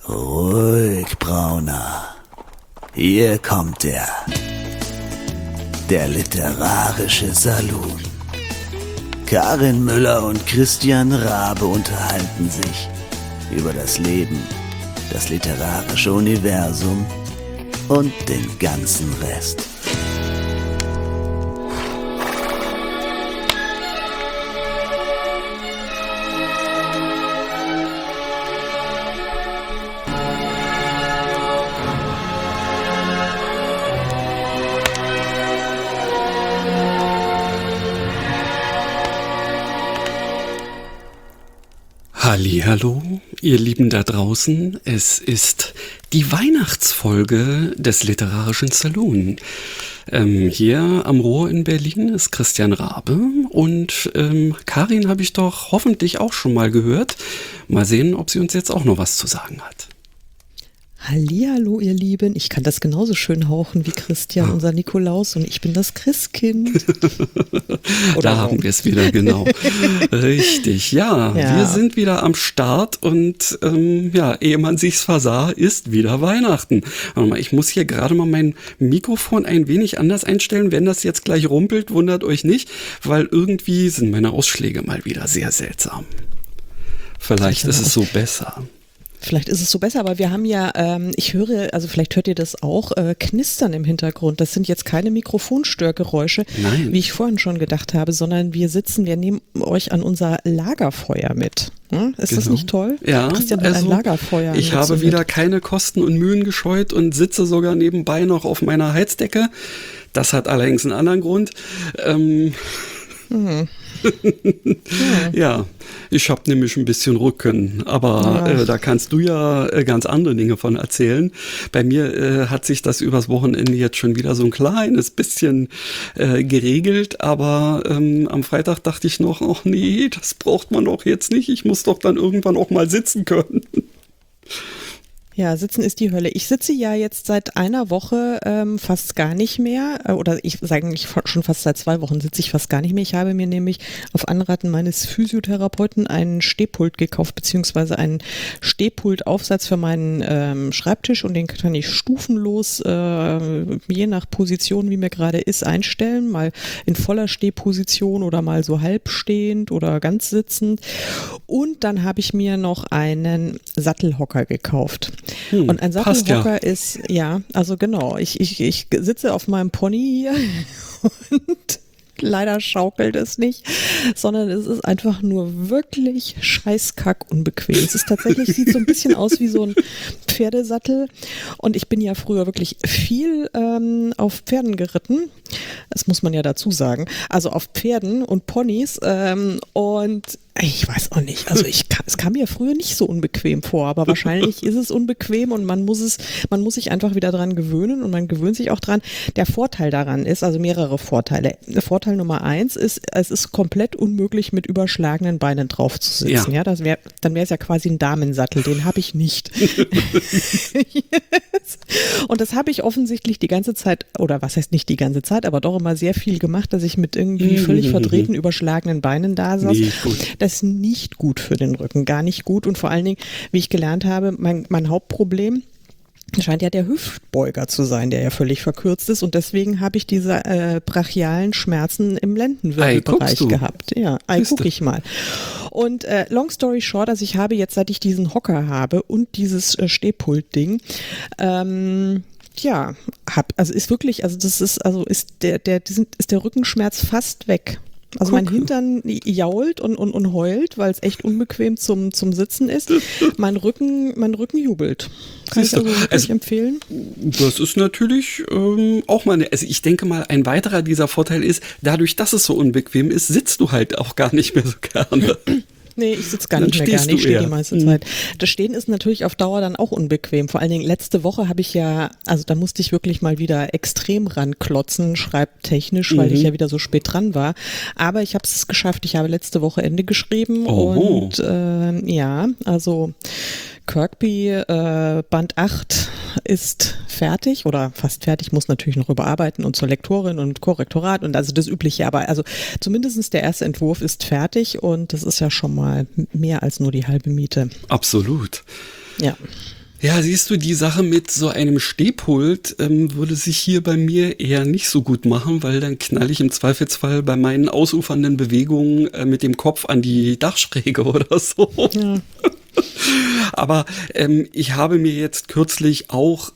Ruhig, Brauner. Hier kommt er. Der literarische Saloon. Karin Müller und Christian Rabe unterhalten sich über das Leben, das literarische Universum und den ganzen Rest. Hallihallo, ihr Lieben da draußen. Es ist die Weihnachtsfolge des Literarischen Saloon. Hier am Rohr in Berlin ist Christian Rabe und Karin habe ich doch hoffentlich auch schon mal gehört. Mal sehen, ob sie uns jetzt auch noch was zu sagen hat. Hallihallo, ihr Lieben. Ich kann das genauso schön hauchen wie Christian, unser Nikolaus, und ich bin das Christkind. Da haben wir es wieder, genau. Richtig, ja, wir sind wieder am Start und ehe man sich's versah, ist wieder Weihnachten. Ich muss hier gerade mal mein Mikrofon ein wenig anders einstellen. Wenn das jetzt gleich rumpelt, wundert euch nicht, weil irgendwie sind meine Ausschläge mal wieder sehr seltsam. Vielleicht ist es so besser. Vielleicht ist es so besser, aber wir haben ja, ich höre, also vielleicht hört ihr das auch, Knistern im Hintergrund. Das sind jetzt keine Mikrofonstörgeräusche, wie ich vorhin schon gedacht habe, sondern wir nehmen euch an unser Lagerfeuer mit. Hm? Ist das nicht toll? Ja, Christian hat ein Lagerfeuer. Ich habe wieder keine Kosten und Mühen gescheut und sitze sogar nebenbei noch auf meiner Heizdecke. Das hat allerdings einen anderen Grund. Ja, ich habe nämlich ein bisschen Rücken, aber da kannst du ja ganz andere Dinge von erzählen. Bei mir hat sich das übers Wochenende jetzt schon wieder so ein kleines bisschen geregelt, aber am Freitag dachte ich noch, ach nee, das braucht man doch jetzt nicht, ich muss doch dann irgendwann auch mal sitzen können. Ja, sitzen ist die Hölle. Ich sitze ja jetzt seit einer Woche fast gar nicht mehr, oder ich sage nicht schon fast seit 2 Wochen sitze ich fast gar nicht mehr. Ich habe mir nämlich auf Anraten meines Physiotherapeuten einen Stehpult gekauft, beziehungsweise einen Stehpultaufsatz für meinen Schreibtisch, und den kann ich stufenlos, je nach Position, wie mir gerade ist, einstellen, mal in voller Stehposition oder mal so halbstehend oder ganz sitzend. Und dann habe ich mir noch einen Sattelhocker gekauft. Und ein Sattelhocker ist, also genau, ich sitze auf meinem Pony hier und leider schaukelt es nicht, sondern es ist einfach nur wirklich scheißkack unbequem. Es ist tatsächlich, sieht so ein bisschen aus wie so ein Pferdesattel, und ich bin ja früher wirklich viel auf Pferden geritten. Das muss man ja dazu sagen. Also auf Pferden und Ponys und ich weiß auch nicht, also es kam mir früher nicht so unbequem vor, aber wahrscheinlich ist es unbequem und man muss sich einfach wieder dran gewöhnen, und man gewöhnt sich auch dran. Der Vorteil daran ist, also mehrere Vorteile. Der Vorteil Nummer 1 ist, es ist komplett unmöglich, mit überschlagenen Beinen drauf zu sitzen. Ja, dann wäre es ja quasi ein Damensattel, den habe ich nicht. Und das habe ich offensichtlich die ganze Zeit, oder was heißt nicht die ganze Zeit, aber doch immer sehr viel gemacht, dass ich mit irgendwie völlig verdrehten, überschlagenen Beinen da saß. Das ist nicht gut für den Rücken, gar nicht gut, und vor allen Dingen, wie ich gelernt habe, mein Hauptproblem scheint ja der Hüftbeuger zu sein, der ja völlig verkürzt ist, und deswegen habe ich diese brachialen Schmerzen im Lendenwirbelbereich gehabt. Ja, guck ich mal. Und long story short, also ich habe jetzt, seit ich diesen Hocker habe und dieses Stehpult-Ding, ist der Rückenschmerz fast weg. Also mein Hintern jault und heult, weil es echt unbequem zum Sitzen ist. Mein Rücken jubelt. Kann ich also wirklich empfehlen? Das ist natürlich auch mal, also ich denke mal, ein weiterer dieser Vorteil ist, dadurch, dass es so unbequem ist, sitzt du halt auch gar nicht mehr so gerne. Nee, ich sitze gar nicht mehr gerne, ich stehe die meiste Zeit. Das Stehen ist natürlich auf Dauer dann auch unbequem. Vor allen Dingen letzte Woche habe ich da musste ich wirklich mal wieder extrem ranklotzen, schreibtechnisch, weil ich ja wieder so spät dran war. Aber ich habe es geschafft, ich habe letzte Woche Ende geschrieben und also Kirkby Band 8 ist fertig oder fast fertig, muss natürlich noch überarbeiten und zur Lektorin und Korrektorat und also das Übliche, aber also zumindest der erste Entwurf ist fertig und das ist ja schon mal mehr als nur die halbe Miete. Absolut. Ja. Ja, siehst du, die Sache mit so einem Stehpult würde sich hier bei mir eher nicht so gut machen, weil dann knall ich im Zweifelsfall bei meinen ausufernden Bewegungen mit dem Kopf an die Dachschräge oder so. Ja. Aber ich habe mir jetzt kürzlich auch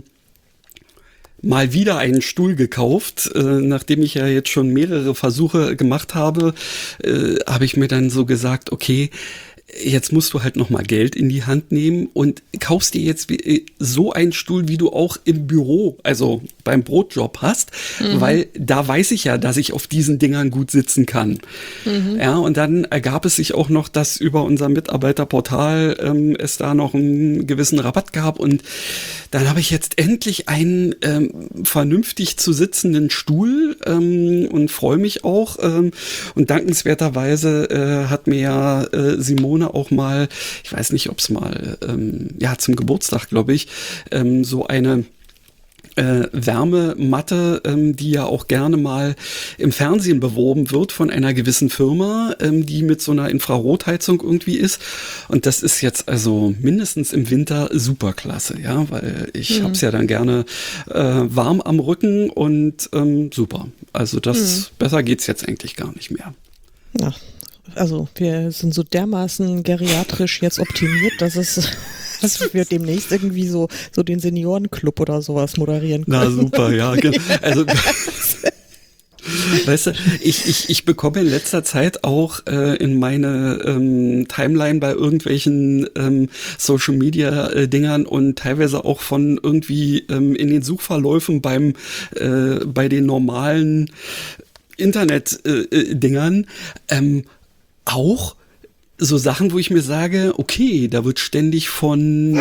mal wieder einen Stuhl gekauft. Nachdem ich ja jetzt schon mehrere Versuche gemacht habe, habe ich mir dann so gesagt, okay, jetzt musst du halt noch mal Geld in die Hand nehmen und kaufst dir jetzt so einen Stuhl, wie du auch im Büro, also beim Brotjob hast, weil da weiß ich ja, dass ich auf diesen Dingern gut sitzen kann. Ja, und dann ergab es sich auch noch, dass über unser Mitarbeiterportal es da noch einen gewissen Rabatt gab und dann habe ich jetzt endlich einen vernünftig zu sitzenden Stuhl und freue mich auch. Und dankenswerterweise hat mir ja Simone auch mal, ich weiß nicht, ob es mal, zum Geburtstag, glaube ich, so eine Wärmematte, die ja auch gerne mal im Fernsehen beworben wird von einer gewissen Firma, die mit so einer Infrarotheizung irgendwie ist. Und das ist jetzt also mindestens im Winter super klasse, ja, weil ich hab's ja dann gerne warm am Rücken und super. Also das besser geht's jetzt eigentlich gar nicht mehr. Ja, also wir sind so dermaßen geriatrisch jetzt optimiert, dass wir demnächst irgendwie so den Seniorenclub oder sowas moderieren können. Na super, ja. Also, weißt du, ich bekomme in letzter Zeit auch in meine Timeline bei irgendwelchen Social Media Dingern und teilweise auch von irgendwie in den Suchverläufen bei den normalen Internet Dingern auch so Sachen, wo ich mir sage, okay, da wird ständig von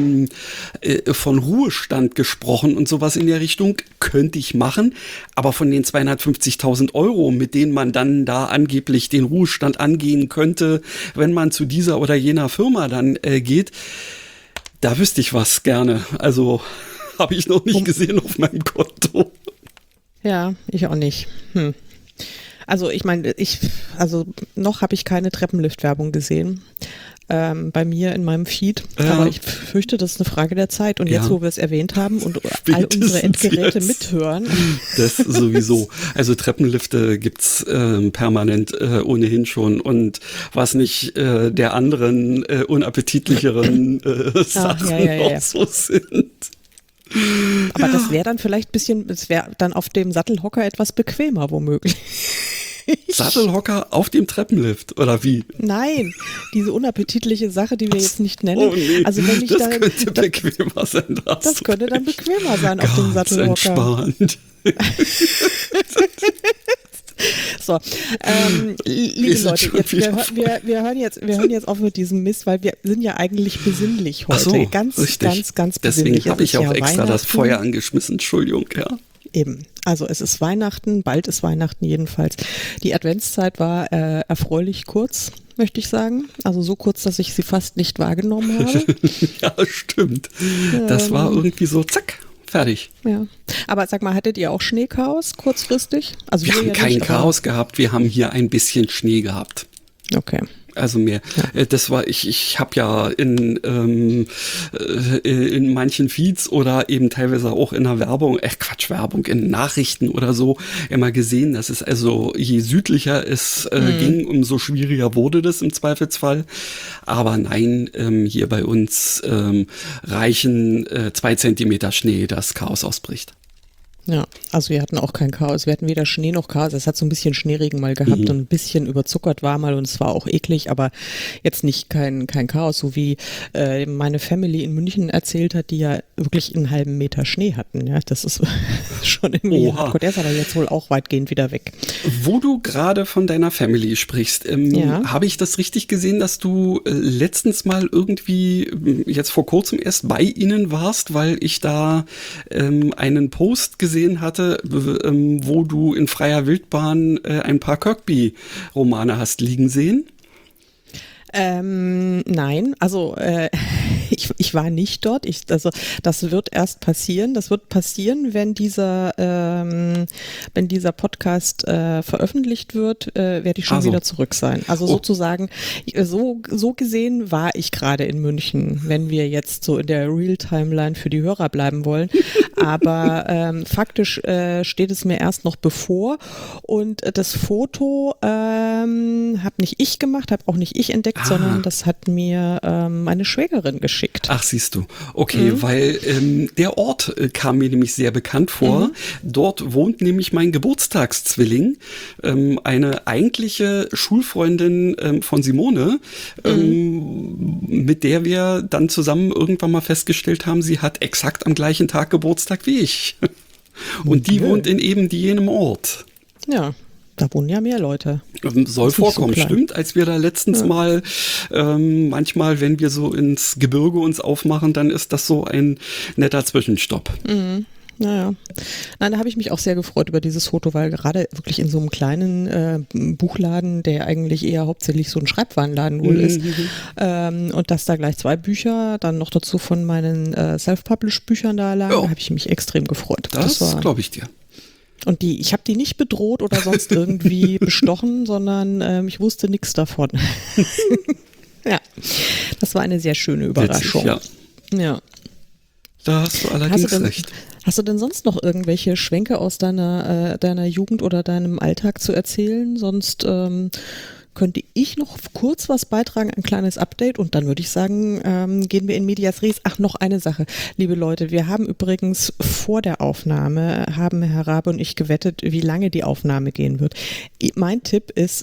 Ruhestand gesprochen und sowas in der Richtung, könnte ich machen, aber von den 250.000 Euro, mit denen man dann da angeblich den Ruhestand angehen könnte, wenn man zu dieser oder jener Firma dann geht, da wüsste ich was gerne. Also habe ich noch nicht gesehen auf meinem Konto. Ja, ich auch nicht. Also ich meine, noch habe ich keine Treppenlift-Werbung gesehen bei mir in meinem Feed, aber ich fürchte, das ist eine Frage der Zeit und jetzt, wo wir es erwähnt haben und all unsere Endgeräte mithören. Das sowieso. Also Treppenlifte gibt's permanent ohnehin schon und was nicht der anderen unappetitlicheren Sachen auch so sind. Aber das wäre dann vielleicht das wäre dann auf dem Sattelhocker etwas bequemer, womöglich. Sattelhocker auf dem Treppenlift, oder wie? Nein, diese unappetitliche Sache, die wir jetzt nicht nennen. Oh nee, also wenn ich das könnte bequemer sein. Das könnte dann bequemer sein auf dem Sattelhocker. Entspannt. So, liebe Leute, wir hören jetzt auf mit diesem Mist, weil wir sind ja eigentlich besinnlich heute. Ach so, ganz besinnlich. Deswegen habe ich auch extra das Feuer angeschmissen, Entschuldigung, ja. Eben, also es ist Weihnachten, bald ist Weihnachten jedenfalls. Die Adventszeit war erfreulich kurz, möchte ich sagen. Also so kurz, dass ich sie fast nicht wahrgenommen habe. Ja, stimmt. Das war irgendwie so, zack. Fertig. Ja. Aber sag mal, hattet ihr auch Schneechaos kurzfristig? Also wir haben kein Chaos gehabt, wir haben hier ein bisschen Schnee gehabt. Okay. Also mehr. Ja. Das war, ich habe ja in manchen Feeds oder eben teilweise auch in der Werbung, Werbung, in Nachrichten oder so immer gesehen, dass es also je südlicher es ging, umso schwieriger wurde das im Zweifelsfall. Aber nein, hier bei uns reichen 2 Zentimeter Schnee, dass Chaos ausbricht. Ja, also wir hatten auch kein Chaos. Wir hatten weder Schnee noch Chaos. Es hat so ein bisschen Schneeregen mal gehabt und ein bisschen überzuckert war mal und es war auch eklig, aber jetzt nicht kein Chaos, so wie meine Family in München erzählt hat, die ja wirklich einen halben Meter Schnee hatten. Ja, das ist schon irgendwie hardcore. Der ist aber jetzt wohl auch weitgehend wieder weg. Wo du gerade von deiner Family sprichst, habe ich das richtig gesehen, dass du letztens mal irgendwie jetzt vor kurzem erst bei ihnen warst, weil ich da einen Post gesehen hatte, wo du in freier Wildbahn ein paar Kirkby-Romane hast liegen sehen? Nein, also Ich war nicht dort. Also das wird erst passieren. Das wird passieren, wenn dieser Podcast veröffentlicht wird, werde ich schon wieder zurück sein. Also sozusagen, so gesehen war ich gerade in München, wenn wir jetzt so in der Real-Timeline für die Hörer bleiben wollen. Aber faktisch steht es mir erst noch bevor. Und das Foto habe nicht ich gemacht, habe auch nicht ich entdeckt, sondern das hat mir meine Schwägerin geschickt. Ach, siehst du. Okay, weil der Ort kam mir nämlich sehr bekannt vor. Dort wohnt nämlich mein Geburtstagszwilling, eine eigentliche Schulfreundin von Simone, mit der wir dann zusammen irgendwann mal festgestellt haben, sie hat exakt am gleichen Tag Geburtstag wie ich. Und die wohnt in eben jenem Ort. Ja. Da wohnen ja mehr Leute. Soll vorkommen, so stimmt. Als wir da letztens mal, manchmal, wenn wir so ins Gebirge uns aufmachen, dann ist das so ein netter Zwischenstopp. Naja. Nein, da habe ich mich auch sehr gefreut über dieses Foto, weil gerade wirklich in so einem kleinen Buchladen, der eigentlich eher hauptsächlich so ein Schreibwarenladen wohl ist, und dass da gleich 2 Bücher, dann noch dazu von meinen Self-Published-Büchern da lagen, da habe ich mich extrem gefreut. Das glaube ich dir. Und ich habe die nicht bedroht oder sonst irgendwie bestochen, sondern ich wusste nichts davon. Ja, das war eine sehr schöne Überraschung. Witzig, ja. Da hast du allerdings recht. Hast du denn sonst noch irgendwelche Schwenke aus deiner Jugend oder deinem Alltag zu erzählen? Sonst könnte ich noch kurz was beitragen, ein kleines Update, und dann würde ich sagen, gehen wir in medias res. Ach, noch eine Sache, liebe Leute, wir haben übrigens vor der Aufnahme, haben Herr Rabe und ich gewettet, wie lange die Aufnahme gehen wird. Mein Tipp ist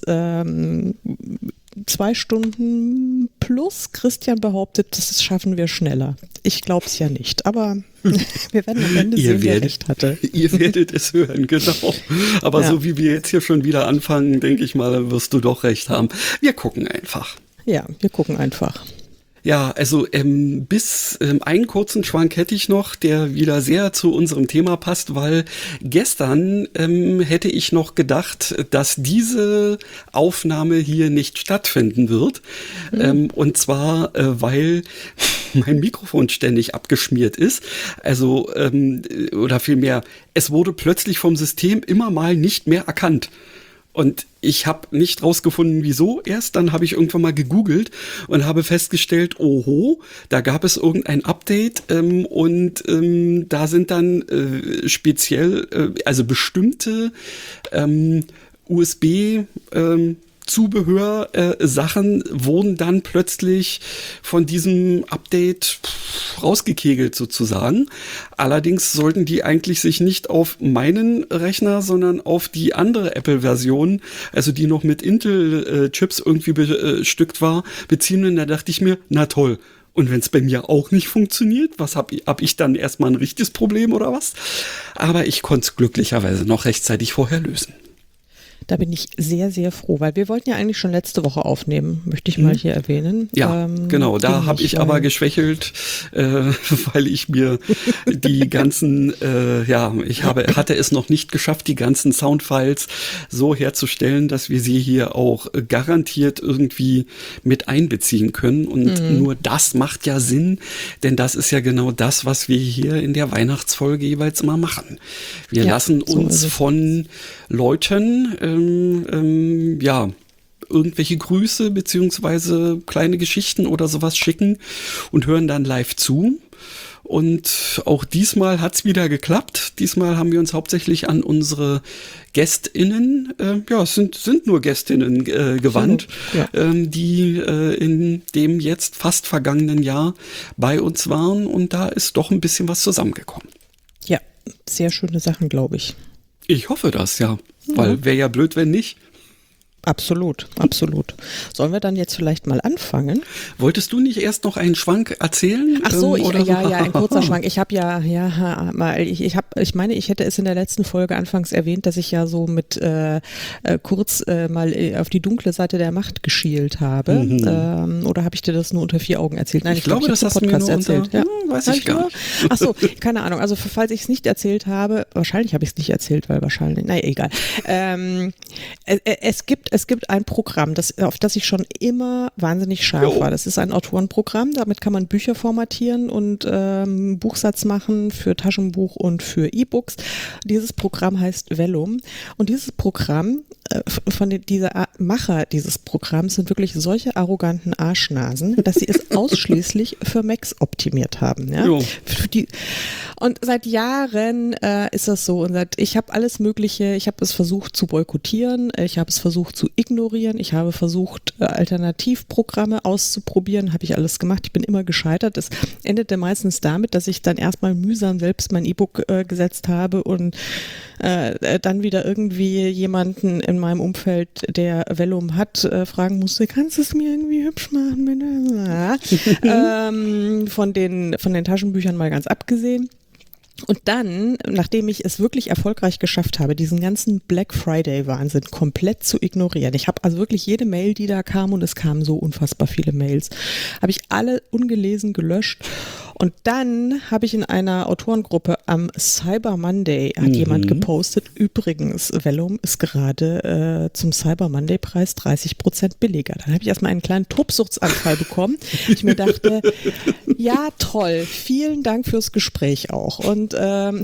2 Stunden plus. Christian behauptet, das schaffen wir schneller. Ich glaube es ja nicht, aber wir werden am Ende sehen, wer recht hatte. Ihr werdet es hören, genau. Aber so wie wir jetzt hier schon wieder anfangen, denke ich mal, wirst du doch recht haben. Wir gucken einfach. Ja, wir gucken einfach. Ja, also bis einen kurzen Schwank hätte ich noch, der wieder sehr zu unserem Thema passt, weil gestern hätte ich noch gedacht, dass diese Aufnahme hier nicht stattfinden wird. Und zwar, weil mein Mikrofon ständig abgeschmiert ist. Also, oder vielmehr, es wurde plötzlich vom System immer mal nicht mehr erkannt. Und ich habe nicht rausgefunden, wieso erst. Dann habe ich irgendwann mal gegoogelt und habe festgestellt, oho, da gab es irgendein Update und da sind dann speziell, also bestimmte USB Zubehör-Sachen wurden dann plötzlich von diesem Update rausgekegelt sozusagen. Allerdings sollten die eigentlich sich nicht auf meinen Rechner, sondern auf die andere Apple-Version, also die noch mit Intel-Chips irgendwie bestückt war, beziehen. Und da dachte ich mir, na toll. Und wenn es bei mir auch nicht funktioniert, hab ich dann erstmal ein richtiges Problem oder was? Aber ich konnte es glücklicherweise noch rechtzeitig vorher lösen. Da bin ich sehr, sehr froh, weil wir wollten ja eigentlich schon letzte Woche aufnehmen, möchte ich mal hier erwähnen. Ja, genau, da habe ich aber geschwächelt, weil ich mir die ganzen, hatte es noch nicht geschafft, die ganzen Soundfiles so herzustellen, dass wir sie hier auch garantiert irgendwie mit einbeziehen können. Und nur das macht ja Sinn, denn das ist ja genau das, was wir hier in der Weihnachtsfolge jeweils immer machen. Wir lassen uns von Leuten irgendwelche Grüße beziehungsweise kleine Geschichten oder sowas schicken und hören dann live zu. Und auch diesmal hat's wieder geklappt. Diesmal haben wir uns hauptsächlich an unsere GästInnen, es sind nur GästInnen gewandt, die in dem jetzt fast vergangenen Jahr bei uns waren. Und da ist doch ein bisschen was zusammengekommen. Ja, sehr schöne Sachen, glaube ich. Ich hoffe das, ja. Weil wäre ja blöd, wenn nicht. Absolut, absolut. Sollen wir dann jetzt vielleicht mal anfangen? Wolltest du nicht erst noch einen Schwank erzählen? Ach so, ein kurzer Schwank. Ich habe ich meine, ich hätte es in der letzten Folge anfangs erwähnt, dass ich ja so mit kurz mal auf die dunkle Seite der Macht geschielt habe. Oder habe ich dir das nur unter 4 Augen erzählt? Nein, ich glaube, das hast du mir nur erzählt. Weiß ich gar nicht. Ach so, keine Ahnung. Also falls ich es nicht erzählt habe, wahrscheinlich habe ich es nicht erzählt, weil wahrscheinlich, naja, egal. Es gibt es gibt ein Programm, auf das ich schon immer wahnsinnig scharf war. Das ist ein Autorenprogramm, damit kann man Bücher formatieren und Buchsatz machen für Taschenbuch und für E-Books. Dieses Programm heißt Vellum und dieses Programm dieser Macher dieses Programms sind wirklich solche arroganten Arschnasen, dass sie es ausschließlich für Macs optimiert haben. Ja? Und seit Jahren ist das so. Und ich habe alles Mögliche, ich habe es versucht zu boykottieren, ich habe es versucht zu ignorieren, ich habe versucht, Alternativprogramme auszuprobieren, habe ich alles gemacht. Ich bin immer gescheitert. Es endete meistens damit, dass ich dann erstmal mühsam selbst mein E-Book gesetzt habe und dann wieder irgendwie jemanden in meinem Umfeld, der Vellum hat, fragen musste, kannst du es mir irgendwie hübsch machen? Von den Taschenbüchern mal ganz abgesehen. Und dann, nachdem ich es wirklich erfolgreich geschafft habe, diesen ganzen Black Friday-Wahnsinn komplett zu ignorieren, ich habe also wirklich jede Mail, die da kam, und es kamen so unfassbar viele Mails, habe ich alle ungelesen gelöscht. Und dann habe ich in einer Autorengruppe am Cyber Monday, hat jemand gepostet, übrigens, Vellum ist gerade zum Cyber Monday Preis 30% billiger. Dann habe ich erstmal einen kleinen Tobsuchtsanfall bekommen. Ich mir dachte, ja toll, vielen Dank fürs Gespräch auch. Und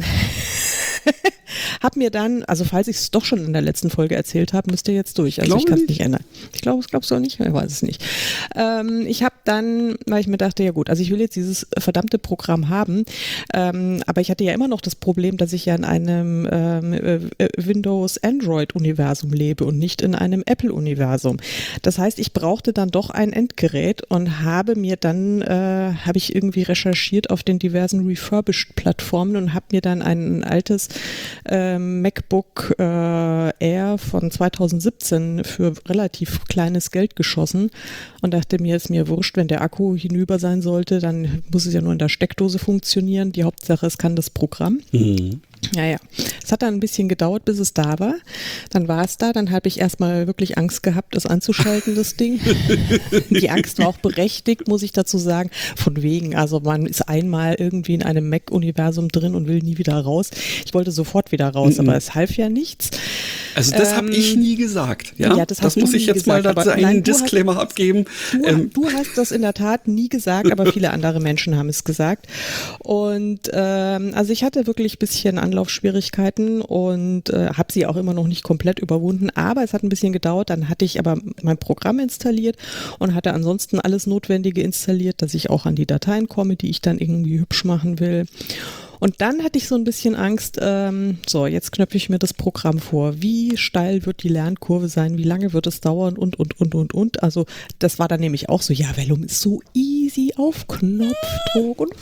habe mir dann, also falls ich es doch schon in der letzten Folge erzählt habe, müsst ihr jetzt durch. Also ich kann es nicht ändern. Ich glaube, es glaubst du auch nicht? Ich weiß es nicht. Ich habe dann, weil ich mir dachte, ja gut, also ich will jetzt dieses verdammte Programm haben, aber ich hatte ja immer noch das Problem, dass ich ja in einem Windows-Android-Universum lebe und nicht in einem Apple-Universum. Das heißt, ich brauchte dann doch ein Endgerät und habe mir dann, habe ich irgendwie recherchiert auf den diversen Refurbished-Plattformen und habe mir dann ein altes MacBook Air von 2017 für relativ kleines Geld geschossen und dachte mir, ist mir wurscht, wenn der Akku hinüber sein sollte, dann muss es ja nur in der Steckdose funktionieren. Die Hauptsache, es kann das Programm. Ja. Es hat dann ein bisschen gedauert, bis es da war. Dann war es da, dann habe ich erstmal wirklich Angst gehabt, das anzuschalten, das Ding. Die Angst war auch berechtigt, muss ich dazu sagen. Von wegen, also man ist einmal irgendwie in einem Mac-Universum drin und will nie wieder raus. Ich wollte sofort wieder raus, aber es half ja nichts. Also das habe ich nie gesagt. Ja, das muss ich jetzt gesagt, mal dazu einen Disclaimer abgeben. Du hast das in der Tat nie gesagt, aber viele andere Menschen haben es gesagt. Und also ich hatte wirklich ein bisschen Anlaufschwierigkeiten und habe sie auch immer noch nicht komplett überwunden, aber es hat ein bisschen gedauert. Dann hatte ich aber mein Programm installiert und hatte ansonsten alles Notwendige installiert, dass ich auch an die Dateien komme, die ich dann irgendwie hübsch machen will. Und dann hatte ich so ein bisschen Angst, so, jetzt knöpfe ich mir das Programm vor. Wie steil wird die Lernkurve sein? Wie lange wird es dauern? Und. Also das war dann nämlich auch so, ja, Vellum ist so easy auf Knopfdruck und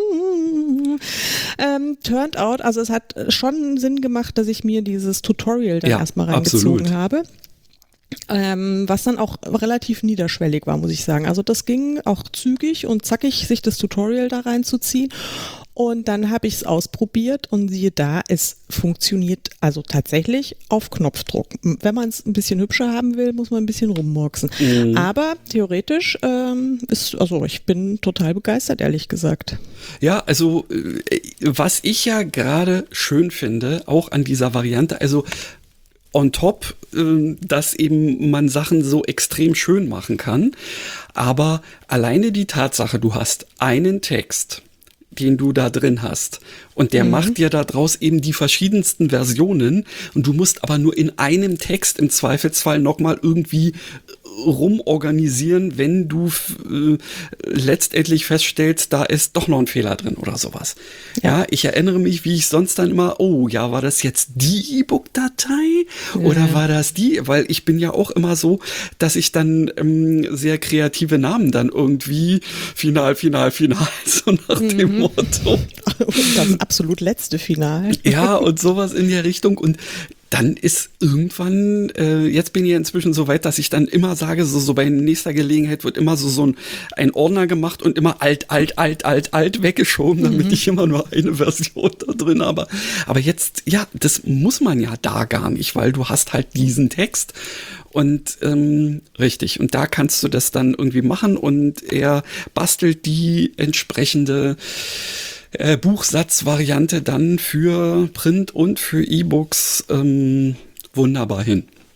turned out, also es hat schon Sinn gemacht, dass ich mir dieses Tutorial dann erstmal reingezogen habe. Was dann auch relativ niederschwellig war, muss ich sagen. Also das ging auch zügig und zackig, sich das Tutorial da reinzuziehen. Und dann habe ich es ausprobiert und siehe da, es funktioniert also tatsächlich auf Knopfdruck. Wenn man es ein bisschen hübscher haben will, muss man ein bisschen rummurksen. Aber theoretisch ich bin total begeistert, ehrlich gesagt. Ja, also was ich ja gerade schön finde, auch an dieser Variante, also on top, dass eben man Sachen so extrem schön machen kann, aber alleine die Tatsache, du hast einen Text, den du da drin hast. Und der macht dir daraus eben die verschiedensten Versionen und du musst aber nur in einem Text im Zweifelsfall nochmal irgendwie rumorganisieren, wenn du letztendlich feststellst, da ist doch noch ein Fehler drin oder sowas. Ja, ich erinnere mich, wie ich sonst dann immer, war das jetzt die E-Book-Datei oder war das die? Weil ich bin ja auch immer so, dass ich dann sehr kreative Namen dann irgendwie final, so nach dem Motto. Das absolut letzte Final. Ja, und sowas in der Richtung. Und dann ist irgendwann, jetzt bin ich inzwischen so weit, dass ich dann immer sage, so bei nächster Gelegenheit wird immer so ein Ordner gemacht und immer alt weggeschoben, damit ich immer nur eine Version da drin habe. Aber jetzt, ja, das muss man ja da gar nicht, weil du hast halt diesen Text und richtig. Und da kannst du das dann irgendwie machen und er bastelt die entsprechende Buchsatzvariante dann für Print und für E-Books wunderbar hin.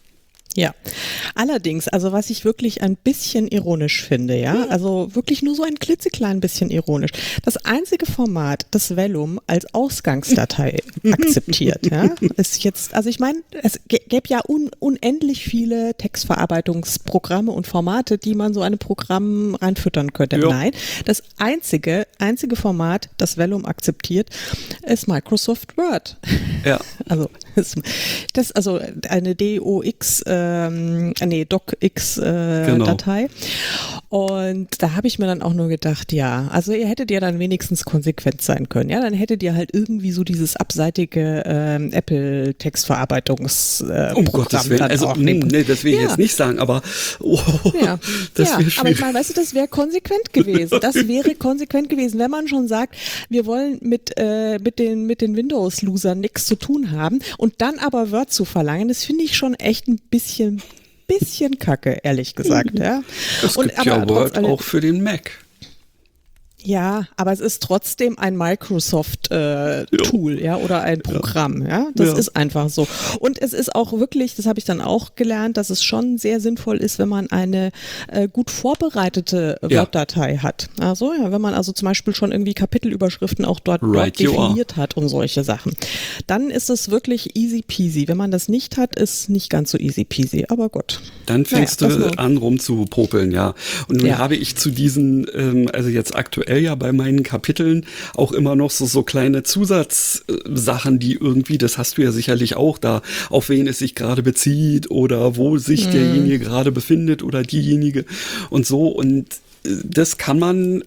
Ja, allerdings, also was ich wirklich ein bisschen ironisch finde, ja, also wirklich nur so ein klitzeklein bisschen ironisch. Das einzige Format, das Vellum als Ausgangsdatei akzeptiert, ja, ist jetzt, also ich meine, es gäbe ja unendlich viele Textverarbeitungsprogramme und Formate, die man so einem Programm reinfüttern könnte. Ja. Nein, das einzige Format, das Vellum akzeptiert, ist Microsoft Word. Ja. Also eine DOX DocX-Datei. Und da habe ich mir dann auch nur gedacht, ja, also ihr hättet ja dann wenigstens konsequent sein können. Ja, dann hättet ihr halt irgendwie so dieses abseitige Apple-Textverarbeitungs-Programm Gottes Willen. Also, nee, das will ich jetzt nicht sagen, aber das wäre schwierig. Aber ich meine, weißt du, das wäre konsequent gewesen. Das wäre konsequent gewesen, wenn man schon sagt, wir wollen mit den Windows-Losern nichts zu tun haben und dann aber Word zu verlangen, das finde ich schon echt ein bisschen kacke, ehrlich gesagt. Ja. Es gibt ja Word auch für den Mac. Ja, aber es ist trotzdem ein Microsoft-Tool, ja, oder ein Programm, ja. Das ist einfach so. Und es ist auch wirklich, das habe ich dann auch gelernt, dass es schon sehr sinnvoll ist, wenn man eine gut vorbereitete Word-Datei hat. Also, ja, wenn man also zum Beispiel schon irgendwie Kapitelüberschriften auch dort definiert hat und solche Sachen. Dann ist es wirklich easy peasy. Wenn man das nicht hat, ist nicht ganz so easy peasy, aber gut. Dann fängst du an rumzupopeln, ja. Und nun habe ich zu diesen, also jetzt aktuell ja bei meinen Kapiteln auch immer noch so kleine Zusatzsachen, die irgendwie, das hast du ja sicherlich auch da, auf wen es sich gerade bezieht oder wo sich derjenige gerade befindet oder diejenige und so, und das kann man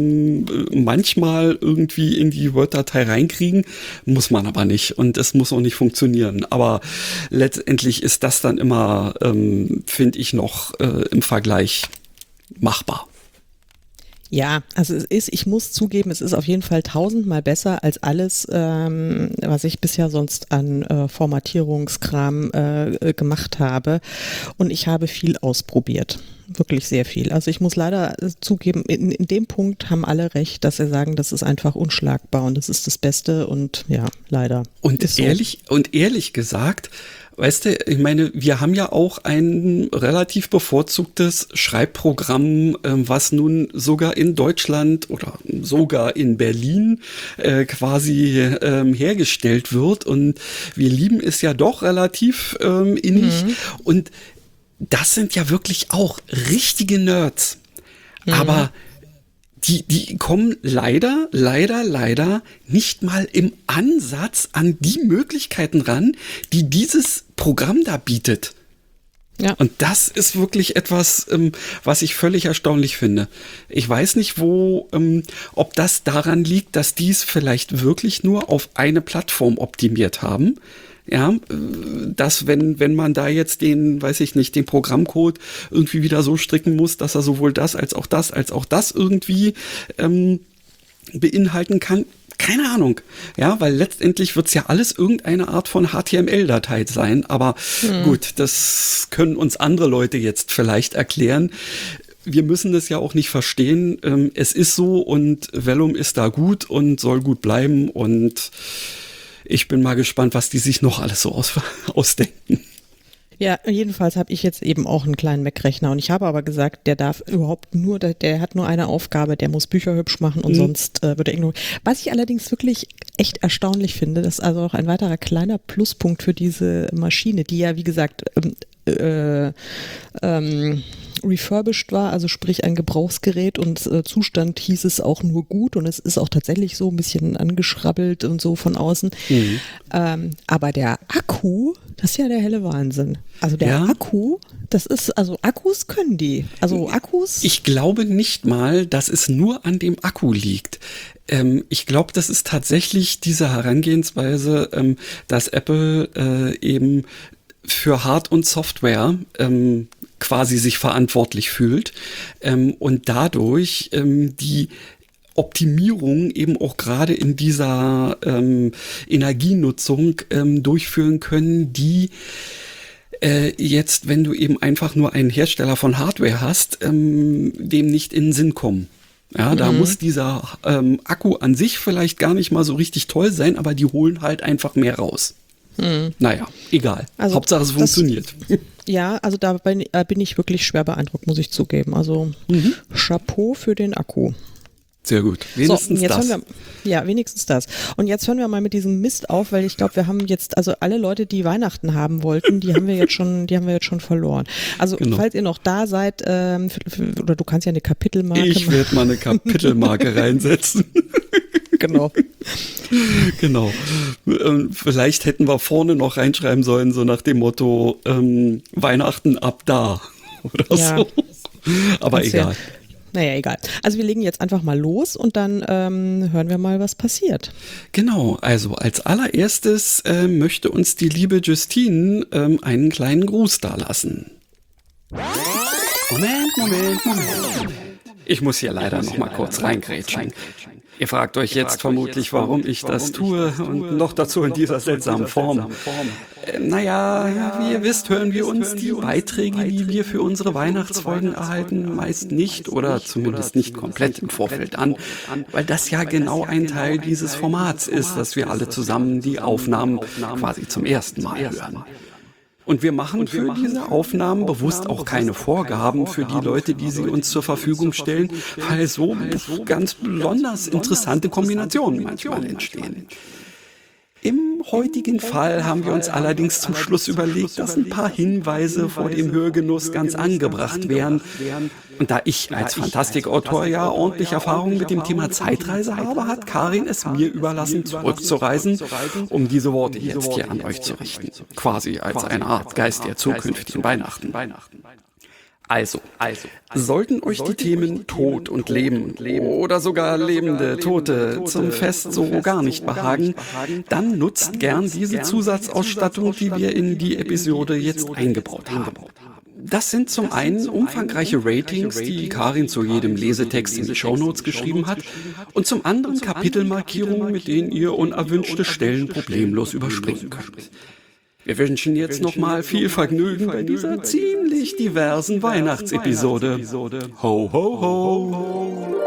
manchmal irgendwie in die Word-Datei reinkriegen, muss man aber nicht, und es muss auch nicht funktionieren. Aber letztendlich ist das dann immer, finde ich, noch im Vergleich machbar. Ja, also ich muss zugeben, es ist auf jeden Fall 1000-mal besser als alles, was ich bisher sonst an Formatierungskram gemacht habe. Und ich habe viel ausprobiert. Wirklich sehr viel. Also ich muss leider zugeben, in dem Punkt haben alle recht, dass sie sagen, das ist einfach unschlagbar und das ist das Beste, und ja, leider. Und ehrlich gesagt, weißt du, ich meine, wir haben ja auch ein relativ bevorzugtes Schreibprogramm, was nun sogar in Deutschland oder sogar in Berlin quasi hergestellt wird, und wir lieben es ja doch relativ innig, und das sind ja wirklich auch richtige Nerds, aber die kommen leider nicht mal im Ansatz an die Möglichkeiten ran, die dieses Programm da bietet. Ja. Und das ist wirklich etwas, was ich völlig erstaunlich finde. Ich weiß nicht, ob das daran liegt, dass die es vielleicht wirklich nur auf eine Plattform optimiert haben. Ja, dass wenn man da jetzt den Programmcode irgendwie wieder so stricken muss, dass er sowohl das als auch das irgendwie beinhalten kann. Keine Ahnung. Ja, weil letztendlich wird's ja alles irgendeine Art von HTML-Datei sein. Aber gut, das können uns andere Leute jetzt vielleicht erklären. Wir müssen das ja auch nicht verstehen. Es ist so, und Vellum ist da gut und soll gut bleiben, und ich bin mal gespannt, was die sich noch alles so ausdenken. Ja, jedenfalls habe ich jetzt eben auch einen kleinen Mac-Rechner, und ich habe aber gesagt, der hat nur eine Aufgabe, der muss Bücher hübsch machen und sonst wird er ignoriert. Was ich allerdings wirklich echt erstaunlich finde, das ist also auch ein weiterer kleiner Pluspunkt für diese Maschine, die ja, wie gesagt, refurbished war, also sprich ein Gebrauchsgerät, und Zustand hieß es auch nur gut, und es ist auch tatsächlich so ein bisschen angeschrabbelt und so von außen. Aber der Akku, das ist ja der helle Wahnsinn. Also der Akku, Akkus können die. Also Akkus. Ich glaube nicht mal, dass es nur an dem Akku liegt. Ich glaube, das ist tatsächlich diese Herangehensweise, dass Apple eben für Hard- und Software quasi sich verantwortlich fühlt und dadurch die Optimierung eben auch gerade in dieser Energienutzung durchführen können, die jetzt, wenn du eben einfach nur einen Hersteller von Hardware hast, dem nicht in den Sinn kommen. Ja, da muss dieser Akku an sich vielleicht gar nicht mal so richtig toll sein, aber die holen halt einfach mehr raus. Naja, egal. Also Hauptsache es funktioniert. Ja, also da bin ich wirklich schwer beeindruckt, muss ich zugeben. Also Chapeau für den Akku. Sehr gut. Wenigstens jetzt das. Wenigstens das. Und jetzt hören wir mal mit diesem Mist auf, weil ich glaube, wir haben jetzt, also alle Leute, die Weihnachten haben wollten, die haben wir jetzt schon verloren. Also falls ihr noch da seid, oder du kannst ja eine Kapitelmarke machen. Ich werde mal eine Kapitelmarke reinsetzen. Genau. Genau. Vielleicht hätten wir vorne noch reinschreiben sollen, so nach dem Motto, Weihnachten ab da oder so. Aber egal. Ja. Naja, egal. Also wir legen jetzt einfach mal los und dann hören wir mal, was passiert. Genau, also als allererstes möchte uns die liebe Justine einen kleinen Gruß dalassen. Moment. Ich muss hier leider noch mal kurz reingrätschen. Ihr fragt euch jetzt vermutlich, warum ich das tue und noch dazu in dieser seltsamen Form. Naja, wie ihr wisst, hören wir uns die Beiträge, die wir für unsere Weihnachtsfolgen erhalten, meist nicht oder zumindest nicht komplett im Vorfeld an, weil das ja genau ein Teil dieses Formats ist, dass wir alle zusammen die Aufnahmen quasi zum ersten Mal hören. Und wir machen für diese Aufnahmen bewusst auch keine Vorgaben für die Leute, die sie uns zur Verfügung stellen, weil so ganz besonders interessante Kombinationen manchmal entstehen. Im heutigen Fall haben wir uns allerdings zum Schluss überlegt, dass ein paar Hinweise vor dem Hörgenuss ganz angebracht wären. Und da ich als Fantastikautor ja ordentlich Erfahrung mit dem Thema Zeitreise habe, hat Karin es mir überlassen, zurückzureisen, um diese Worte jetzt hier an euch zu richten. Quasi als eine Art Geist der zukünftigen Weihnachten. Also, sollten euch die Themen Tod und Leben oder sogar lebende Tote zum Fest so gar nicht behagen, dann nutzt gern diese Zusatzausstattung, die wir in die Episode jetzt eingebaut haben. Das sind zum einen umfangreiche Ratings, die Karin zu jedem Lesetext in die Shownotes geschrieben hat, und zum anderen Kapitelmarkierungen, mit denen ihr unerwünschte Stellen problemlos überspringen könnt. Wir wünschen jetzt nochmal viel Vergnügen bei dieser ziemlich diversen Weihnachtsepisode. Ho, ho, ho!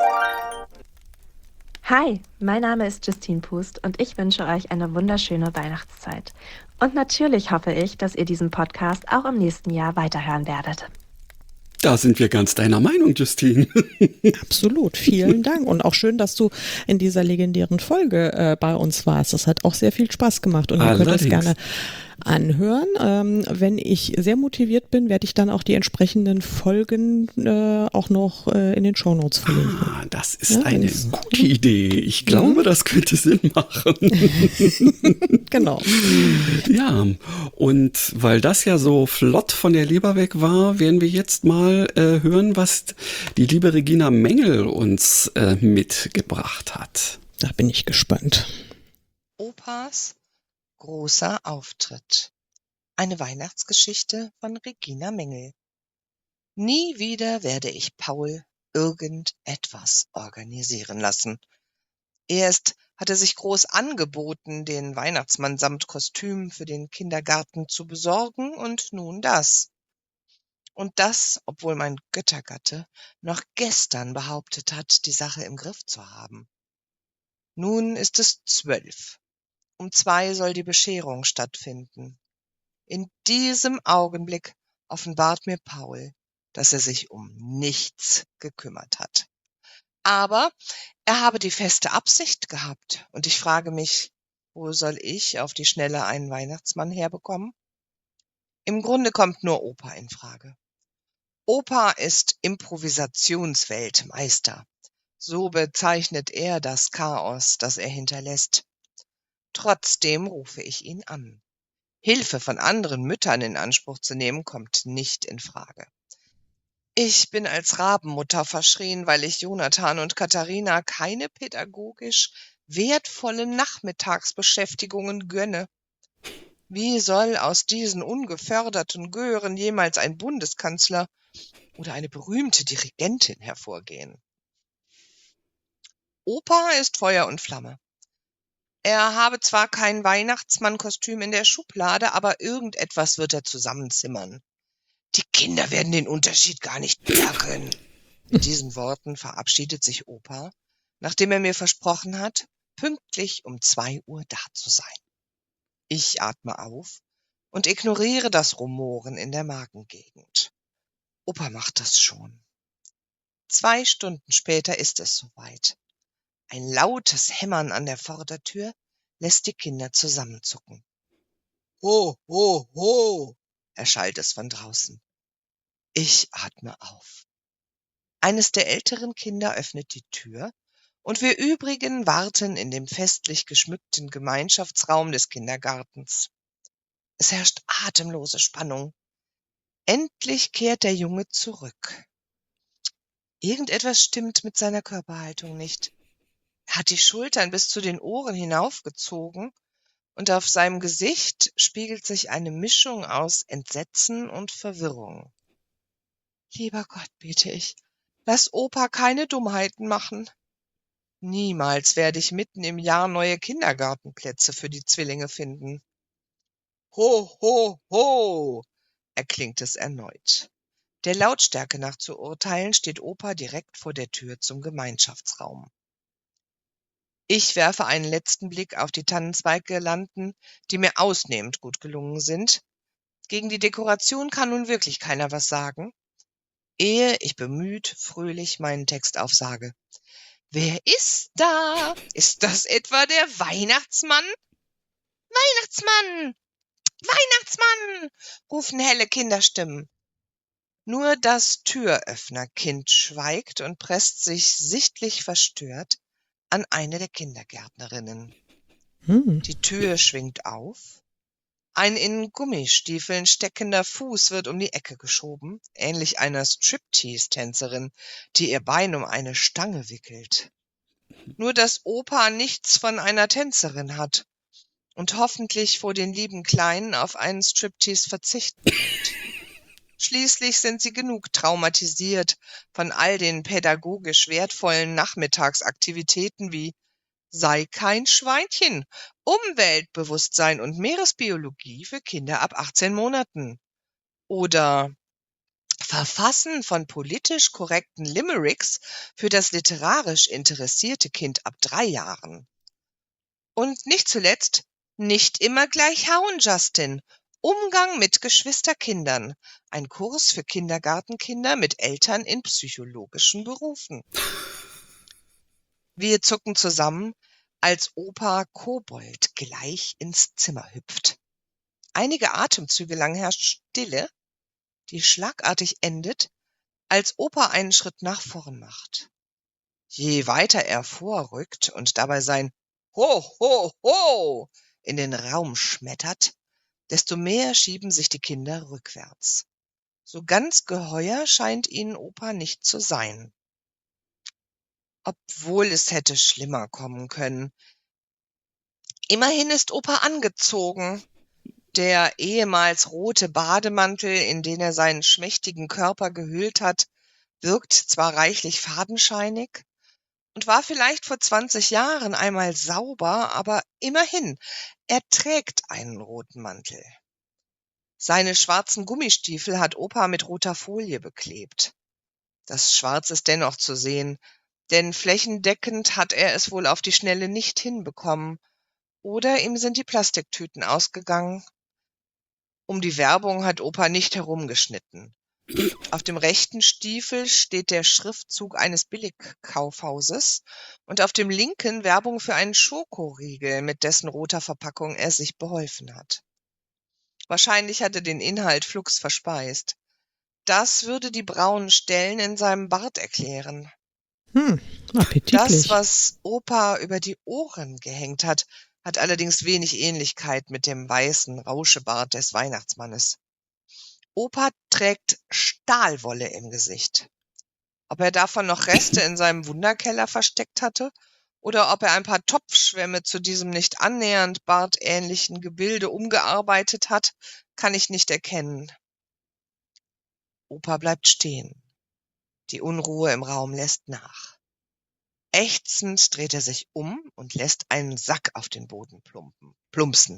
Hi, mein Name ist Justine Pust und ich wünsche euch eine wunderschöne Weihnachtszeit. Und natürlich hoffe ich, dass ihr diesen Podcast auch im nächsten Jahr weiterhören werdet. Da sind wir ganz deiner Meinung, Justine. Absolut, vielen Dank. Und auch schön, dass du in dieser legendären Folge bei uns warst. Das hat auch sehr viel Spaß gemacht und ihr könnt es gerne anhören. Wenn ich sehr motiviert bin, werde ich dann auch die entsprechenden Folgen auch noch in den Shownotes verlinken. Das ist eine gute Idee. Ich glaube, das könnte Sinn machen. Genau. Ja, und weil das ja so flott von der Leber weg war, werden wir jetzt mal hören, was die liebe Regina Mengel uns mitgebracht hat. Da bin ich gespannt. Opas großer Auftritt. Eine Weihnachtsgeschichte von Regina Mengel. Nie wieder werde ich Paul irgendetwas organisieren lassen. Erst hat er sich groß angeboten, den Weihnachtsmann samt Kostüm für den Kindergarten zu besorgen, und nun das. Und das, obwohl mein Göttergatte noch gestern behauptet hat, die Sache im Griff zu haben. Nun ist es 12. Um 2 soll die Bescherung stattfinden. In diesem Augenblick offenbart mir Paul, dass er sich um nichts gekümmert hat. Aber er habe die feste Absicht gehabt, und ich frage mich, wo soll ich auf die Schnelle einen Weihnachtsmann herbekommen? Im Grunde kommt nur Opa in Frage. Opa ist Improvisationsweltmeister. So bezeichnet er das Chaos, das er hinterlässt. Trotzdem rufe ich ihn an. Hilfe von anderen Müttern in Anspruch zu nehmen, kommt nicht in Frage. Ich bin als Rabenmutter verschrien, weil ich Jonathan und Katharina keine pädagogisch wertvollen Nachmittagsbeschäftigungen gönne. Wie soll aus diesen ungeförderten Gören jemals ein Bundeskanzler oder eine berühmte Dirigentin hervorgehen? Opa ist Feuer und Flamme. Er habe zwar kein Weihnachtsmannkostüm in der Schublade, aber irgendetwas wird er zusammenzimmern. Die Kinder werden den Unterschied gar nicht merken. Mit diesen Worten verabschiedet sich Opa, nachdem er mir versprochen hat, pünktlich um 2 Uhr da zu sein. Ich atme auf und ignoriere das Rumoren in der Magengegend. Opa macht das schon. 2 Stunden später ist es soweit. Ein lautes Hämmern an der Vordertür lässt die Kinder zusammenzucken. »Ho, ho, ho«, erschallt es von draußen. Ich atme auf. Eines der älteren Kinder öffnet die Tür und wir übrigen warten in dem festlich geschmückten Gemeinschaftsraum des Kindergartens. Es herrscht atemlose Spannung. Endlich kehrt der Junge zurück. Irgendetwas stimmt mit seiner Körperhaltung nicht. Er hat die Schultern bis zu den Ohren hinaufgezogen und auf seinem Gesicht spiegelt sich eine Mischung aus Entsetzen und Verwirrung. Lieber Gott, bete ich, lass Opa keine Dummheiten machen. Niemals werde ich mitten im Jahr neue Kindergartenplätze für die Zwillinge finden. Ho, ho, ho, erklingt es erneut. Der Lautstärke nach zu urteilen steht Opa direkt vor der Tür zum Gemeinschaftsraum. Ich werfe einen letzten Blick auf die Tannenzweiggirlanden, die mir ausnehmend gut gelungen sind. Gegen die Dekoration kann nun wirklich keiner was sagen, ehe ich bemüht fröhlich meinen Text aufsage. Wer ist da? Ist das etwa der Weihnachtsmann? Weihnachtsmann! Weihnachtsmann! Rufen helle Kinderstimmen. Nur das Türöffnerkind schweigt und presst sich sichtlich verstört an eine der Kindergärtnerinnen. Die Tür schwingt auf. Ein in Gummistiefeln steckender Fuß wird um die Ecke geschoben, ähnlich einer Striptease-Tänzerin, die ihr Bein um eine Stange wickelt. Nur dass Opa nichts von einer Tänzerin hat und hoffentlich vor den lieben Kleinen auf einen Striptease verzichten wird. Schließlich sind sie genug traumatisiert von all den pädagogisch wertvollen Nachmittagsaktivitäten wie Sei kein Schweinchen, Umweltbewusstsein und Meeresbiologie für Kinder ab 18 Monaten oder Verfassen von politisch korrekten Limericks für das literarisch interessierte Kind ab 3 Jahren. Und nicht zuletzt, nicht immer gleich hauen, Justin. Umgang mit Geschwisterkindern. Ein Kurs für Kindergartenkinder mit Eltern in psychologischen Berufen. Wir zucken zusammen, als Opa Kobold gleich ins Zimmer hüpft. Einige Atemzüge lang herrscht Stille, die schlagartig endet, als Opa einen Schritt nach vorn macht. Je weiter er vorrückt und dabei sein Ho, ho, ho in den Raum schmettert, desto mehr schieben sich die Kinder rückwärts. So ganz geheuer scheint ihnen Opa nicht zu sein. Obwohl es hätte schlimmer kommen können. Immerhin ist Opa angezogen. Der ehemals rote Bademantel, in den er seinen schmächtigen Körper gehüllt hat, wirkt zwar reichlich fadenscheinig und war vielleicht vor 20 Jahren einmal sauber, aber immerhin, er trägt einen roten Mantel. Seine schwarzen Gummistiefel hat Opa mit roter Folie beklebt. Das Schwarz ist dennoch zu sehen, denn flächendeckend hat er es wohl auf die Schnelle nicht hinbekommen. Oder ihm sind die Plastiktüten ausgegangen. Um die Werbung hat Opa nicht herumgeschnitten. Auf dem rechten Stiefel steht der Schriftzug eines Billigkaufhauses und auf dem linken Werbung für einen Schokoriegel, mit dessen roter Verpackung er sich beholfen hat. Wahrscheinlich hat er den Inhalt flugs verspeist. Das würde die braunen Stellen in seinem Bart erklären. Appetitlich. Das, was Opa über die Ohren gehängt hat, hat allerdings wenig Ähnlichkeit mit dem weißen Rauschebart des Weihnachtsmannes. Opa trägt Stahlwolle im Gesicht. Ob er davon noch Reste in seinem Wunderkeller versteckt hatte oder ob er ein paar Topfschwämme zu diesem nicht annähernd bartähnlichen Gebilde umgearbeitet hat, kann ich nicht erkennen. Opa bleibt stehen. Die Unruhe im Raum lässt nach. Ächzend dreht er sich um und lässt einen Sack auf den Boden plumpsen.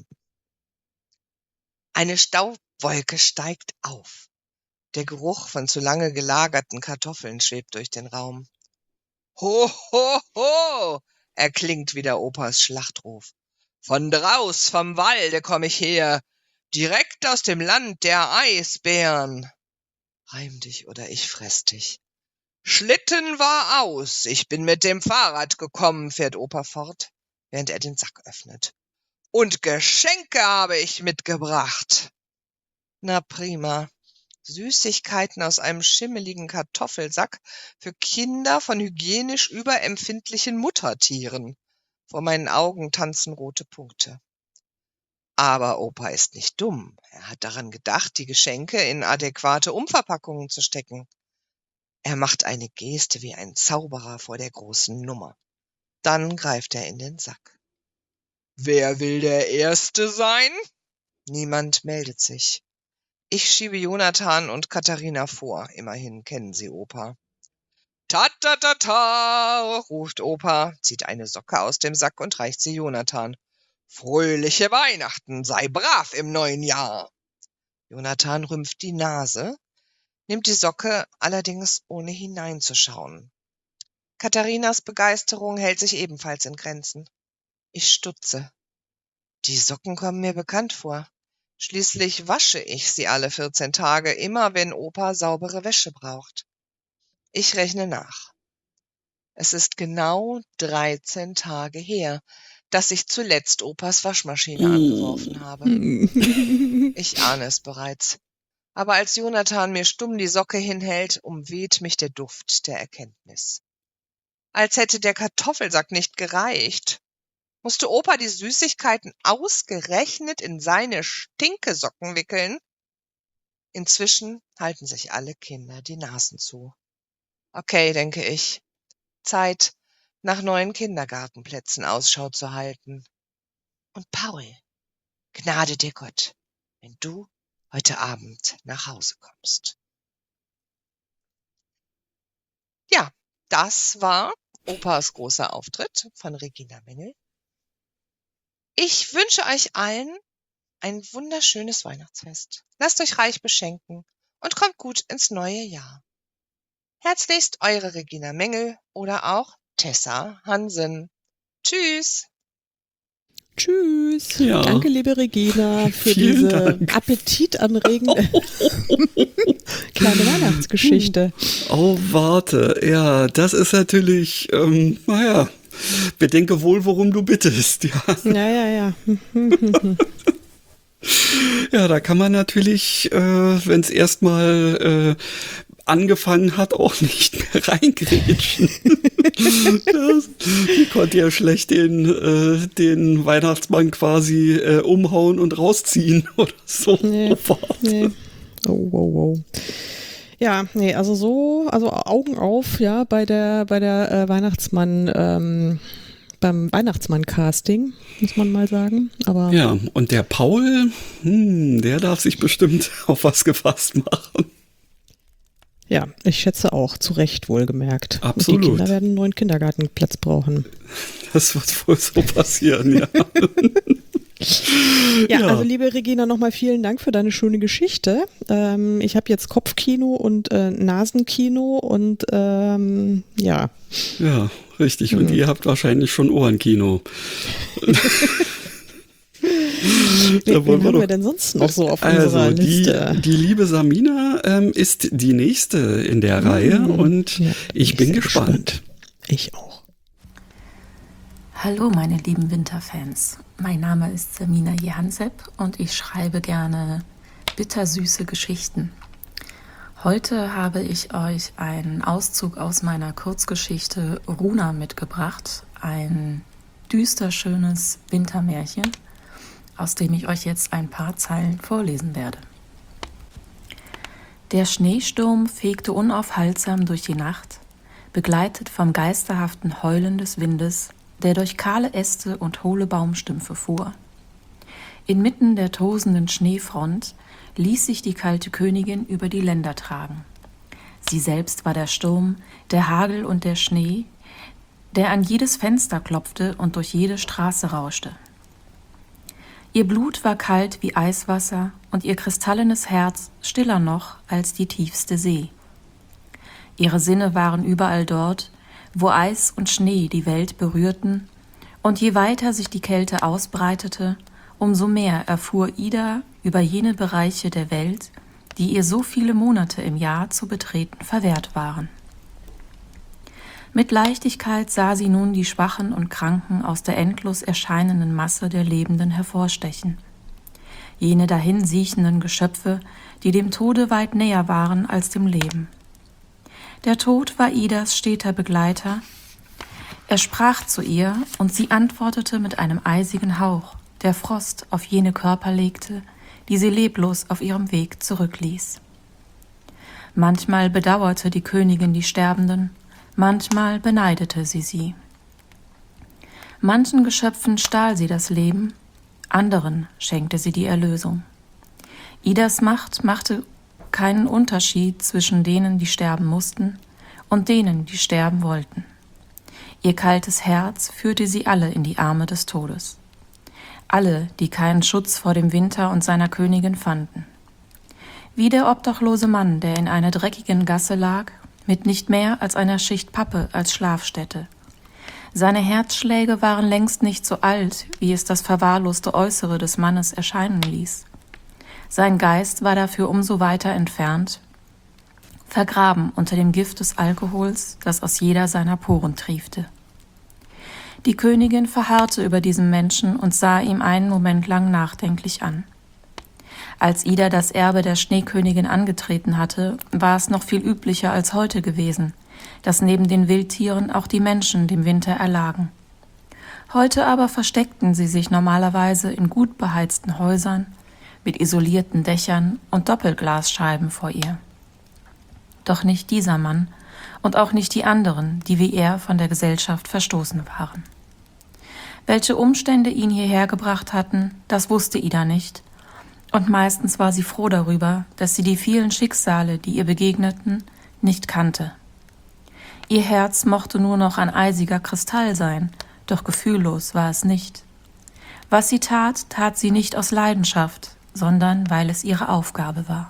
Eine Staubwolke steigt auf. Der Geruch von zu lange gelagerten Kartoffeln schwebt durch den Raum. Ho, ho, ho, erklingt wieder Opas Schlachtruf. Von draus, vom Walde komm ich her. Direkt aus dem Land der Eisbären. Reim dich oder ich fress dich. Schlitten war aus. Ich bin mit dem Fahrrad gekommen, fährt Opa fort, während er den Sack öffnet. Und Geschenke habe ich mitgebracht. Na prima. Süßigkeiten aus einem schimmeligen Kartoffelsack für Kinder von hygienisch überempfindlichen Muttertieren. Vor meinen Augen tanzen rote Punkte. Aber Opa ist nicht dumm. Er hat daran gedacht, die Geschenke in adäquate Umverpackungen zu stecken. Er macht eine Geste wie ein Zauberer vor der großen Nummer. Dann greift er in den Sack. Wer will der Erste sein? Niemand meldet sich. Ich schiebe Jonathan und Katharina vor. Immerhin kennen sie Opa. Ta-ta-ta-ta, ruft Opa, zieht eine Socke aus dem Sack und reicht sie Jonathan. Fröhliche Weihnachten, sei brav im neuen Jahr. Jonathan rümpft die Nase, nimmt die Socke allerdings ohne hineinzuschauen. Katharinas Begeisterung hält sich ebenfalls in Grenzen. Ich stutze. Die Socken kommen mir bekannt vor. Schließlich wasche ich sie alle 14 Tage, immer wenn Opa saubere Wäsche braucht. Ich rechne nach. Es ist genau 13 Tage her, dass ich zuletzt Opas Waschmaschine angeworfen habe. Ich ahne es bereits. Aber als Jonathan mir stumm die Socke hinhält, umweht mich der Duft der Erkenntnis. Als hätte der Kartoffelsack nicht gereicht. Musste Opa die Süßigkeiten ausgerechnet in seine Stinkesocken wickeln? Inzwischen halten sich alle Kinder die Nasen zu. Okay, denke ich. Zeit, nach neuen Kindergartenplätzen Ausschau zu halten. Und Paul, gnade dir Gott, wenn du heute Abend nach Hause kommst. Ja, das war Opas großer Auftritt von Regina Mengel. Ich wünsche euch allen ein wunderschönes Weihnachtsfest. Lasst euch reich beschenken und kommt gut ins neue Jahr. Herzlichst eure Regina Mengel oder auch Tessa Hansen. Tschüss. Tschüss. Ja. Danke, liebe Regina, für Vielen diese Dank. appetitanregende kleine Weihnachtsgeschichte. Oh, warte. Ja, das ist natürlich, naja, bedenke wohl, worum du bittest. Ja, Ja. ja, da kann man natürlich, wenn es erstmal angefangen hat, auch nicht mehr reingrätschen. Die konnte ja schlecht den Weihnachtsmann quasi umhauen und rausziehen oder so. Nee. Oh, wow. Ja, nee, also Augen auf, ja, bei der Weihnachtsmann, beim Weihnachtsmann-Casting, muss man mal sagen. Aber Ja, und der Paul, der darf sich bestimmt auf was gefasst machen. ja, ich schätze auch, zu Recht wohlgemerkt. Absolut. Und die Kinder werden einen neuen Kindergartenplatz brauchen. Das wird wohl so passieren, ja. Ja, Ja. also liebe Regina, nochmal vielen Dank für deine schöne Geschichte. Ich habe jetzt Kopfkino und Nasenkino und ja. Ja, richtig. Und ihr habt wahrscheinlich schon Ohrenkino. Wen haben wir denn sonst noch so auf unserer Liste? Die liebe Samina ist die nächste in der Reihe und Ja, ich bin sehr gespannt. Ich auch. Hallo meine lieben Winterfans, mein Name ist Samina Jehansep und ich schreibe gerne bittersüße Geschichten. Heute habe ich euch einen Auszug aus meiner Kurzgeschichte Runa mitgebracht, ein düster schönes Wintermärchen, aus dem ich euch jetzt ein paar Zeilen vorlesen werde. Der Schneesturm fegte unaufhaltsam durch die Nacht, begleitet vom geisterhaften Heulen des Windes, der durch kahle Äste und hohle Baumstümpfe fuhr. Inmitten der tosenden Schneefront ließ sich die kalte Königin über die Länder tragen. Sie selbst war der Sturm, der Hagel und der Schnee, der an jedes Fenster klopfte und durch jede Straße rauschte. Ihr Blut war kalt wie Eiswasser und ihr kristallenes Herz stiller noch als die tiefste See. Ihre Sinne waren überall dort, wo Eis und Schnee die Welt berührten, und je weiter sich die Kälte ausbreitete, umso mehr erfuhr Ida über jene Bereiche der Welt, die ihr so viele Monate im Jahr zu betreten verwehrt waren. Mit Leichtigkeit sah sie nun die Schwachen und Kranken aus der endlos erscheinenden Masse der Lebenden hervorstechen. Jene dahin siechenden Geschöpfe, die dem Tode weit näher waren als dem Leben. Der Tod war Idas steter Begleiter. Er sprach zu ihr, und sie antwortete mit einem eisigen Hauch, der Frost auf jene Körper legte, die sie leblos auf ihrem Weg zurückließ. Manchmal bedauerte die Königin die Sterbenden, manchmal beneidete sie sie. Manchen Geschöpfen stahl sie das Leben, anderen schenkte sie die Erlösung. Idas Macht machte keinen Unterschied zwischen denen, die sterben mussten, und denen, die sterben wollten. Ihr kaltes Herz führte sie alle in die Arme des Todes. Alle, die keinen Schutz vor dem Winter und seiner Königin fanden. Wie der obdachlose Mann, der in einer dreckigen Gasse lag, mit nicht mehr als einer Schicht Pappe als Schlafstätte. Seine Herzschläge waren längst nicht so alt, wie es das verwahrloste Äußere des Mannes erscheinen ließ. Sein Geist war dafür umso weiter entfernt, vergraben unter dem Gift des Alkohols, das aus jeder seiner Poren triefte. Die Königin verharrte über diesem Menschen und sah ihm einen Moment lang nachdenklich an. Als Ida das Erbe der Schneekönigin angetreten hatte, war es noch viel üblicher als heute gewesen, dass neben den Wildtieren auch die Menschen dem Winter erlagen. Heute aber versteckten sie sich normalerweise in gut beheizten Häusern, mit isolierten Dächern und Doppelglasscheiben vor ihr. Doch nicht dieser Mann und auch nicht die anderen, die wie er von der Gesellschaft verstoßen waren. Welche Umstände ihn hierher gebracht hatten, das wusste Ida nicht, und meistens war sie froh darüber, dass sie die vielen Schicksale, die ihr begegneten, nicht kannte. Ihr Herz mochte nur noch ein eisiger Kristall sein, doch gefühllos war es nicht. Was sie tat, tat sie nicht aus Leidenschaft, sondern weil es ihre Aufgabe war.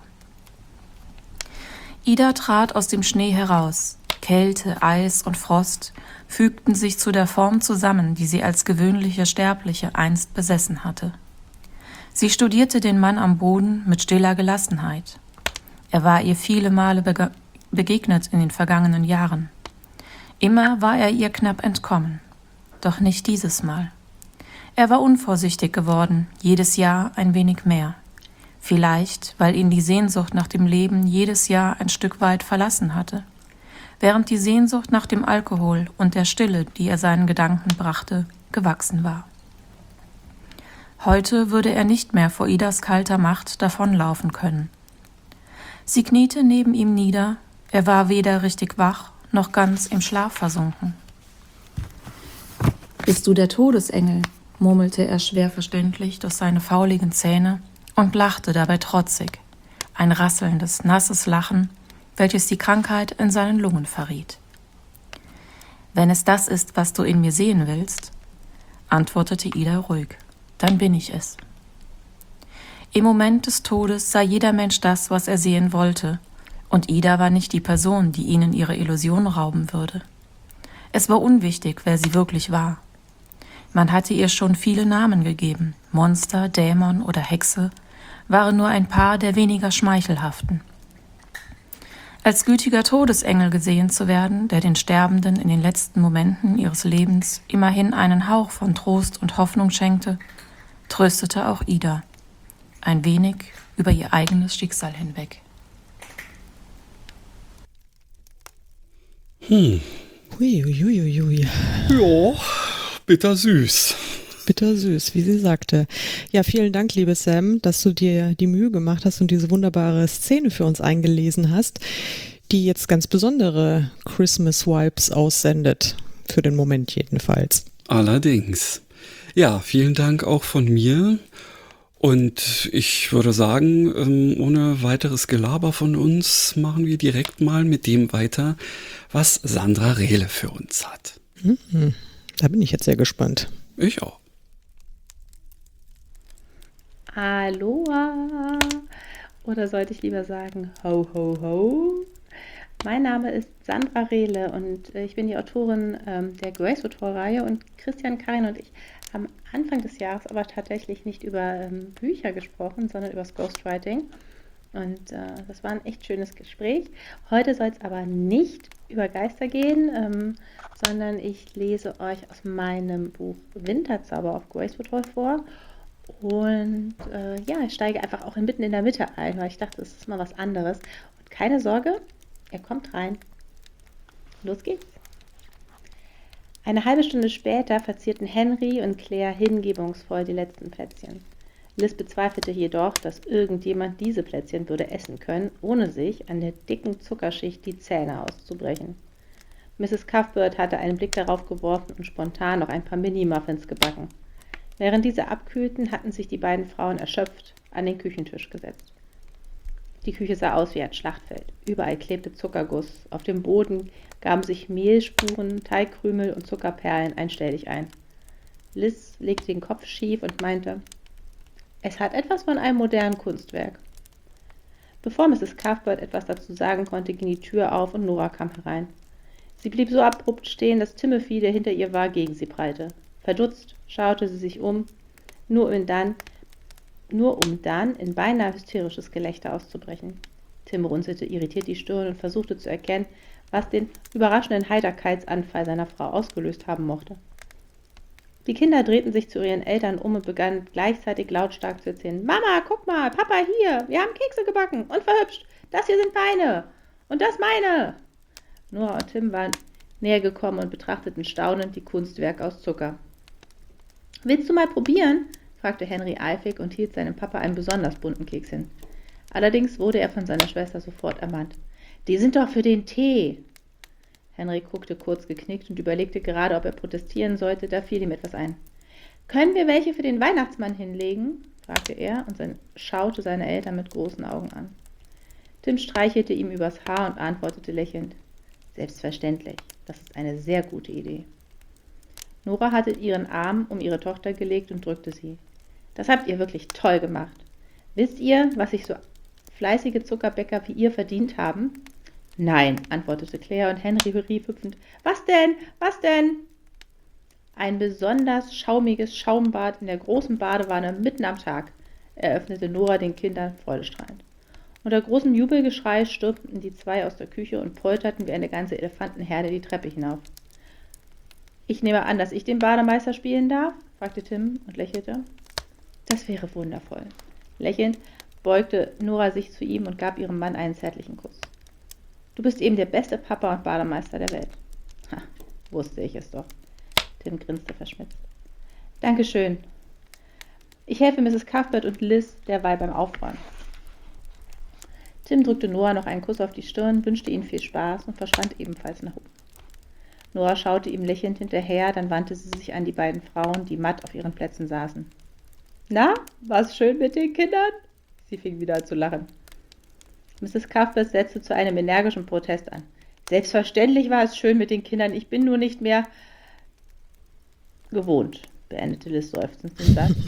Ida trat aus dem Schnee heraus. Kälte, Eis und Frost fügten sich zu der Form zusammen, die sie als gewöhnliche Sterbliche einst besessen hatte. Sie studierte den Mann am Boden mit stiller Gelassenheit. Er war ihr viele Male begegnet in den vergangenen Jahren. Immer war er ihr knapp entkommen, doch nicht dieses Mal. Er war unvorsichtig geworden, jedes Jahr ein wenig mehr. Vielleicht, weil ihn die Sehnsucht nach dem Leben jedes Jahr ein Stück weit verlassen hatte, während die Sehnsucht nach dem Alkohol und der Stille, die er seinen Gedanken brachte, gewachsen war. Heute würde er nicht mehr vor Idas kalter Macht davonlaufen können. Sie kniete neben ihm nieder, er war weder richtig wach noch ganz im Schlaf versunken. »Bist du der Todesengel?« murmelte er schwer verständlich durch seine fauligen Zähne und lachte dabei trotzig, ein rasselndes, nasses Lachen, welches die Krankheit in seinen Lungen verriet. »Wenn es das ist, was du in mir sehen willst«, antwortete Ida ruhig, »dann bin ich es.« Im Moment des Todes sah jeder Mensch das, was er sehen wollte, und Ida war nicht die Person, die ihnen ihre Illusion rauben würde. Es war unwichtig, wer sie wirklich war. Man hatte ihr schon viele Namen gegeben, Monster, Dämon oder Hexe, waren nur ein paar der weniger schmeichelhaften. Als gütiger Todesengel gesehen zu werden, der den Sterbenden in den letzten Momenten ihres Lebens immerhin einen Hauch von Trost und Hoffnung schenkte, tröstete auch Ida, ein wenig über ihr eigenes Schicksal hinweg. Huiuiuiui. Ja, bittersüß. Bittersüß, wie sie sagte. Ja, vielen Dank, liebe Sam, dass du dir die Mühe gemacht hast und diese wunderbare Szene für uns eingelesen hast, die jetzt ganz besondere Christmas-Vibes aussendet. Für den Moment jedenfalls. Allerdings. Ja, vielen Dank auch von mir. Und ich würde sagen, ohne weiteres Gelaber von uns machen wir direkt mal mit dem weiter, was Sandra Rehle für uns hat. Da bin ich jetzt sehr gespannt. Ich auch. Aloha! Oder sollte ich lieber sagen, ho, ho, ho? Mein Name ist Sandra Rehle und ich bin die Autorin der Grace-Autor-Reihe und Christian, Karin und ich am Anfang des Jahres aber tatsächlich nicht über Bücher gesprochen, sondern über das Ghostwriting. Und das war ein echt schönes Gespräch. Heute soll es aber nicht über Geister gehen, sondern ich lese euch aus meinem Buch Winterzauber auf Graceful vor. Und ich steige einfach auch mitten in der Mitte ein, weil ich dachte, es ist mal was anderes. Und keine Sorge, er kommt rein. Los geht's. Eine halbe Stunde später verzierten Henry und Claire hingebungsvoll die letzten Plätzchen. Liz bezweifelte jedoch, dass irgendjemand diese Plätzchen würde essen können, ohne sich an der dicken Zuckerschicht die Zähne auszubrechen. Mrs. Cuthbert hatte einen Blick darauf geworfen und spontan noch ein paar Mini-Muffins gebacken. Während diese abkühlten, hatten sich die beiden Frauen erschöpft an den Küchentisch gesetzt. Die Küche sah aus wie ein Schlachtfeld. Überall klebte Zuckerguss. Auf dem Boden gaben sich Mehlspuren, Teigkrümel und Zuckerperlen einstellig ein. Liz legte den Kopf schief und meinte, es hat etwas von einem modernen Kunstwerk. Bevor Mrs. Cuthbert etwas dazu sagen konnte, ging die Tür auf und Nora kam herein. Sie blieb so abrupt stehen, dass Timothy, der hinter ihr war, gegen sie prallte. Verdutzt schaute sie sich um, nur um dann in beinahe hysterisches Gelächter auszubrechen. Tim runzelte irritiert die Stirn und versuchte zu erkennen, was den überraschenden Heiterkeitsanfall seiner Frau ausgelöst haben mochte. Die Kinder drehten sich zu ihren Eltern um und begannen gleichzeitig lautstark zu erzählen. Mama, guck mal, Papa hier, wir haben Kekse gebacken und verhübscht. Das hier sind meine und das meine. Nora und Tim waren näher gekommen und betrachteten staunend die Kunstwerke aus Zucker. Willst du mal probieren? Fragte Henry eifrig und hielt seinem Papa einen besonders bunten Keks hin. Allerdings wurde er von seiner Schwester sofort ermahnt. Die sind doch für den Tee. Henry guckte kurz geknickt und überlegte gerade, ob er protestieren sollte, da fiel ihm etwas ein. Können wir welche für den Weihnachtsmann hinlegen? Fragte er und schaute seine Eltern mit großen Augen an. Tim streichelte ihm übers Haar und antwortete lächelnd. Selbstverständlich, das ist eine sehr gute Idee. Nora hatte ihren Arm um ihre Tochter gelegt und drückte sie. Das habt ihr wirklich toll gemacht. Wisst ihr, was sich so fleißige Zuckerbäcker wie ihr verdient haben? Nein, antwortete Claire und Henry rief hüpfend. Was denn? Was denn? Ein besonders schaumiges Schaumbad in der großen Badewanne mitten am Tag, eröffnete Nora den Kindern freudestrahlend. Unter großem Jubelgeschrei stürmten die zwei aus der Küche und polterten wie eine ganze Elefantenherde die Treppe hinauf. Ich nehme an, dass ich den Bademeister spielen darf? Fragte Tim und lächelte. Das wäre wundervoll. Lächelnd beugte Nora sich zu ihm und gab ihrem Mann einen zärtlichen Kuss. Du bist eben der beste Papa und Bademeister der Welt. Ha, wusste ich es doch. Tim grinste verschmitzt. Dankeschön. Ich helfe Mrs. Cuthbert und Liz derweil beim Aufräumen. Tim drückte Nora noch einen Kuss auf die Stirn, wünschte ihnen viel Spaß und verschwand ebenfalls nach oben. Nora schaute ihm lächelnd hinterher, dann wandte sie sich an die beiden Frauen, die matt auf ihren Plätzen saßen. Na, war's schön mit den Kindern? Sie fing wieder an zu lachen. Mrs. Cuthbert setzte zu einem energischen Protest an. Selbstverständlich war es schön mit den Kindern, ich bin nur nicht mehr gewohnt, beendete Liz seufzend den Satz.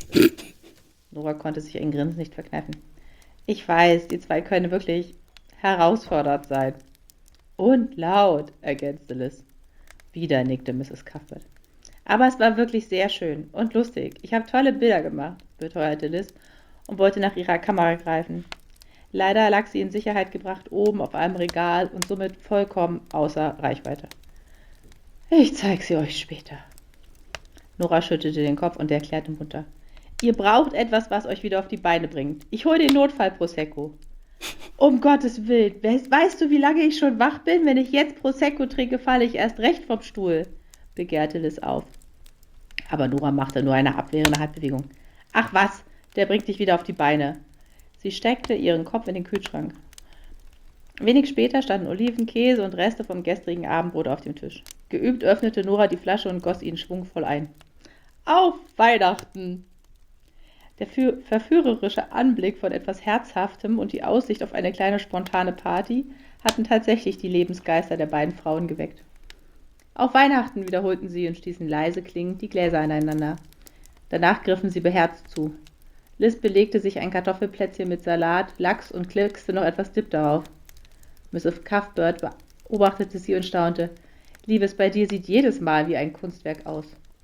Nora konnte sich ein Grinsen nicht verkneifen. Ich weiß, die zwei können wirklich herausfordernd sein. Und laut, ergänzte Liz. Wieder nickte Mrs. Cuthbert. Aber es war wirklich sehr schön und lustig. Ich habe tolle Bilder gemacht, beteuerte Liz und wollte nach ihrer Kamera greifen. Leider lag sie in Sicherheit gebracht oben auf einem Regal und somit vollkommen außer Reichweite. Ich zeige sie euch später. Nora schüttelte den Kopf und erklärte munter. Ihr braucht etwas, was euch wieder auf die Beine bringt. Ich hole den Notfall-Prosecco. Um Gottes Willen, weißt du, wie lange ich schon wach bin? Wenn ich jetzt Prosecco trinke, falle ich erst recht vom Stuhl, begehrte Liz auf. Aber Nora machte nur eine abwehrende Handbewegung. Ach was, der bringt dich wieder auf die Beine. Sie steckte ihren Kopf in den Kühlschrank. Wenig später standen Oliven, Käse und Reste vom gestrigen Abendbrot auf dem Tisch. Geübt öffnete Nora die Flasche und goss ihn schwungvoll ein. Auf Weihnachten! Der verführerische Anblick von etwas Herzhaftem und die Aussicht auf eine kleine spontane Party hatten tatsächlich die Lebensgeister der beiden Frauen geweckt. Auf Weihnachten, wiederholten sie und stießen leise klingend die Gläser aneinander. Danach griffen sie beherzt zu. Liz belegte sich ein Kartoffelplätzchen mit Salat, Lachs und klickste noch etwas Dip darauf. Mrs. Cuthbert beobachtete sie und staunte. Liebes, bei dir sieht jedes Mal wie ein Kunstwerk aus.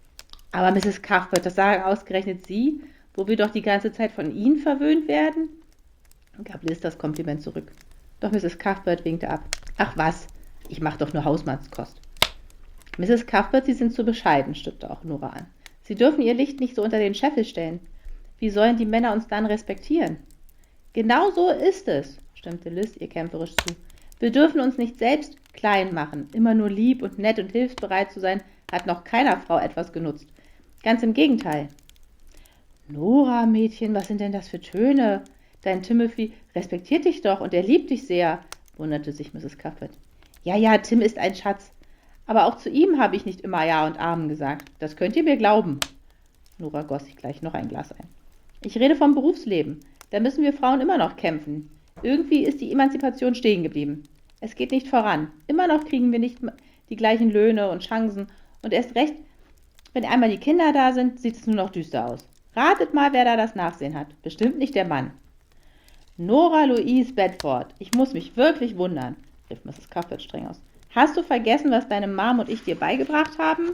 Aber Mrs. Cuthbert, das sagen ausgerechnet Sie, wo wir doch die ganze Zeit von Ihnen verwöhnt werden? Gab Liz das Kompliment zurück. Doch Mrs. Cuthbert winkte ab. Ach was, ich mache doch nur Hausmannskost. Mrs. Cuthbert, Sie sind zu bescheiden, stimmte auch Nora an. Sie dürfen Ihr Licht nicht so unter den Scheffel stellen. Wie sollen die Männer uns dann respektieren? Genau so ist es, stimmte Liz ihr kämpferisch zu. Wir dürfen uns nicht selbst klein machen. Immer nur lieb und nett und hilfsbereit zu sein, hat noch keiner Frau etwas genutzt. Ganz im Gegenteil. Nora, Mädchen, was sind denn das für Töne? Dein Timothy respektiert dich doch und er liebt dich sehr, wunderte sich Mrs. Cuthbert. Ja, Tim ist ein Schatz. Aber auch zu ihm habe ich nicht immer Ja und Amen gesagt. Das könnt ihr mir glauben. Nora goss sich gleich noch ein Glas ein. Ich rede vom Berufsleben. Da müssen wir Frauen immer noch kämpfen. Irgendwie ist die Emanzipation stehen geblieben. Es geht nicht voran. Immer noch kriegen wir nicht die gleichen Löhne und Chancen. Und erst recht, wenn einmal die Kinder da sind, sieht es nur noch düster aus. Ratet mal, wer da das Nachsehen hat. Bestimmt nicht der Mann. Nora Louise Bedford, ich muss mich wirklich wundern, rief Mrs. Cuthbert streng aus. Hast du vergessen, was deine Mom und ich dir beigebracht haben?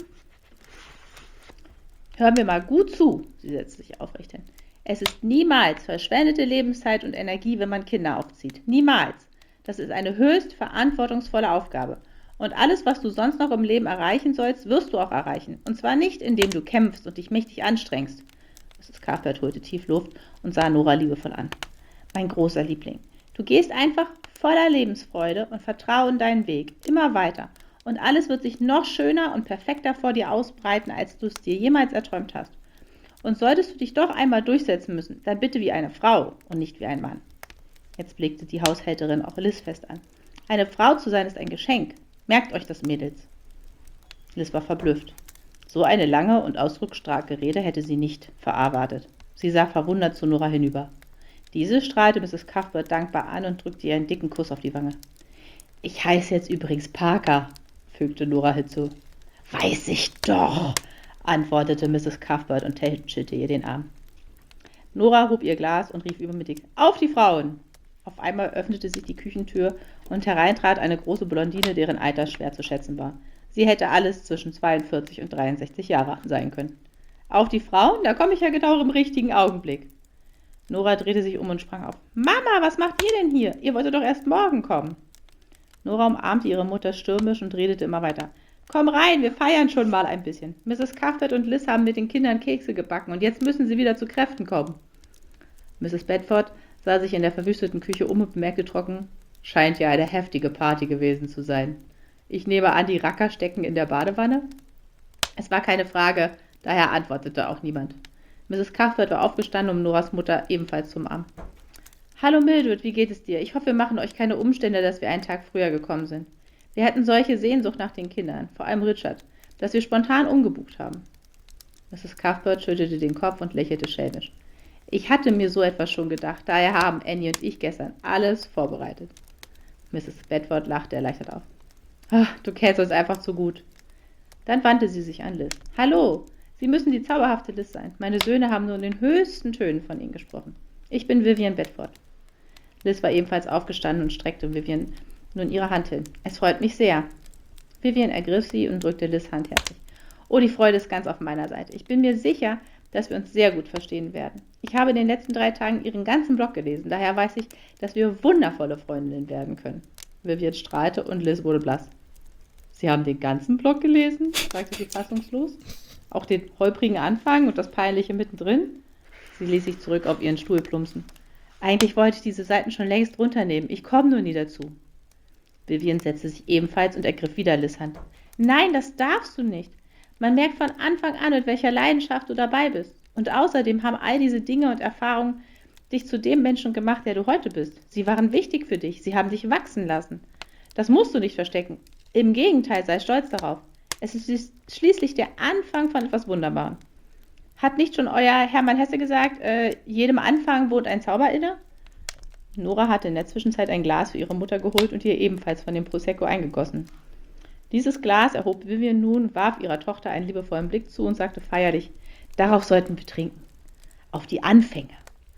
Hör mir mal gut zu, sie setzte sich aufrecht hin. Es ist niemals verschwendete Lebenszeit und Energie, wenn man Kinder aufzieht. Niemals. Das ist eine höchst verantwortungsvolle Aufgabe. Und alles, was du sonst noch im Leben erreichen sollst, wirst du auch erreichen. Und zwar nicht, indem du kämpfst und dich mächtig anstrengst. Mrs. Cuthbert holte tief Luft und sah Nora liebevoll an. Mein großer Liebling, du gehst einfach voller Lebensfreude und Vertrauen deinen Weg, immer weiter. Und alles wird sich noch schöner und perfekter vor dir ausbreiten, als du es dir jemals erträumt hast. Und solltest du dich doch einmal durchsetzen müssen, dann bitte wie eine Frau und nicht wie ein Mann. Jetzt blickte die Haushälterin auch Liz fest an. Eine Frau zu sein ist ein Geschenk. Merkt euch das, Mädels. Liz war verblüfft. So eine lange und ausdrucksstarke Rede hätte sie nicht verarbeitet. Sie sah verwundert zu Nora hinüber. Diese strahlte Mrs. Cuthbert dankbar an und drückte ihr einen dicken Kuss auf die Wange. Ich heiße jetzt übrigens Parker, fügte Nora hinzu. Weiß ich doch, antwortete Mrs. Cuthbert und tätschelte ihr den Arm. Nora hob ihr Glas und rief übermütig, auf die Frauen! Auf einmal öffnete sich die Küchentür und hereintrat eine große Blondine, deren Alter schwer zu schätzen war. Sie hätte alles zwischen 42 und 63 Jahre sein können. Auf die Frauen? Da komme ich ja genau im richtigen Augenblick. Nora drehte sich um und sprang auf. Mama, was macht ihr denn hier? Ihr wolltet doch erst morgen kommen. Nora umarmte ihre Mutter stürmisch und redete immer weiter. Komm rein, wir feiern schon mal ein bisschen. Mrs. Cuthbert und Liz haben mit den Kindern Kekse gebacken und jetzt müssen sie wieder zu Kräften kommen. Mrs. Bedford sah sich in der verwüsteten Küche um und bemerkte trocken, scheint ja eine heftige Party gewesen zu sein. Ich nehme an, die Racker stecken in der Badewanne? Es war keine Frage, daher antwortete auch niemand. Mrs. Cuthbert war aufgestanden, um Noras Mutter ebenfalls zu umarmen. Hallo Mildred, wie geht es dir? Ich hoffe, wir machen euch keine Umstände, dass wir einen Tag früher gekommen sind. Wir hatten solche Sehnsucht nach den Kindern, vor allem Richard, dass wir spontan umgebucht haben. Mrs. Cuthbert schüttelte den Kopf und lächelte schelmisch. Ich hatte mir so etwas schon gedacht, daher haben Annie und ich gestern alles vorbereitet. Mrs. Bedford lachte erleichtert auf. Ach, du kennst uns einfach zu gut. Dann wandte sie sich an Liz. Hallo, Sie müssen die zauberhafte Liz sein. Meine Söhne haben nur in den höchsten Tönen von Ihnen gesprochen. Ich bin Vivian Bedford. Liz war ebenfalls aufgestanden und streckte Vivian nun ihre Hand hin. Es freut mich sehr. Vivian ergriff sie und drückte Liz Hand herzlich. Oh, die Freude ist ganz auf meiner Seite. Ich bin mir sicher, dass wir uns sehr gut verstehen werden. Ich habe in den letzten 3 Tagen Ihren ganzen Blog gelesen, daher weiß ich, dass wir wundervolle Freundinnen werden können. Vivian strahlte und Liz wurde blass. Sie haben den ganzen Blog gelesen? Fragte sie fassungslos. Auch den holprigen Anfang und das Peinliche mittendrin? Sie ließ sich zurück auf ihren Stuhl plumpsen. Eigentlich wollte ich diese Seiten schon längst runternehmen. Ich komme nur nie dazu. Vivian setzte sich ebenfalls und ergriff wieder Liz Hand. Nein, das darfst du nicht. Man merkt von Anfang an, mit welcher Leidenschaft du dabei bist. Und außerdem haben all diese Dinge und Erfahrungen dich zu dem Menschen gemacht, der du heute bist. Sie waren wichtig für dich. Sie haben dich wachsen lassen. Das musst du nicht verstecken. Im Gegenteil, sei stolz darauf. Es ist schließlich der Anfang von etwas Wunderbarem. Hat nicht schon euer Hermann Hesse gesagt, jedem Anfang wohnt ein Zauber inne? Nora hatte in der Zwischenzeit ein Glas für ihre Mutter geholt und ihr ebenfalls von dem Prosecco eingegossen. Dieses Glas erhob Vivian nun, warf ihrer Tochter einen liebevollen Blick zu und sagte feierlich, darauf sollten wir trinken. Auf die Anfänge.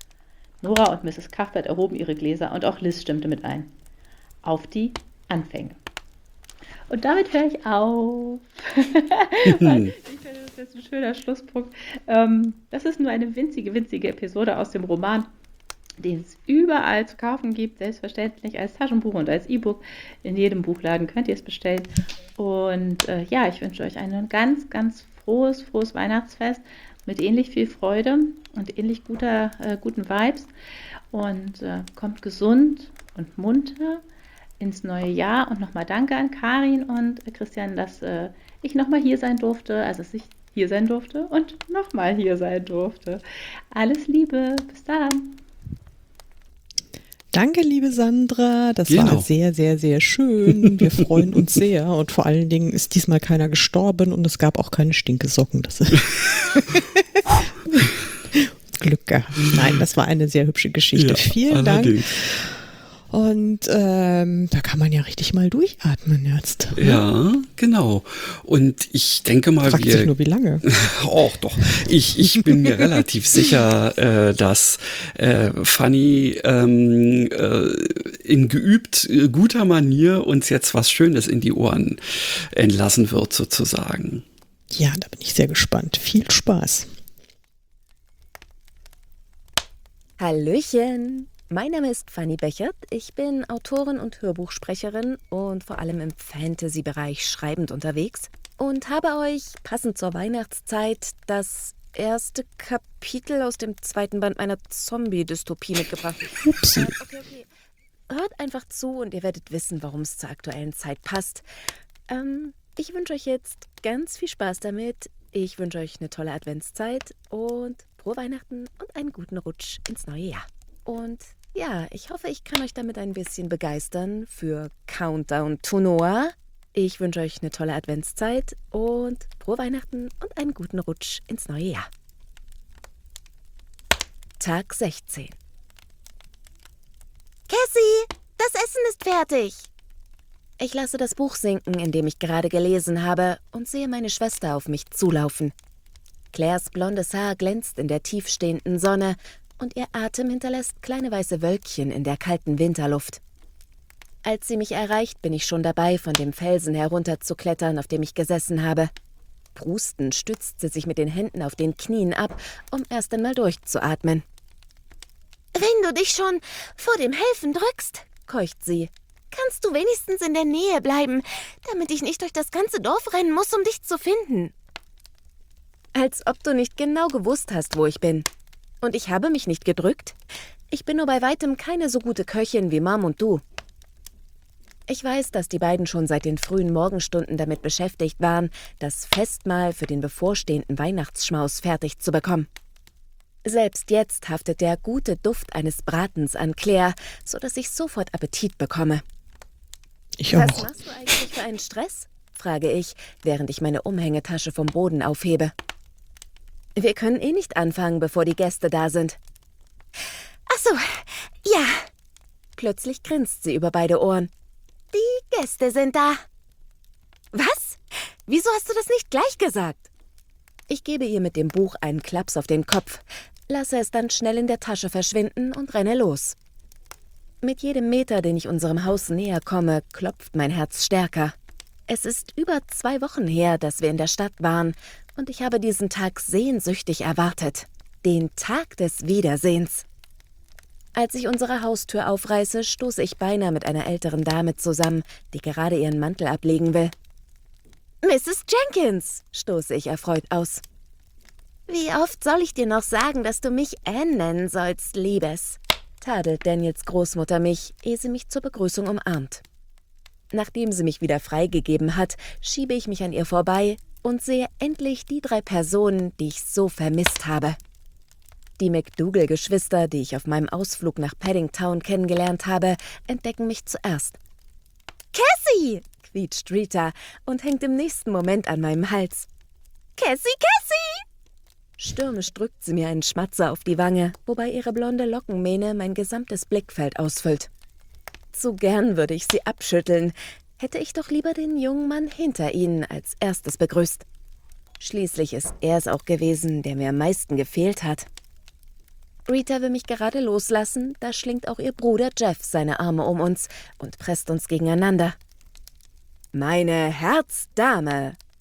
Nora und Mrs. Cuthbert erhoben ihre Gläser und auch Liz stimmte mit ein. Auf die Anfänge. Und damit höre ich auf. Weil ich finde es Das ist ein schöner Schlusspunkt. Das ist nur eine winzige, winzige Episode aus dem Roman, den es überall zu kaufen gibt, selbstverständlich als Taschenbuch und als E-Book. In jedem Buchladen könnt ihr es bestellen. Und ja, ich wünsche euch ein ganz, ganz frohes Weihnachtsfest mit ähnlich viel Freude und ähnlich guten Vibes. Und kommt gesund und munter ins neue Jahr. Und nochmal danke an Karin und Christian, dass ich nochmal hier sein durfte, also dass ich hier sein durfte und nochmal hier sein durfte. Alles Liebe, bis dann. Danke, liebe Sandra. Das Genau. war sehr, sehr, sehr schön. Wir freuen uns sehr. Und vor allen Dingen ist diesmal keiner gestorben und es gab auch keine Stinkesocken. Das Glück gehabt. Nein, das war eine sehr hübsche Geschichte. Ja, Vielen allerdings. Dank. Und da kann man ja richtig mal durchatmen jetzt. Ja, genau. Und ich denke mal, Fragt sich nur, wie lange. Och, doch. Ich bin mir relativ sicher, dass Fanny in geübt guter Manier uns jetzt was Schönes in die Ohren entlassen wird, sozusagen. Ja, da bin ich sehr gespannt. Viel Spaß. Hallöchen, mein Name ist Fanny Bechert. Ich bin Autorin und Hörbuchsprecherin und vor allem im Fantasy-Bereich schreibend unterwegs und habe euch, passend zur Weihnachtszeit, das erste Kapitel aus dem 2. Band meiner Zombie-Dystopie mitgebracht. Okay. Hört einfach zu und ihr werdet wissen, warum es zur aktuellen Zeit passt. Ich wünsche euch jetzt ganz viel Spaß damit. Ich wünsche euch eine tolle Adventszeit und frohe Weihnachten und einen guten Rutsch ins neue Jahr. Und ja, ich hoffe, ich kann euch damit ein bisschen begeistern für Countdown to Noah. Ich wünsche euch eine tolle Adventszeit und frohe Weihnachten und einen guten Rutsch ins neue Jahr. Tag 16. Cassie, das Essen ist fertig. Ich lasse das Buch sinken, in dem ich gerade gelesen habe, und sehe meine Schwester auf mich zulaufen. Claires blondes Haar glänzt in der tiefstehenden Sonne und ihr Atem hinterlässt kleine weiße Wölkchen in der kalten Winterluft. Als sie mich erreicht, bin ich schon dabei, von dem Felsen herunterzuklettern, auf dem ich gesessen habe. Prustend stützt sie sich mit den Händen auf den Knien ab, um erst einmal durchzuatmen. »Wenn du dich schon vor dem Helfen drückst«, keucht sie, »kannst du wenigstens in der Nähe bleiben, damit ich nicht durch das ganze Dorf rennen muss, um dich zu finden.« Als ob du nicht genau gewusst hast, wo ich bin. Und ich habe mich nicht gedrückt. Ich bin nur bei weitem keine so gute Köchin wie Mom und du. Ich weiß, dass die beiden schon seit den frühen Morgenstunden damit beschäftigt waren, das Festmahl für den bevorstehenden Weihnachtsschmaus fertig zu bekommen. Selbst jetzt haftet der gute Duft eines Bratens an Claire, sodass ich sofort Appetit bekomme. Ich auch. Was machst du eigentlich für einen Stress? Frage ich, während ich meine Umhängetasche vom Boden aufhebe. Wir können eh nicht anfangen, bevor die Gäste da sind. Ach so, ja. Plötzlich grinst sie über beide Ohren. Die Gäste sind da. Was? Wieso hast du das nicht gleich gesagt? Ich gebe ihr mit dem Buch einen Klaps auf den Kopf, lasse es dann schnell in der Tasche verschwinden und renne los. Mit jedem Meter, den ich unserem Haus näher komme, klopft mein Herz stärker. Es ist über 2 Wochen her, dass wir in der Stadt waren, und ich habe diesen Tag sehnsüchtig erwartet. Den Tag des Wiedersehens. Als ich unsere Haustür aufreiße, stoße ich beinahe mit einer älteren Dame zusammen, die gerade ihren Mantel ablegen will. »Mrs. Jenkins«, stoße ich erfreut aus. »Wie oft soll ich dir noch sagen, dass du mich Anne nennen sollst, Liebes?«, tadelt Daniels Großmutter mich, ehe sie mich zur Begrüßung umarmt. Nachdem sie mich wieder freigegeben hat, schiebe ich mich an ihr vorbei und sehe endlich die 3 Personen, die ich so vermisst habe. Die McDougal-Geschwister, die ich auf meinem Ausflug nach Paddingtown kennengelernt habe, entdecken mich zuerst. »Cassie«, quietscht Rita und hängt im nächsten Moment an meinem Hals. »Cassie, Cassie!« Stürmisch drückt sie mir einen Schmatzer auf die Wange, wobei ihre blonde Lockenmähne mein gesamtes Blickfeld ausfüllt. Zu gern würde ich sie abschütteln, hätte ich doch lieber den jungen Mann hinter ihnen als erstes begrüßt. Schließlich ist er es auch gewesen, der mir am meisten gefehlt hat. Rita will mich gerade loslassen, da schlingt auch ihr Bruder Jeff seine Arme um uns und presst uns gegeneinander. »Meine Herzdame«,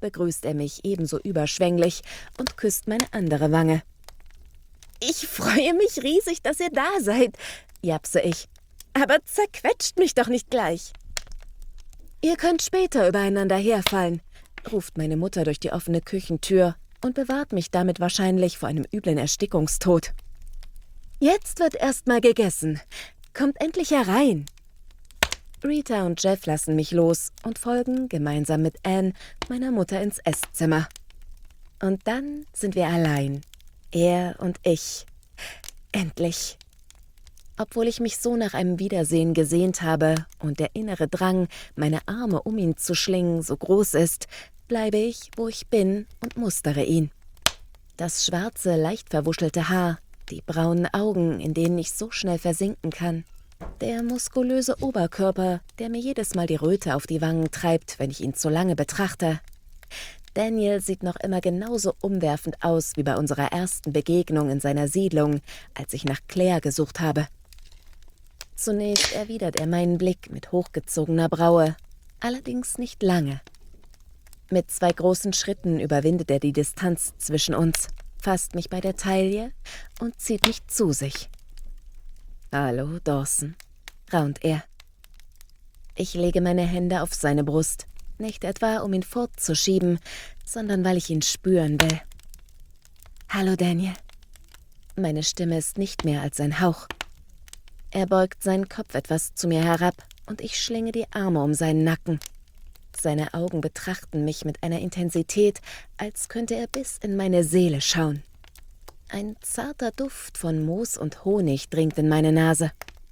begrüßt er mich ebenso überschwänglich und küsst meine andere Wange. »Ich freue mich riesig, dass ihr da seid«, japse ich. »Aber zerquetscht mich doch nicht gleich.« »Ihr könnt später übereinander herfallen«, ruft meine Mutter durch die offene Küchentür und bewahrt mich damit wahrscheinlich vor einem üblen Erstickungstod. »Jetzt wird erst mal gegessen. Kommt endlich herein.« Rita und Jeff lassen mich los und folgen gemeinsam mit Anne meiner Mutter ins Esszimmer. Und dann sind wir allein, er und ich. Endlich. Obwohl ich mich so nach einem Wiedersehen gesehnt habe und der innere Drang, meine Arme um ihn zu schlingen, so groß ist, bleibe ich, wo ich bin und mustere ihn. Das schwarze, leicht verwuschelte Haar, die braunen Augen, in denen ich so schnell versinken kann, der muskulöse Oberkörper, der mir jedes Mal die Röte auf die Wangen treibt, wenn ich ihn zu lange betrachte. Daniel sieht noch immer genauso umwerfend aus wie bei unserer ersten Begegnung in seiner Siedlung, als ich nach Claire gesucht habe. Zunächst erwidert er meinen Blick mit hochgezogener Braue, allerdings nicht lange. Mit 2 großen Schritten überwindet er die Distanz zwischen uns, fasst mich bei der Taille und zieht mich zu sich. »Hallo, Dawson«, raunt er. Ich lege meine Hände auf seine Brust, nicht etwa, um ihn fortzuschieben, sondern weil ich ihn spüren will. »Hallo, Daniel.« Meine Stimme ist nicht mehr als ein Hauch. Er beugt seinen Kopf etwas zu mir herab und ich schlinge die Arme um seinen Nacken. Seine Augen betrachten mich mit einer Intensität, als könnte er bis in meine Seele schauen. Ein zarter Duft von Moos und Honig dringt in meine Nase.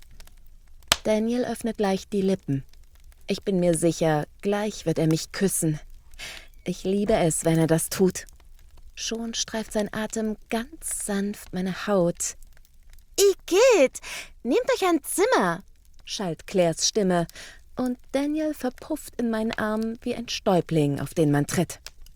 Daniel öffnet leicht die Lippen. Ich bin mir sicher, gleich wird er mich küssen. Ich liebe es, wenn er das tut. Schon streift sein Atem ganz sanft meine Haut. »Igitt, nehmt euch ein Zimmer«, schallt Claires Stimme, und Daniel verpufft in meinen Armen wie ein Stäubling, auf den man tritt.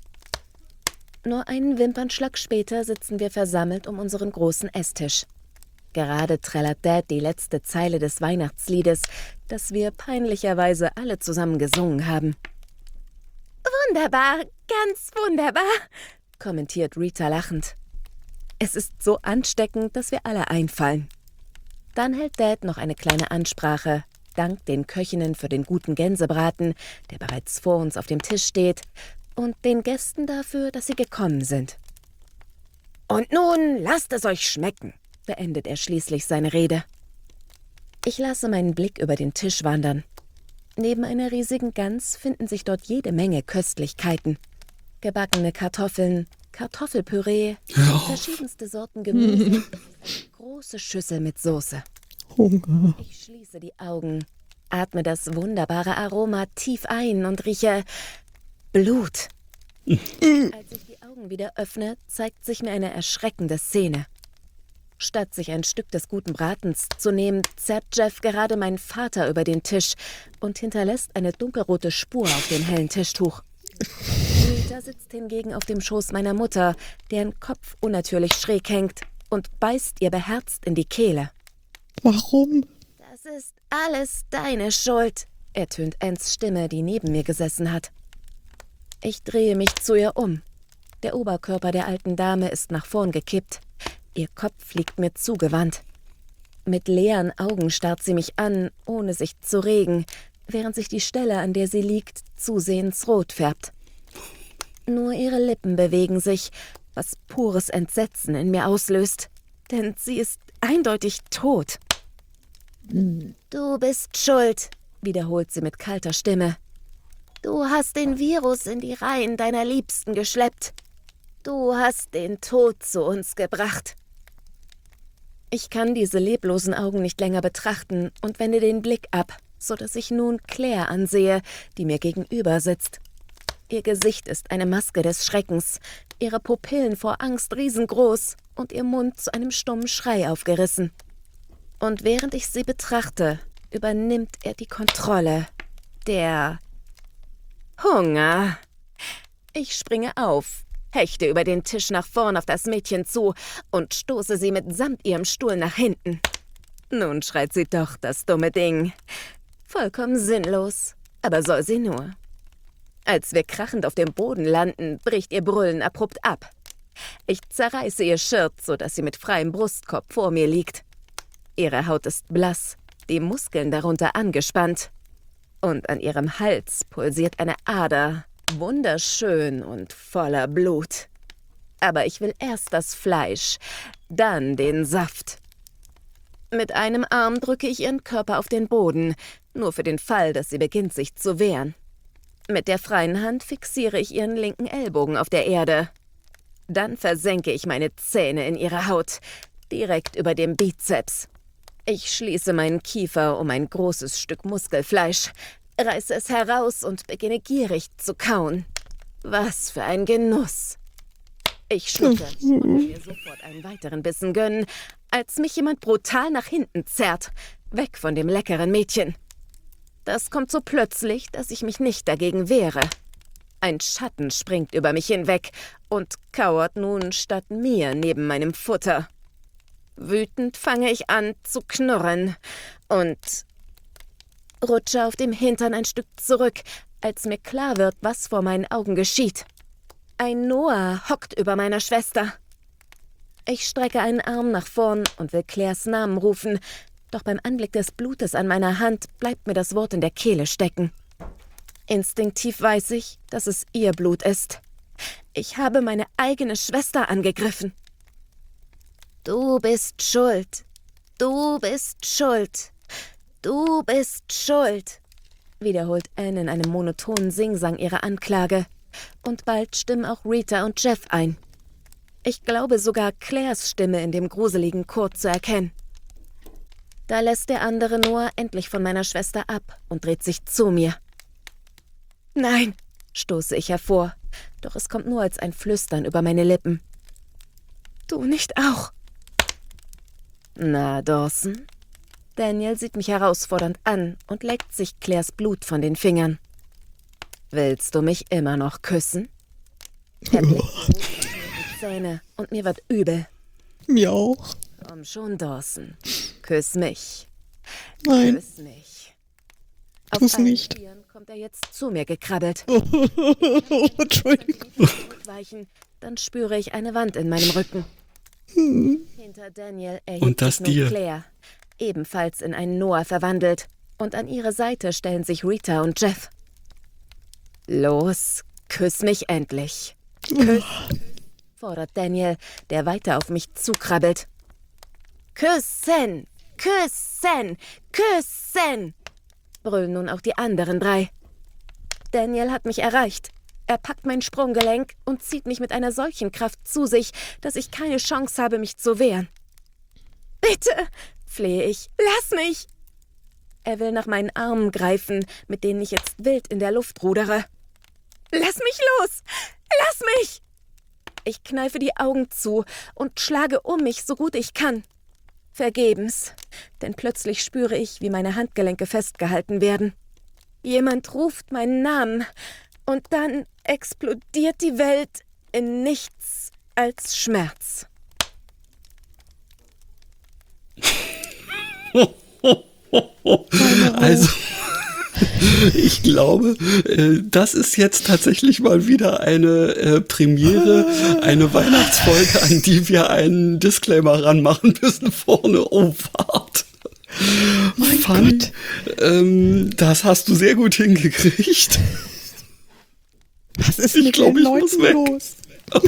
Nur einen Wimpernschlag später sitzen wir versammelt um unseren großen Esstisch. Gerade trällert Dad die letzte Zeile des Weihnachtsliedes, das wir peinlicherweise alle zusammen gesungen haben. »Wunderbar, ganz wunderbar«, kommentiert Rita lachend. Es ist so ansteckend, dass wir alle einfallen. Dann hält Dad noch eine kleine Ansprache, dankt den Köchinnen für den guten Gänsebraten, der bereits vor uns auf dem Tisch steht, und den Gästen dafür, dass sie gekommen sind. »Und nun lasst es euch schmecken«, beendet er schließlich seine Rede. Ich lasse meinen Blick über den Tisch wandern. Neben einer riesigen Gans finden sich dort jede Menge Köstlichkeiten. Gebackene Kartoffeln, Kartoffelpüree, verschiedenste Sorten Gemüse, eine große Schüssel mit Soße. Hunger. Ich schließe die Augen, atme das wunderbare Aroma tief ein und rieche Blut. Als ich die Augen wieder öffne, zeigt sich mir eine erschreckende Szene. Statt sich ein Stück des guten Bratens zu nehmen, zerrt Jeff gerade meinen Vater über den Tisch und hinterlässt eine dunkelrote Spur auf dem hellen Tischtuch. Rita sitzt hingegen auf dem Schoß meiner Mutter, deren Kopf unnatürlich schräg hängt, und beißt ihr beherzt in die Kehle. Warum? »Das ist alles deine Schuld«, ertönt Anns Stimme, die neben mir gesessen hat. Ich drehe mich zu ihr um. Der Oberkörper der alten Dame ist nach vorn gekippt. Ihr Kopf liegt mir zugewandt. Mit leeren Augen starrt sie mich an, ohne sich zu regen, während sich die Stelle, an der sie liegt, zusehends rot färbt. Nur ihre Lippen bewegen sich, was pures Entsetzen in mir auslöst, denn sie ist eindeutig tot. »Du bist schuld«, wiederholt sie mit kalter Stimme. »Du hast den Virus in die Reihen deiner Liebsten geschleppt. Du hast den Tod zu uns gebracht.« Ich kann diese leblosen Augen nicht länger betrachten und wende den Blick ab, so dass ich nun Claire ansehe, die mir gegenüber sitzt. Ihr Gesicht ist eine Maske des Schreckens, ihre Pupillen vor Angst riesengroß und ihr Mund zu einem stummen Schrei aufgerissen. Und während ich sie betrachte, übernimmt er die Kontrolle. Der Hunger. Ich springe auf, hechte über den Tisch nach vorn auf das Mädchen zu und stoße sie mitsamt ihrem Stuhl nach hinten. Nun schreit sie doch, das dumme Ding. Vollkommen sinnlos, aber soll sie nur. Als wir krachend auf dem Boden landen, bricht ihr Brüllen abrupt ab. Ich zerreiße ihr Shirt, sodass sie mit freiem Brustkorb vor mir liegt. Ihre Haut ist blass, die Muskeln darunter angespannt. Und an ihrem Hals pulsiert eine Ader, wunderschön und voller Blut. Aber ich will erst das Fleisch, dann den Saft. Mit einem Arm drücke ich ihren Körper auf den Boden, nur für den Fall, dass sie beginnt, sich zu wehren. Mit der freien Hand fixiere ich ihren linken Ellbogen auf der Erde. Dann versenke ich meine Zähne in ihre Haut, direkt über dem Bizeps. Ich schließe meinen Kiefer um ein großes Stück Muskelfleisch, reiße es heraus und beginne gierig zu kauen. Was für ein Genuss! Ich schlucke und will mir sofort einen weiteren Bissen gönnen, als mich jemand brutal nach hinten zerrt, weg von dem leckeren Mädchen. Das kommt so plötzlich, dass ich mich nicht dagegen wehre. Ein Schatten springt über mich hinweg und kauert nun statt mir neben meinem Futter. Wütend fange ich an zu knurren und rutsche auf dem Hintern ein Stück zurück, als mir klar wird, was vor meinen Augen geschieht. Ein Noah hockt über meiner Schwester. Ich strecke einen Arm nach vorn und will Claires Namen rufen, doch beim Anblick des Blutes an meiner Hand bleibt mir das Wort in der Kehle stecken. Instinktiv weiß ich, dass es ihr Blut ist. Ich habe meine eigene Schwester angegriffen. Du bist schuld. Du bist schuld. Du bist schuld, wiederholt Anne in einem monotonen Singsang ihre Anklage. Und bald stimmen auch Rita und Jeff ein. Ich glaube sogar Claires Stimme in dem gruseligen Chor zu erkennen. Da lässt der andere Noah endlich von meiner Schwester ab und dreht sich zu mir. Nein, stoße ich hervor, doch es kommt nur als ein Flüstern über meine Lippen. Du nicht auch? Na, Dawson? Daniel sieht mich herausfordernd an und leckt sich Claires Blut von den Fingern. Willst du mich immer noch küssen? Er blickt die Zähne und mir wird übel. Mir auch. Komm schon, Dawson. Küss mich. Nein. Küss mich. Tu's Auf allen nicht. Vieren kommt er jetzt zu mir gekrabbelt. Entschuldigung. Zurückweichen, dann spüre ich eine Wand in meinem Rücken. Hinter Daniel erhebt Und das sich nun Tier. Claire, ebenfalls in einen Noah verwandelt. Und an ihre Seite stellen sich Rita und Jeff. Los, küss mich endlich. Küss, fordert Daniel, der weiter auf mich zukrabbelt. Küssen, küssen, küssen, brüllen nun auch die anderen drei. Daniel hat mich erreicht. Er packt mein Sprunggelenk und zieht mich mit einer solchen Kraft zu sich, dass ich keine Chance habe, mich zu wehren. Bitte, flehe ich, lass mich! Er will nach meinen Armen greifen, mit denen ich jetzt wild in der Luft rudere. Lass mich los! Lass mich! Ich kneife die Augen zu und schlage um mich, so gut ich kann. Vergebens, denn plötzlich spüre ich, wie meine Handgelenke festgehalten werden. Jemand ruft meinen Namen und dann explodiert die Welt in nichts als Schmerz. Also, ich glaube, das ist jetzt tatsächlich mal wieder eine Premiere, eine Weihnachtsfolge, an die wir einen Disclaimer ranmachen müssen vorne. Oh, wart. Mein Fanny, Gott. das hast du sehr gut hingekriegt. Was ist Ich mit glaub, den ich muss Leuten weg. los?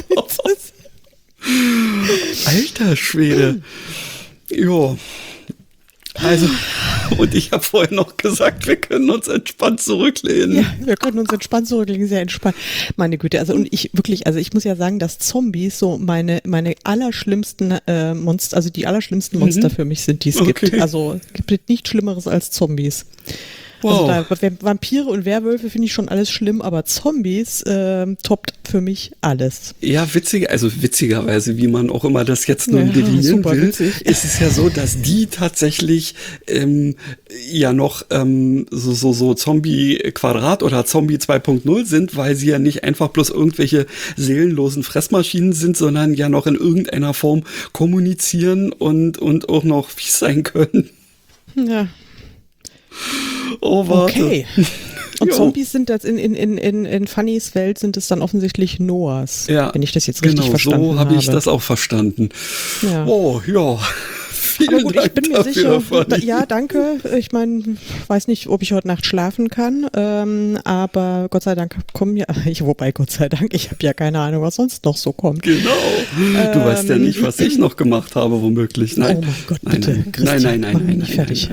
Alter Schwede. Jo. Also, und ich habe vorhin noch gesagt, wir können uns entspannt zurücklehnen. Ja, wir können uns entspannt zurücklegen, sehr entspannt. Meine Güte, also und ich wirklich, also ich muss ja sagen, dass Zombies so meine allerschlimmsten Monster, also die allerschlimmsten Monster für mich sind, die es gibt. Okay. Also es gibt nichts Schlimmeres als Zombies. Wow. Also Vampire und Werwölfe finde ich schon alles schlimm, aber Zombies toppt für mich alles. Ja, witzigerweise, wie man auch immer das jetzt nun Ja, definieren super will, witzig. ist es ja so, dass die tatsächlich ja noch so Zombie-Quadrat oder Zombie 2.0 sind, weil sie ja nicht einfach bloß irgendwelche seelenlosen Fressmaschinen sind, sondern ja noch in irgendeiner Form kommunizieren und auch noch fies sein können. Ja. Oh, warte. Okay. Und Zombies sind das in Fannys Welt sind es dann offensichtlich Noahs, wenn ich das jetzt richtig verstanden habe. Genau, so habe ich das auch verstanden. Ja. Oh, ja. Aber gut, ich bin mir sicher. Ja, danke. Ich meine, weiß nicht, ob ich heute Nacht schlafen kann, aber Gott sei Dank kommen ja, wobei Gott sei Dank, ich habe ja keine Ahnung, was sonst noch so kommt. Genau. Du weißt ja nicht, was ich noch gemacht habe, womöglich. Nein. Oh mein Gott, bitte. Nein. Fertig.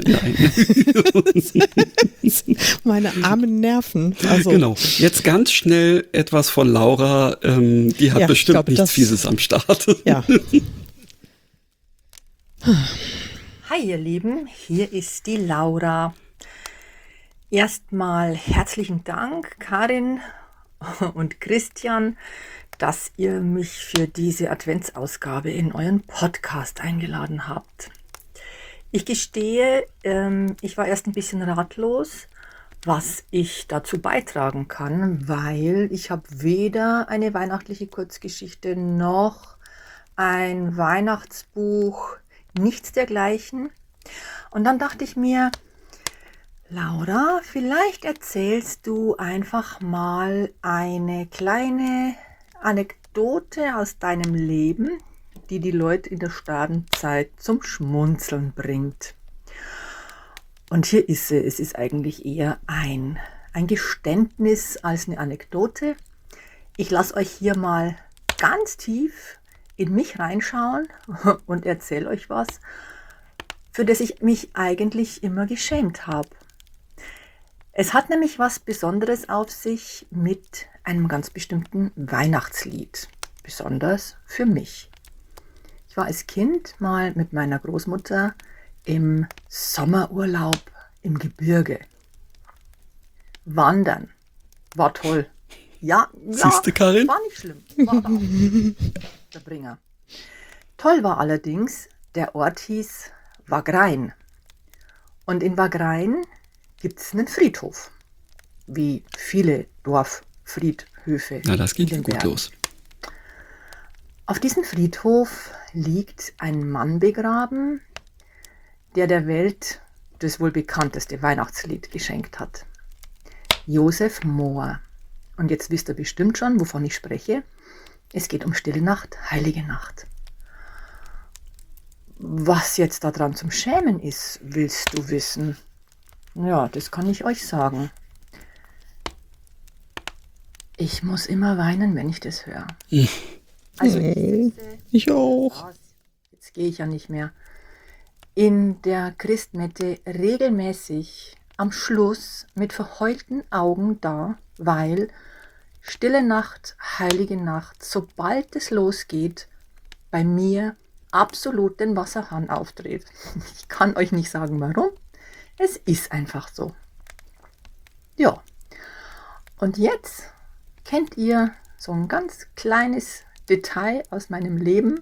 Meine armen Nerven. Also. Genau. Jetzt ganz schnell etwas von Laura. Die hat bestimmt nichts Fieses am Start. Ja. Hi ihr Lieben, hier ist die Laura. Erstmal herzlichen Dank, Karin und Christian, dass ihr mich für diese Adventsausgabe in euren Podcast eingeladen habt. Ich gestehe, ich war erst ein bisschen ratlos, was ich dazu beitragen kann, weil ich habe weder eine weihnachtliche Kurzgeschichte noch ein Weihnachtsbuch, nichts dergleichen. Und dann dachte ich mir, Laura, vielleicht erzählst du einfach mal eine kleine Anekdote aus deinem Leben, die die Leute in der Sterbenzeit zum Schmunzeln bringt. Und hier ist sie. Es ist eigentlich eher ein Geständnis als eine Anekdote. Ich lasse euch hier mal ganz tief in mich reinschauen und erzähle euch was, für das ich mich eigentlich immer geschämt habe. Es hat nämlich was Besonderes auf sich mit einem ganz bestimmten Weihnachtslied, besonders für mich. Ich war als Kind mal mit meiner Großmutter im Sommerurlaub im Gebirge. Wandern war toll. Ja, Siehste, Karin? War nicht schlimm. War aber auch der Bringer. Toll war allerdings, der Ort hieß Wagrein. Und in Wagrein gibt es einen Friedhof. Wie viele Dorffriedhöfe. Na, das geht ja gut los. Auf diesem Friedhof liegt ein Mann begraben, der Welt das wohl bekannteste Weihnachtslied geschenkt hat. Josef Mohr. Und jetzt wisst ihr bestimmt schon, wovon ich spreche. Es geht um Stille Nacht, Heilige Nacht. Was jetzt daran zum Schämen ist, willst du wissen? Ja, das kann ich euch sagen. Ich muss immer weinen, wenn ich das höre. Also ich auch. Jetzt gehe ich ja nicht mehr. In der Christmette regelmäßig am Schluss mit verheulten Augen da, weil Stille Nacht, Heilige Nacht, sobald es losgeht, bei mir absolut den Wasserhahn aufdreht. Ich kann euch nicht sagen, warum. Es ist einfach so. Ja, und jetzt kennt ihr so ein ganz kleines Detail aus meinem Leben,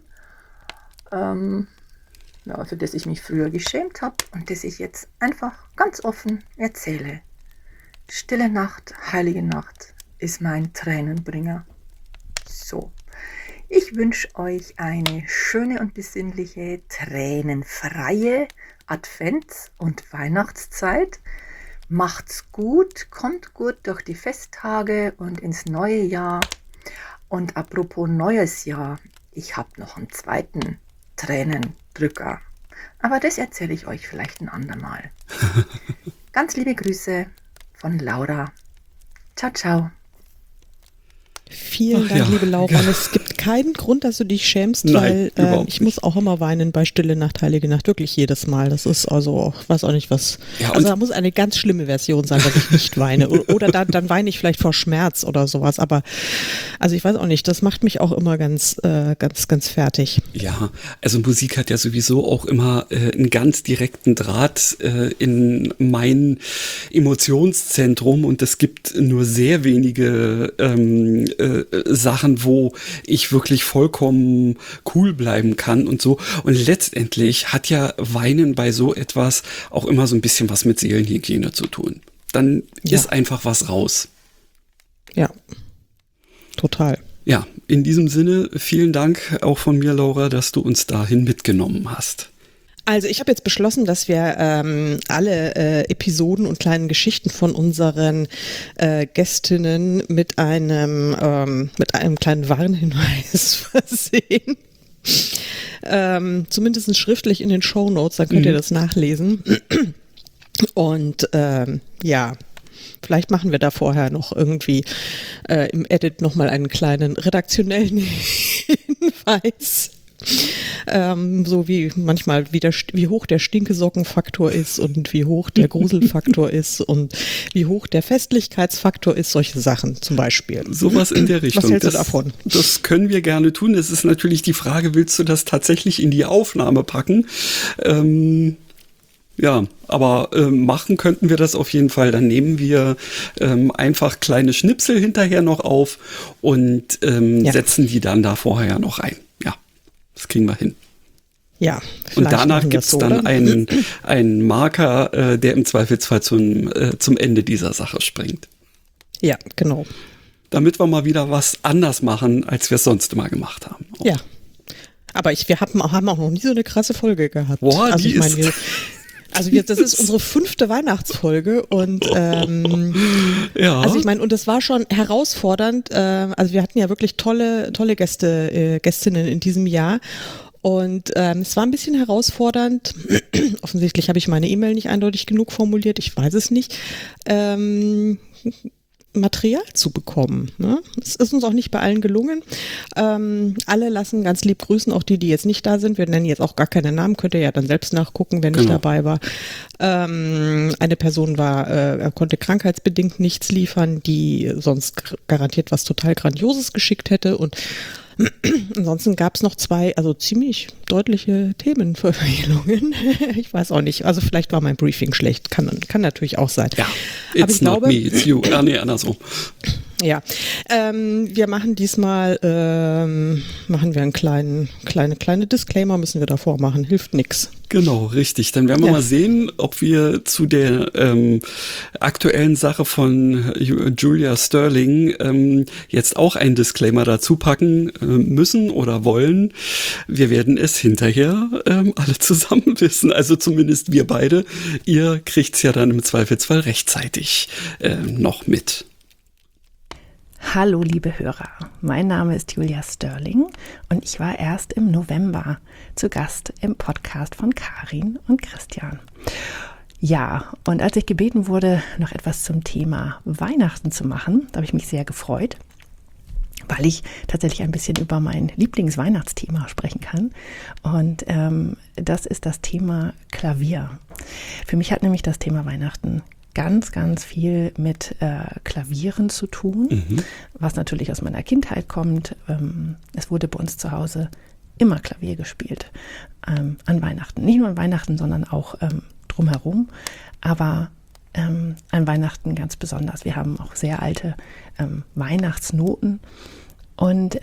für das ich mich früher geschämt habe und das ich jetzt einfach ganz offen erzähle. Stille Nacht, Heilige Nacht ist mein Tränenbringer. So, ich wünsche euch eine schöne und besinnliche, tränenfreie Advents- und Weihnachtszeit. Macht's gut, kommt gut durch die Festtage und ins neue Jahr. Und apropos neues Jahr, ich habe noch einen zweiten Tränendrücker. Aber das erzähle ich euch vielleicht ein andermal. Ganz liebe Grüße von Laura. Ciao, ciao. Vielen Dank, liebe Laura. Und es gibt keinen Grund, dass du dich schämst, Nein, weil ich muss auch immer weinen bei Stille Nacht, Heilige Nacht. Wirklich jedes Mal. Das ist also, weiß auch nicht was. Ja, also da muss eine ganz schlimme Version sein, dass ich nicht weine. Oder dann weine ich vielleicht vor Schmerz oder sowas. Aber also ich weiß auch nicht, das macht mich auch immer ganz fertig. Ja, also Musik hat ja sowieso auch immer einen ganz direkten Draht in mein Emotionszentrum und es gibt nur sehr wenige Sachen, wo ich wirklich vollkommen cool bleiben kann und so. Und letztendlich hat ja Weinen bei so etwas auch immer so ein bisschen was mit Seelenhygiene zu tun. Dann ist einfach was raus. Ja, total. Ja, in diesem Sinne, vielen Dank auch von mir, Laura, dass du uns dahin mitgenommen hast. Also ich habe jetzt beschlossen, dass wir alle Episoden und kleinen Geschichten von unseren Gästinnen mit einem kleinen Warnhinweis versehen. Zumindest schriftlich in den Shownotes, dann könnt ihr das nachlesen. Und vielleicht machen wir da vorher noch irgendwie im Edit nochmal einen kleinen redaktionellen Hinweis. So wie manchmal wie hoch der Stinkesockenfaktor ist und wie hoch der Gruselfaktor ist und wie hoch der Festlichkeitsfaktor ist, solche Sachen zum Beispiel. Sowas in der Richtung. Was hältst du davon? Das können wir gerne tun. Es ist natürlich die Frage, willst du das tatsächlich in die Aufnahme packen? Ja, aber machen könnten wir das auf jeden Fall. Dann nehmen wir einfach kleine Schnipsel hinterher noch auf und setzen die dann da vorher noch rein. Ja, das kriegen wir hin. Ja. Und danach gibt es so, dann einen Marker, der im Zweifelsfall zum Ende dieser Sache springt. Ja, genau. Damit wir mal wieder was anders machen, als wir es sonst immer gemacht haben. Auch. Ja, aber wir haben auch noch nie so eine krasse Folge gehabt. Boah, also ich meine, das ist unsere 5. Weihnachtsfolge und also ich meine, und das war schon herausfordernd. Also wir hatten ja wirklich tolle Gästinnen in diesem Jahr. Und es war ein bisschen herausfordernd. Offensichtlich habe ich meine E-Mail nicht eindeutig genug formuliert, ich weiß es nicht. Material zu bekommen. Ne? Es ist uns auch nicht bei allen gelungen. Alle lassen ganz lieb grüßen, auch die jetzt nicht da sind. Wir nennen jetzt auch gar keine Namen, könnt ihr ja dann selbst nachgucken, wer nicht dabei war. Eine Person konnte krankheitsbedingt nichts liefern, die sonst garantiert was total Grandioses geschickt hätte, und ansonsten gab es noch 2, also ziemlich deutliche Themenverfehlungen. Ich weiß auch nicht. Also vielleicht war mein Briefing schlecht. Kann natürlich auch sein. Ja, it's not me, it's you. Nee, andersrum. Ja, wir machen diesmal machen wir einen kleine Disclaimer müssen wir davor machen. Hilft nix. Genau, richtig. Dann werden wir mal sehen, ob wir zu der aktuellen Sache von Julia Sterling jetzt auch einen Disclaimer dazu packen müssen oder wollen. Wir werden es hinterher alle zusammen wissen. Also zumindest wir beide. Ihr kriegt's ja dann im Zweifelsfall rechtzeitig noch mit. Hallo liebe Hörer, mein Name ist Julia Sterling und ich war erst im November zu Gast im Podcast von Karin und Christian. Ja, und als ich gebeten wurde, noch etwas zum Thema Weihnachten zu machen, da habe ich mich sehr gefreut, weil ich tatsächlich ein bisschen über mein Lieblingsweihnachtsthema sprechen kann. Und das ist das Thema Klavier. Für mich hat nämlich das Thema Weihnachten ganz, ganz viel mit Klavieren zu tun, was natürlich aus meiner Kindheit kommt. Es wurde bei uns zu Hause immer Klavier gespielt an Weihnachten. Nicht nur an Weihnachten, sondern auch drumherum. Aber an Weihnachten ganz besonders. Wir haben auch sehr alte Weihnachtsnoten. Und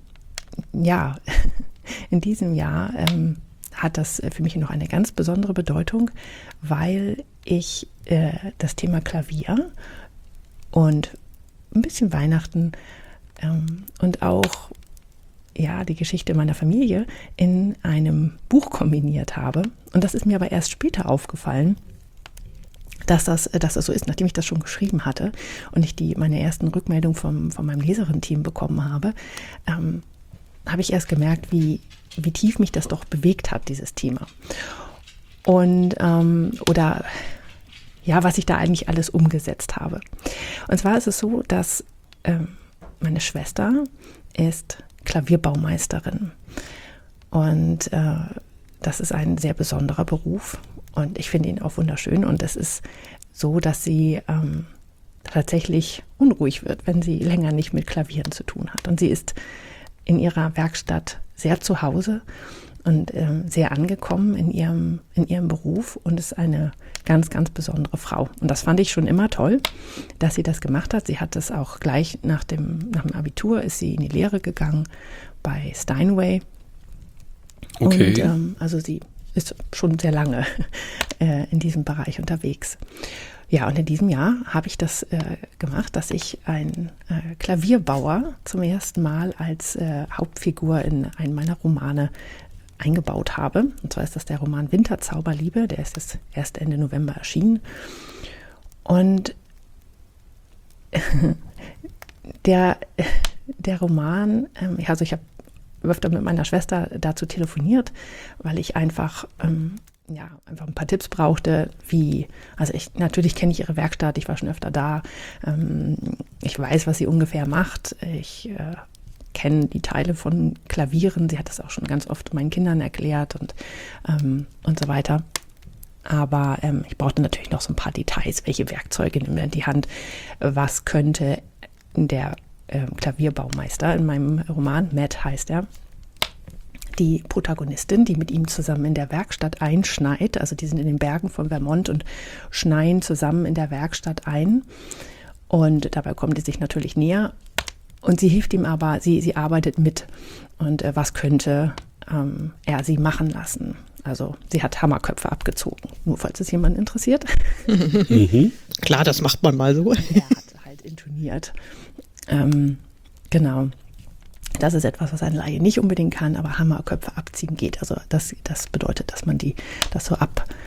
in diesem Jahr hat das für mich noch eine ganz besondere Bedeutung, weil ich das Thema Klavier und ein bisschen Weihnachten und auch die Geschichte meiner Familie in einem Buch kombiniert habe. Und das ist mir aber erst später aufgefallen, dass das so ist, nachdem ich das schon geschrieben hatte und ich meine ersten Rückmeldungen von meinem Leserinnen-Team bekommen habe, habe ich erst gemerkt, wie tief mich das doch bewegt hat, dieses Thema. Und was ich da eigentlich alles umgesetzt habe. Und zwar ist es so, dass meine Schwester ist Klavierbaumeisterin. Und das ist ein sehr besonderer Beruf. Und ich finde ihn auch wunderschön. Und es ist so, dass sie tatsächlich unruhig wird, wenn sie länger nicht mit Klavieren zu tun hat. Und sie ist in ihrer Werkstatt sehr zu Hause und sehr angekommen in ihrem Beruf und ist eine ganz, ganz besondere Frau. Und das fand ich schon immer toll, dass sie das gemacht hat. Sie hat das auch gleich nach dem Abitur, ist sie in die Lehre gegangen bei Steinway. Okay. Und also sie ist schon sehr lange in diesem Bereich unterwegs. Ja, und in diesem Jahr habe ich das gemacht, dass ich einen Klavierbauer zum ersten Mal als Hauptfigur in einem meiner Romane eingebaut habe. Und zwar ist das der Roman Winterzauberliebe, der ist jetzt erst Ende November erschienen. Und der Roman, also ich habe öfter mit meiner Schwester dazu telefoniert, weil ich einfach einfach ein paar Tipps brauchte, natürlich kenne ich ihre Werkstatt, ich war schon öfter da, ich weiß, was sie ungefähr macht, ich kenne die Teile von Klavieren, sie hat das auch schon ganz oft meinen Kindern erklärt und so weiter. Aber ich brauchte natürlich noch so ein paar Details, welche Werkzeuge nimmt er in die Hand, was könnte der Klavierbaumeister in meinem Roman, Matt heißt er, die Protagonistin, die mit ihm zusammen in der Werkstatt einschneit, also die sind in den Bergen von Vermont und schneien zusammen in der Werkstatt ein und dabei kommen die sich natürlich näher und sie hilft ihm aber, sie arbeitet mit und was könnte er sie machen lassen. Also sie hat Hammerköpfe abgezogen, nur falls es jemanden interessiert. Klar, das macht man mal so. Er hat halt intoniert. Genau. Das ist etwas, was ein Laie nicht unbedingt kann, aber Hammerköpfe abziehen geht. Also das bedeutet, dass man das so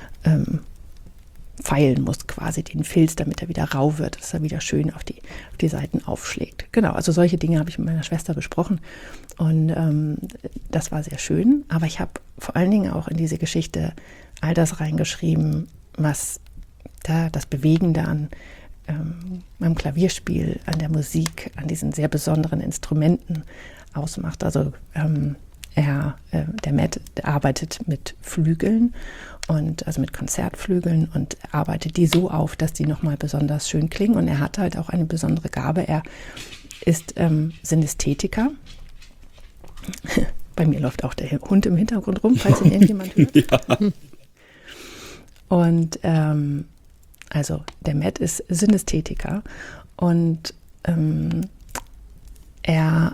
abfeilen muss, quasi den Filz, damit er wieder rau wird, dass er wieder schön auf die Seiten aufschlägt. Genau, also solche Dinge habe ich mit meiner Schwester besprochen und das war sehr schön. Aber ich habe vor allen Dingen auch in diese Geschichte all das reingeschrieben, was da das Bewegende an am Klavierspiel, an der Musik, an diesen sehr besonderen Instrumenten ausmacht. Also der Matt arbeitet mit Flügeln und also mit Konzertflügeln und arbeitet die so auf, dass die nochmal besonders schön klingen. Und er hat halt auch eine besondere Gabe. Er ist Synästhetiker. Bei mir läuft auch der Hund im Hintergrund rum, falls ihn irgendjemand hört. Ja. Und also der Matt ist Synästhetiker und er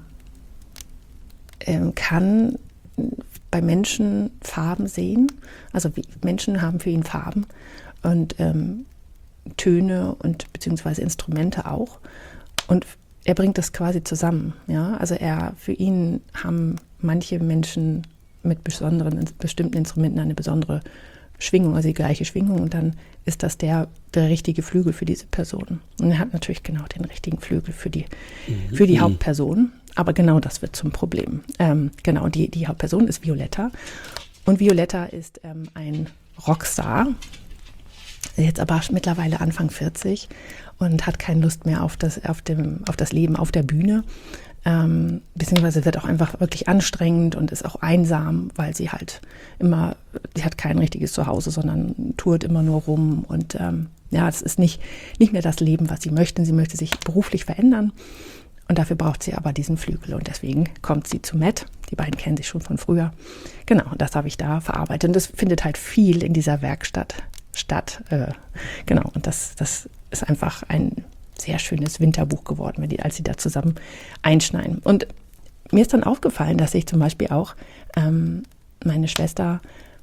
kann bei Menschen Farben sehen. Also Menschen haben für ihn Farben und Töne und beziehungsweise Instrumente auch. Und er bringt das quasi zusammen. Ja? Also für ihn haben manche Menschen mit bestimmten Instrumenten eine besondere Schwingung, also die gleiche Schwingung und dann ist das der richtige Flügel für diese Person. Und er hat natürlich genau den richtigen Flügel für die Hauptperson, aber genau das wird zum Problem. Genau, die Hauptperson ist Violetta und Violetta ist ein Rockstar, jetzt aber mittlerweile Anfang 40 und hat keine Lust mehr auf das Leben auf der Bühne. Beziehungsweise wird auch einfach wirklich anstrengend und ist auch einsam, weil sie hat kein richtiges Zuhause, sondern tourt immer nur rum und es ist nicht mehr das Leben, was sie möchte. Sie möchte sich beruflich verändern und dafür braucht sie aber diesen Flügel und deswegen kommt sie zu Matt. Die beiden kennen sich schon von früher. Genau, das habe ich da verarbeitet und das findet halt viel in dieser Werkstatt statt. Genau, und das ist einfach ein sehr schönes Winterbuch geworden, als sie da zusammen einschneiden. Und mir ist dann aufgefallen, dass ich zum Beispiel auch meine Schwester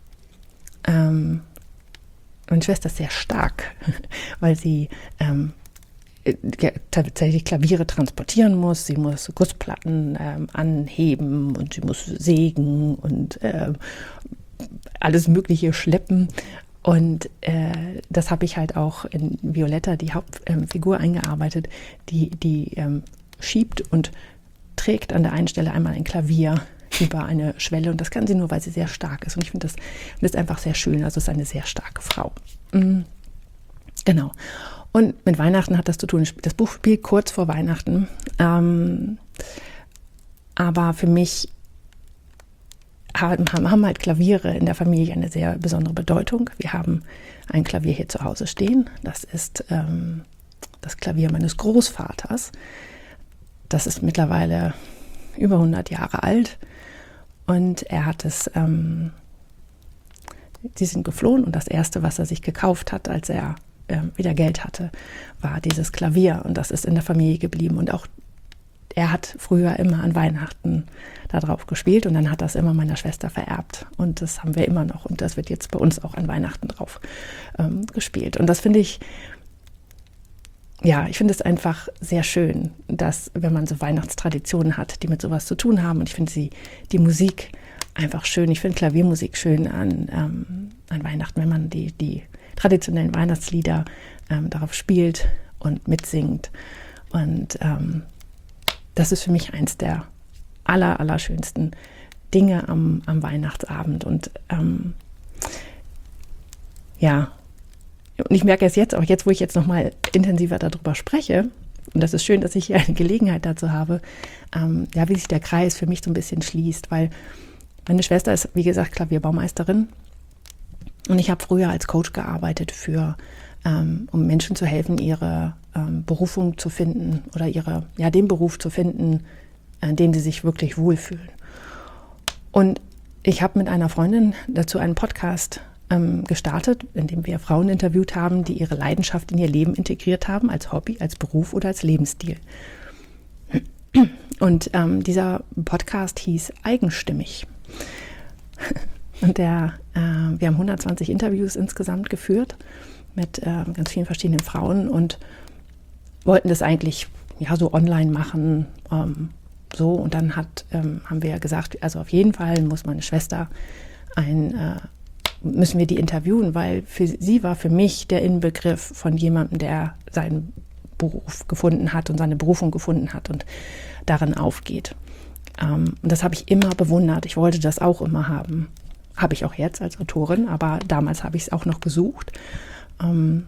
ist sehr stark, weil sie tatsächlich Klaviere transportieren muss. Sie muss Gussplatten anheben und sie muss sägen und alles Mögliche schleppen. Und das habe ich halt auch in Violetta, die Hauptfigur, eingearbeitet, die schiebt und trägt an der einen Stelle einmal ein Klavier über eine Schwelle. Und das kann sie nur, weil sie sehr stark ist. Und ich finde das einfach sehr schön. Also es ist eine sehr starke Frau. Genau. Und mit Weihnachten hat das zu tun. Das Buch spielt kurz vor Weihnachten. Aber für mich haben halt Klaviere in der Familie eine sehr besondere Bedeutung. Wir haben ein Klavier hier zu Hause stehen. Das ist das Klavier meines Großvaters. Das ist mittlerweile über 100 Jahre alt. Und er hat es, sie sind geflohen und das Erste, was er sich gekauft hat, als er wieder Geld hatte, war dieses Klavier. Und das ist in der Familie geblieben. Und auch er hat früher immer an Weihnachten da drauf gespielt und dann hat das immer meiner Schwester vererbt. Und das haben wir immer noch und das wird jetzt bei uns auch an Weihnachten drauf gespielt. Und das finde ich, ich finde es einfach sehr schön, dass, wenn man so Weihnachtstraditionen hat, die mit sowas zu tun haben. Und ich finde die Musik einfach schön. Ich finde Klaviermusik schön an Weihnachten, wenn man die traditionellen Weihnachtslieder darauf spielt und mitsingt. Und das ist für mich eins der allerschönsten Dinge am Weihnachtsabend. Und und ich merke es jetzt, auch jetzt, wo ich jetzt nochmal intensiver darüber spreche, und das ist schön, dass ich hier eine Gelegenheit dazu habe, wie sich der Kreis für mich so ein bisschen schließt, weil meine Schwester ist, wie gesagt, Klavierbaumeisterin und ich habe früher als Coach gearbeitet um Menschen zu helfen, ihre Berufung zu finden oder den Beruf zu finden, in dem sie sich wirklich wohlfühlen. Und ich habe mit einer Freundin dazu einen Podcast gestartet, in dem wir Frauen interviewt haben, die ihre Leidenschaft in ihr Leben integriert haben, als Hobby, als Beruf oder als Lebensstil. Und dieser Podcast hieß Eigenstimmig. Und wir haben 120 Interviews insgesamt geführt mit ganz vielen verschiedenen Frauen und wollten das eigentlich so online machen. Und dann haben wir gesagt, also auf jeden Fall muss meine Schwester müssen wir die interviewen, weil sie war für mich der Inbegriff von jemandem, der seinen Beruf gefunden hat und seine Berufung gefunden hat und darin aufgeht. Und das habe ich immer bewundert. Ich wollte das auch immer haben. Habe ich auch jetzt als Autorin, aber damals habe ich es auch noch gesucht. Und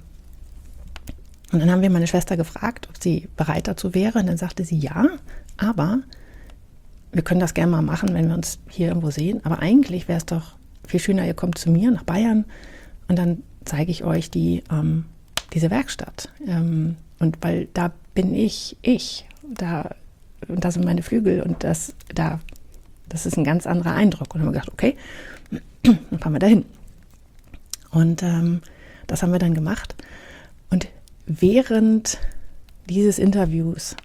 dann haben wir meine Schwester gefragt, ob sie bereit dazu wäre. Und dann sagte sie ja, aber wir können das gerne mal machen, wenn wir uns hier irgendwo sehen. Aber eigentlich wäre es doch viel schöner, ihr kommt zu mir nach Bayern und dann zeige ich euch diese Werkstatt. Und weil da bin ich, und da sind meine Flügel und das ist ein ganz anderer Eindruck. Und dann haben wir gedacht, okay, dann fahren wir dahin. Und das haben wir dann gemacht. Und während dieses Interviews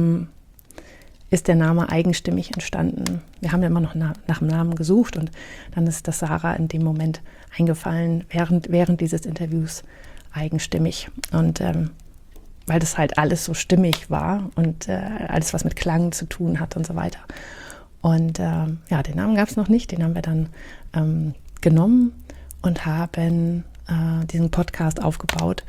ist der Name Eigenstimmig entstanden. Wir haben ja immer noch nach dem Namen gesucht und dann ist das Sarah in dem Moment eingefallen, während dieses Interviews Eigenstimmig. Und weil das halt alles so stimmig war und alles, was mit Klang zu tun hat und so weiter. Und den Namen gab es noch nicht, den haben wir dann genommen und haben diesen Podcast aufgebaut.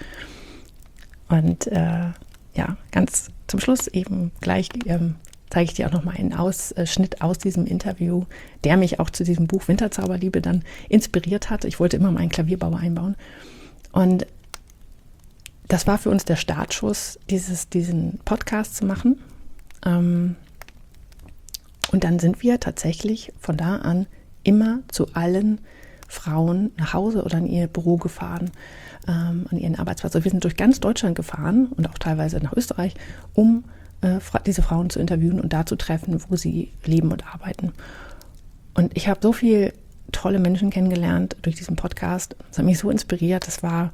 Und ganz zum Schluss eben gleich zeige ich dir auch nochmal einen Ausschnitt aus diesem Interview, der mich auch zu diesem Buch Winterzauberliebe dann inspiriert hat. Ich wollte immer meinen Klavierbau einbauen. Und das war für uns der Startschuss, diesen Podcast zu machen. Und dann sind wir tatsächlich von da an immer zu allen Frauen nach Hause oder in ihr Büro gefahren, an ihren Arbeitsplatz. Also wir sind durch ganz Deutschland gefahren und auch teilweise nach Österreich, um diese Frauen zu interviewen und da zu treffen, wo sie leben und arbeiten. Und ich habe so viele tolle Menschen kennengelernt durch diesen Podcast. Das hat mich so inspiriert. Das war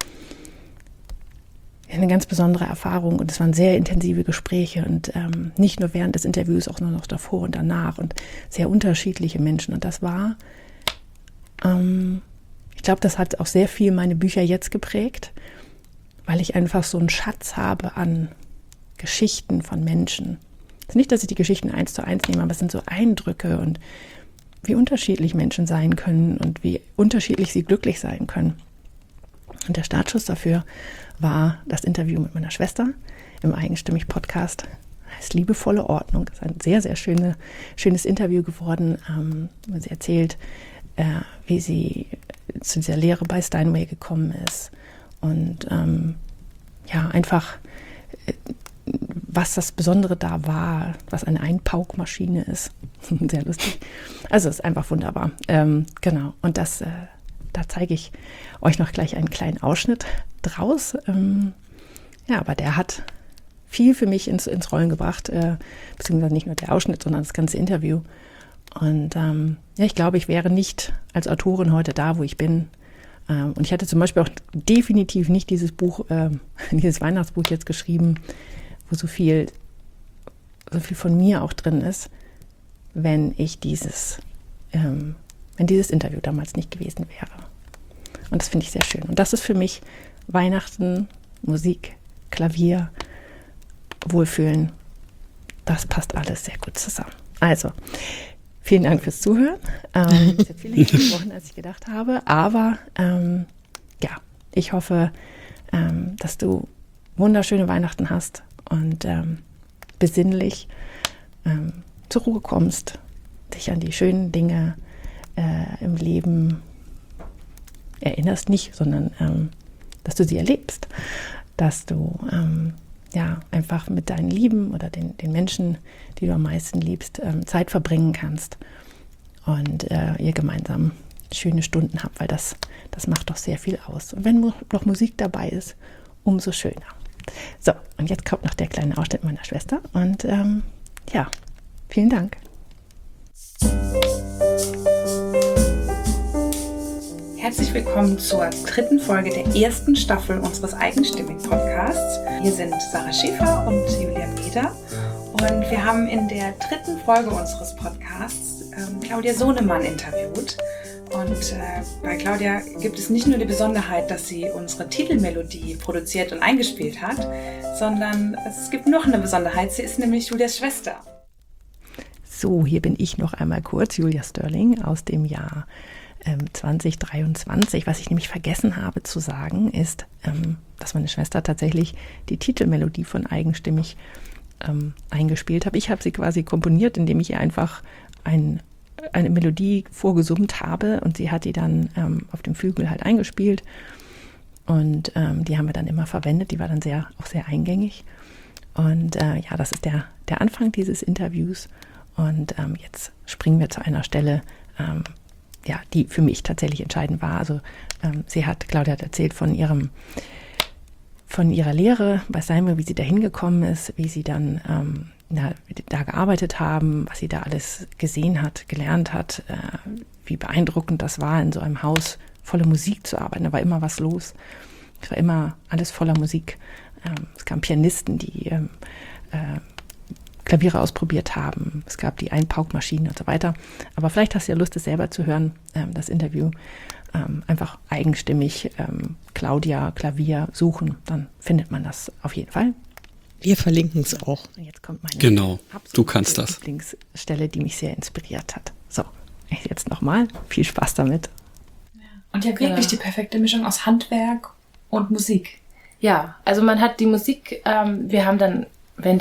eine ganz besondere Erfahrung und es waren sehr intensive Gespräche und nicht nur während des Interviews, auch nur noch davor und danach und sehr unterschiedliche Menschen. Und das war, ich glaube, das hat auch sehr viel meine Bücher jetzt geprägt, weil ich einfach so einen Schatz habe an Geschichten von Menschen. Es ist nicht, dass ich die Geschichten 1:1 nehme, aber es sind so Eindrücke und wie unterschiedlich Menschen sein können und wie unterschiedlich sie glücklich sein können. Und der Startschuss dafür war das Interview mit meiner Schwester im Eigenstimmig-Podcast. Heißt Liebevolle Ordnung. Das ist ein sehr, sehr schönes Interview geworden. Sie erzählt, wie sie zu dieser Lehre bei Steinway gekommen ist und einfach was das Besondere da war, was eine Einpaukmaschine ist. Sehr lustig. Also es ist einfach wunderbar. Genau. Und da zeige ich euch noch gleich einen kleinen Ausschnitt draus. Aber der hat viel für mich ins Rollen gebracht, beziehungsweise nicht nur der Ausschnitt, sondern das ganze Interview. Und ich glaube, ich wäre nicht als Autorin heute da, wo ich bin. Und ich hätte zum Beispiel auch definitiv nicht dieses Buch, dieses Weihnachtsbuch jetzt geschrieben, wo so viel von mir auch drin ist, wenn dieses Interview damals nicht gewesen wäre. Und das finde ich sehr schön. Und das ist für mich Weihnachten, Musik, Klavier, Wohlfühlen. Das passt alles sehr gut zusammen. Also, vielen Dank fürs Zuhören. Ich habe viel länger gesprochen, als ich gedacht habe. Aber ich hoffe, dass du wunderschöne Weihnachten hast und besinnlich zur Ruhe kommst, dich an die schönen Dinge im Leben erinnerst, nicht, sondern dass du sie erlebst, dass du einfach mit deinen Lieben oder den Menschen, die du am meisten liebst, Zeit verbringen kannst und ihr gemeinsam schöne Stunden habt, weil das macht doch sehr viel aus. Und wenn noch Musik dabei ist, umso schöner. So, und jetzt kommt noch der kleine Ausschnitt meiner Schwester und vielen Dank. Herzlich willkommen zur 3. Folge der ersten Staffel unseres Eigenstimmig-Podcasts. Hier sind Sarah Schäfer und Julia Meder und wir haben in der 3. Folge unseres Podcasts Claudia Sohnemann interviewt. Und bei Claudia gibt es nicht nur die Besonderheit, dass sie unsere Titelmelodie produziert und eingespielt hat, sondern es gibt noch eine Besonderheit, sie ist nämlich Julias Schwester. So, hier bin ich noch einmal kurz, Julia Sterling aus dem Jahr 2023. Was ich nämlich vergessen habe zu sagen, ist, dass meine Schwester tatsächlich die Titelmelodie von Eigenstimmig eingespielt hat. Ich habe sie quasi komponiert, indem ich ihr einfach eine Melodie vorgesummt habe und sie hat die dann auf dem Flügel halt eingespielt und die haben wir dann immer verwendet. Die war dann auch sehr eingängig und das ist der Anfang dieses Interviews und jetzt springen wir zu einer Stelle, die für mich tatsächlich entscheidend war. Also Claudia hat erzählt von ihrer Lehre bei Seymour, wie sie da hingekommen ist, wie sie dann da gearbeitet haben, was sie da alles gesehen hat, gelernt hat, wie beeindruckend das war, in so einem Haus voller Musik zu arbeiten. Da war immer was los. Es war immer alles voller Musik. Es gab Pianisten, die Klaviere ausprobiert haben. Es gab die Einpaukmaschinen und so weiter. Aber vielleicht hast du ja Lust, es selber zu hören, das Interview. Einfach eigenstimmig Claudia Klavier suchen, dann findet man das auf jeden Fall. Wir verlinken es auch. Jetzt kommt meine Genau, du kannst das. Lieblingsstelle, die mich sehr inspiriert hat. So, jetzt nochmal. Viel Spaß damit. Und ja, wirklich die perfekte Mischung aus Handwerk und Musik. Ja, also man hat die Musik, wir haben dann, wenn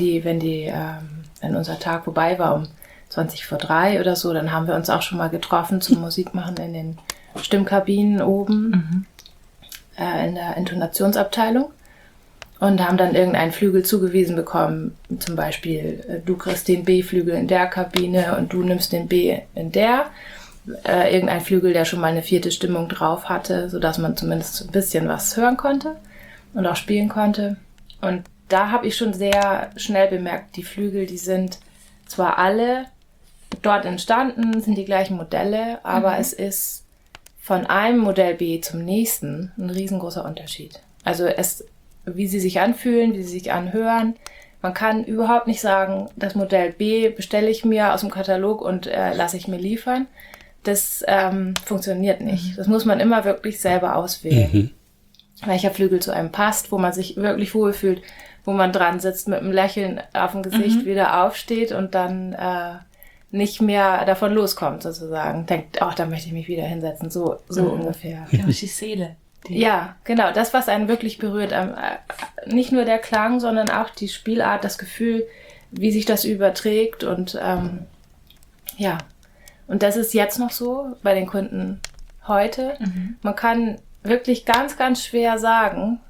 unser Tag vorbei war, um 2:20 oder so, dann haben wir uns auch schon mal getroffen zum Musikmachen in den Stimmkabinen oben in der Intonationsabteilung. Und haben dann irgendeinen Flügel zugewiesen bekommen, zum Beispiel, du kriegst den B-Flügel in der Kabine und du nimmst den B in der. Irgendein Flügel, der schon mal eine 4. Stimmung drauf hatte, sodass man zumindest ein bisschen was hören konnte und auch spielen konnte. Und da habe ich schon sehr schnell bemerkt, die Flügel, die sind zwar alle dort entstanden, sind die gleichen Modelle, aber es ist von einem Modell B zum nächsten ein riesengroßer Unterschied. Also wie sie sich anfühlen, wie sie sich anhören. Man kann überhaupt nicht sagen, das Modell B bestelle ich mir aus dem Katalog und lasse ich mir liefern. Das funktioniert nicht. Das muss man immer wirklich selber auswählen. Welcher Flügel zu einem passt, wo man sich wirklich wohlfühlt, wo man dran sitzt mit einem Lächeln auf dem Gesicht, wieder aufsteht und dann nicht mehr davon loskommt sozusagen. Denkt, da möchte ich mich wieder hinsetzen. So ungefähr. Genau, die Seele. Ja, genau, das, was einen wirklich berührt, nicht nur der Klang, sondern auch die Spielart, das Gefühl, wie sich das überträgt und und das ist jetzt noch so bei den Kunden heute. Man kann wirklich ganz, ganz schwer sagen,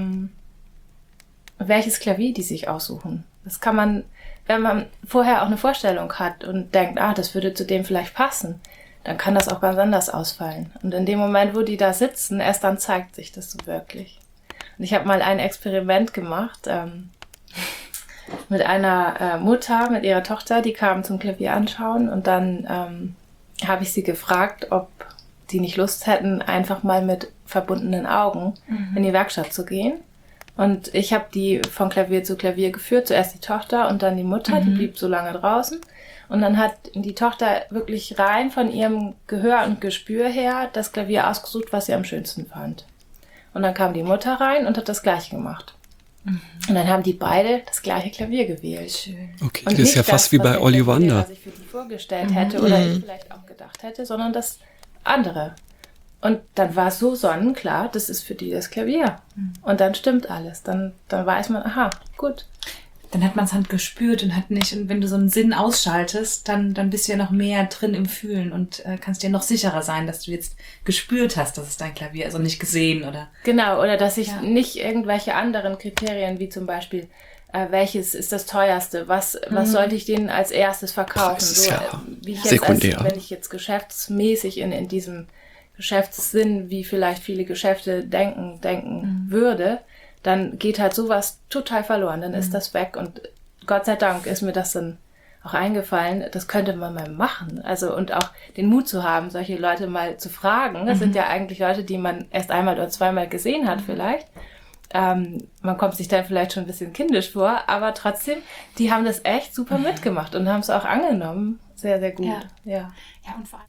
welches Klavier die sich aussuchen. Das kann man, wenn man vorher auch eine Vorstellung hat und denkt, das würde zu dem vielleicht passen, dann kann das auch ganz anders ausfallen. Und in dem Moment, wo die da sitzen, erst dann zeigt sich das so wirklich. Und ich habe mal ein Experiment gemacht mit einer Mutter, mit ihrer Tochter, die kam zum Klavier anschauen und dann habe ich sie gefragt, ob die nicht Lust hätten, einfach mal mit verbundenen Augen in die Werkstatt zu gehen. Und ich habe die von Klavier zu Klavier geführt, zuerst die Tochter und dann die Mutter, die blieb so lange draußen. Und dann hat die Tochter wirklich rein von ihrem Gehör und Gespür her das Klavier ausgesucht, was sie am schönsten fand. Und dann kam die Mutter rein und hat das Gleiche gemacht. Und dann haben die beide das gleiche Klavier gewählt. Schön. Okay, das ist ja fast wie bei Ollivander. Was ich für die vorgestellt hätte oder ich vielleicht auch gedacht hätte, sondern das andere. Und dann war es so sonnenklar, das ist für die das Klavier. Und dann stimmt alles. Dann weiß man, aha, gut. Dann hat man es halt gespürt und hat nicht, und wenn du so einen Sinn ausschaltest, dann bist du ja noch mehr drin im Fühlen und kannst dir noch sicherer sein, dass du jetzt gespürt hast, dass es dein Klavier ist und nicht gesehen, oder? Genau, oder dass ich nicht irgendwelche anderen Kriterien, wie zum Beispiel, welches ist das teuerste, was sollte ich denen als erstes verkaufen? So, wie ich jetzt wenn ich jetzt geschäftsmäßig in diesem Geschäftssinn, wie vielleicht viele Geschäfte denken würde, dann geht halt sowas total verloren, dann ist das weg und Gott sei Dank ist mir das dann auch eingefallen, das könnte man mal machen, also und auch den Mut zu haben, solche Leute mal zu fragen, das sind ja eigentlich Leute, die man erst einmal oder zweimal gesehen hat vielleicht, man kommt sich dann vielleicht schon ein bisschen kindisch vor, aber trotzdem, die haben das echt super mitgemacht und haben es auch angenommen, sehr, sehr gut. Ja und vor allem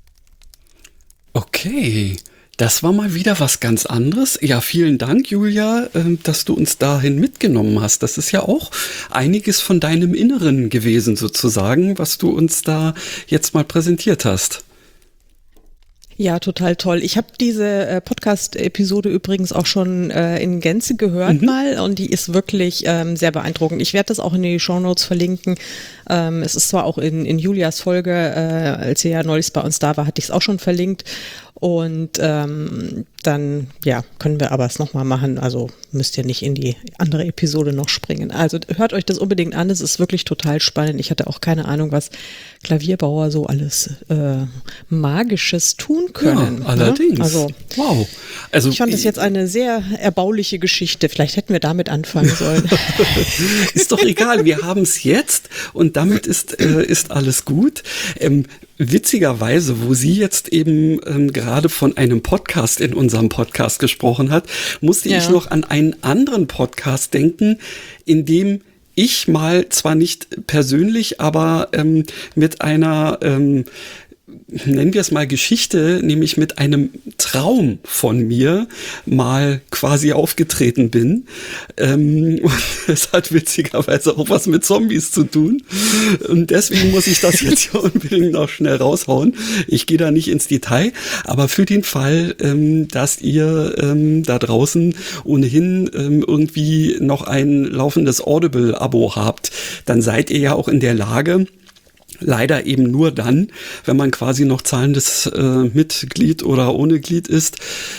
Okay, das war mal wieder was ganz anderes. Ja, vielen Dank, Julia, dass du uns dahin mitgenommen hast. Das ist ja auch einiges von deinem Inneren gewesen sozusagen, was du uns da jetzt mal präsentiert hast. Ja, total toll. Ich habe diese Podcast-Episode übrigens auch schon in Gänze gehört mal und die ist wirklich sehr beeindruckend. Ich werde das auch in die Shownotes verlinken. Es ist zwar auch in Julias Folge, als sie ja neulich bei uns da war, hatte ich es auch schon verlinkt. Und dann können wir aber es nochmal machen. Also müsst ihr nicht in die andere Episode noch springen. Also hört euch das unbedingt an. Es ist wirklich total spannend. Ich hatte auch keine Ahnung, was Klavierbauer so alles Magisches tun können. Ja, allerdings. Ne? Also, wow. Also ich fand das jetzt eine sehr erbauliche Geschichte. Vielleicht hätten wir damit anfangen sollen. Ist doch egal. Wir haben es jetzt und damit ist alles gut. Witzigerweise, wo sie jetzt eben gerade von einem Podcast in unserem Podcast gesprochen hat, musste ich noch an einen anderen Podcast denken, in dem ich mal, zwar nicht persönlich, aber mit einer nennen wir es mal Geschichte, nämlich mit einem Traum von mir mal quasi aufgetreten bin. Und es hat witzigerweise auch was mit Zombies zu tun. Und deswegen muss ich das jetzt hier unbedingt noch schnell raushauen. Ich gehe da nicht ins Detail, aber für den Fall, dass ihr da draußen ohnehin irgendwie noch ein laufendes Audible-Abo habt, dann seid ihr ja auch in der Lage, leider eben nur dann, wenn man quasi noch zahlendes Mitglied oder ohne Glied ist,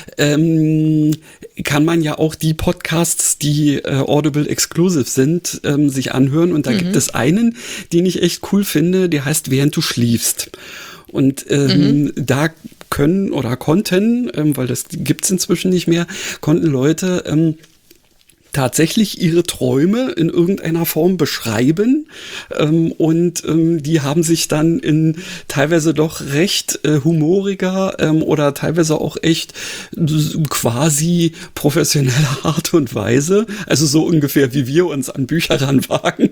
kann man ja auch die Podcasts, die Audible Exclusive sind, sich anhören. Und da gibt es einen, den ich echt cool finde, der heißt Während du schliefst. Und da können oder konnten, weil das gibt's inzwischen nicht mehr, konnten Leute tatsächlich ihre Träume in irgendeiner Form beschreiben und die haben sich dann in teilweise doch recht humoriger oder teilweise auch echt quasi professioneller Art und Weise, also so ungefähr wie wir uns an Bücher ranwagen,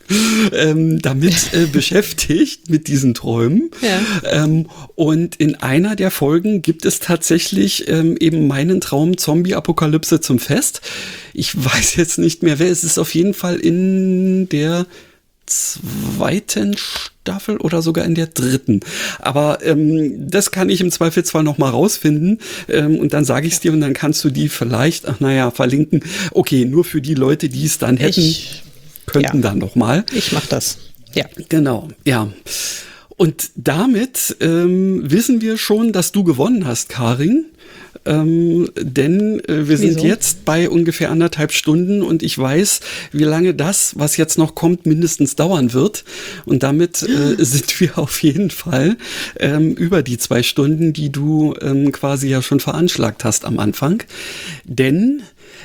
damit beschäftigt mit diesen Träumen. Ja. Und in einer der Folgen gibt es tatsächlich eben meinen Traum Zombie-Apokalypse zum Fest. Ich weiß jetzt nicht mehr, wer es ist. Auf jeden Fall in der 2. Staffel oder sogar in der 3. Aber das kann ich im Zweifelsfall noch mal rausfinden und dann sage ich es dir und dann kannst du die vielleicht, verlinken. Okay, nur für die Leute, die es dann hätten, könnten dann noch mal. Ich mach das. Ja. Genau, ja. Und damit wissen wir schon, dass du gewonnen hast, Karin. Denn wir sind jetzt bei ungefähr 1,5 Stunden und ich weiß, wie lange das, was jetzt noch kommt, mindestens dauern wird. Und damit sind wir auf jeden Fall über die 2 Stunden, die du quasi ja schon veranschlagt hast am Anfang. Denn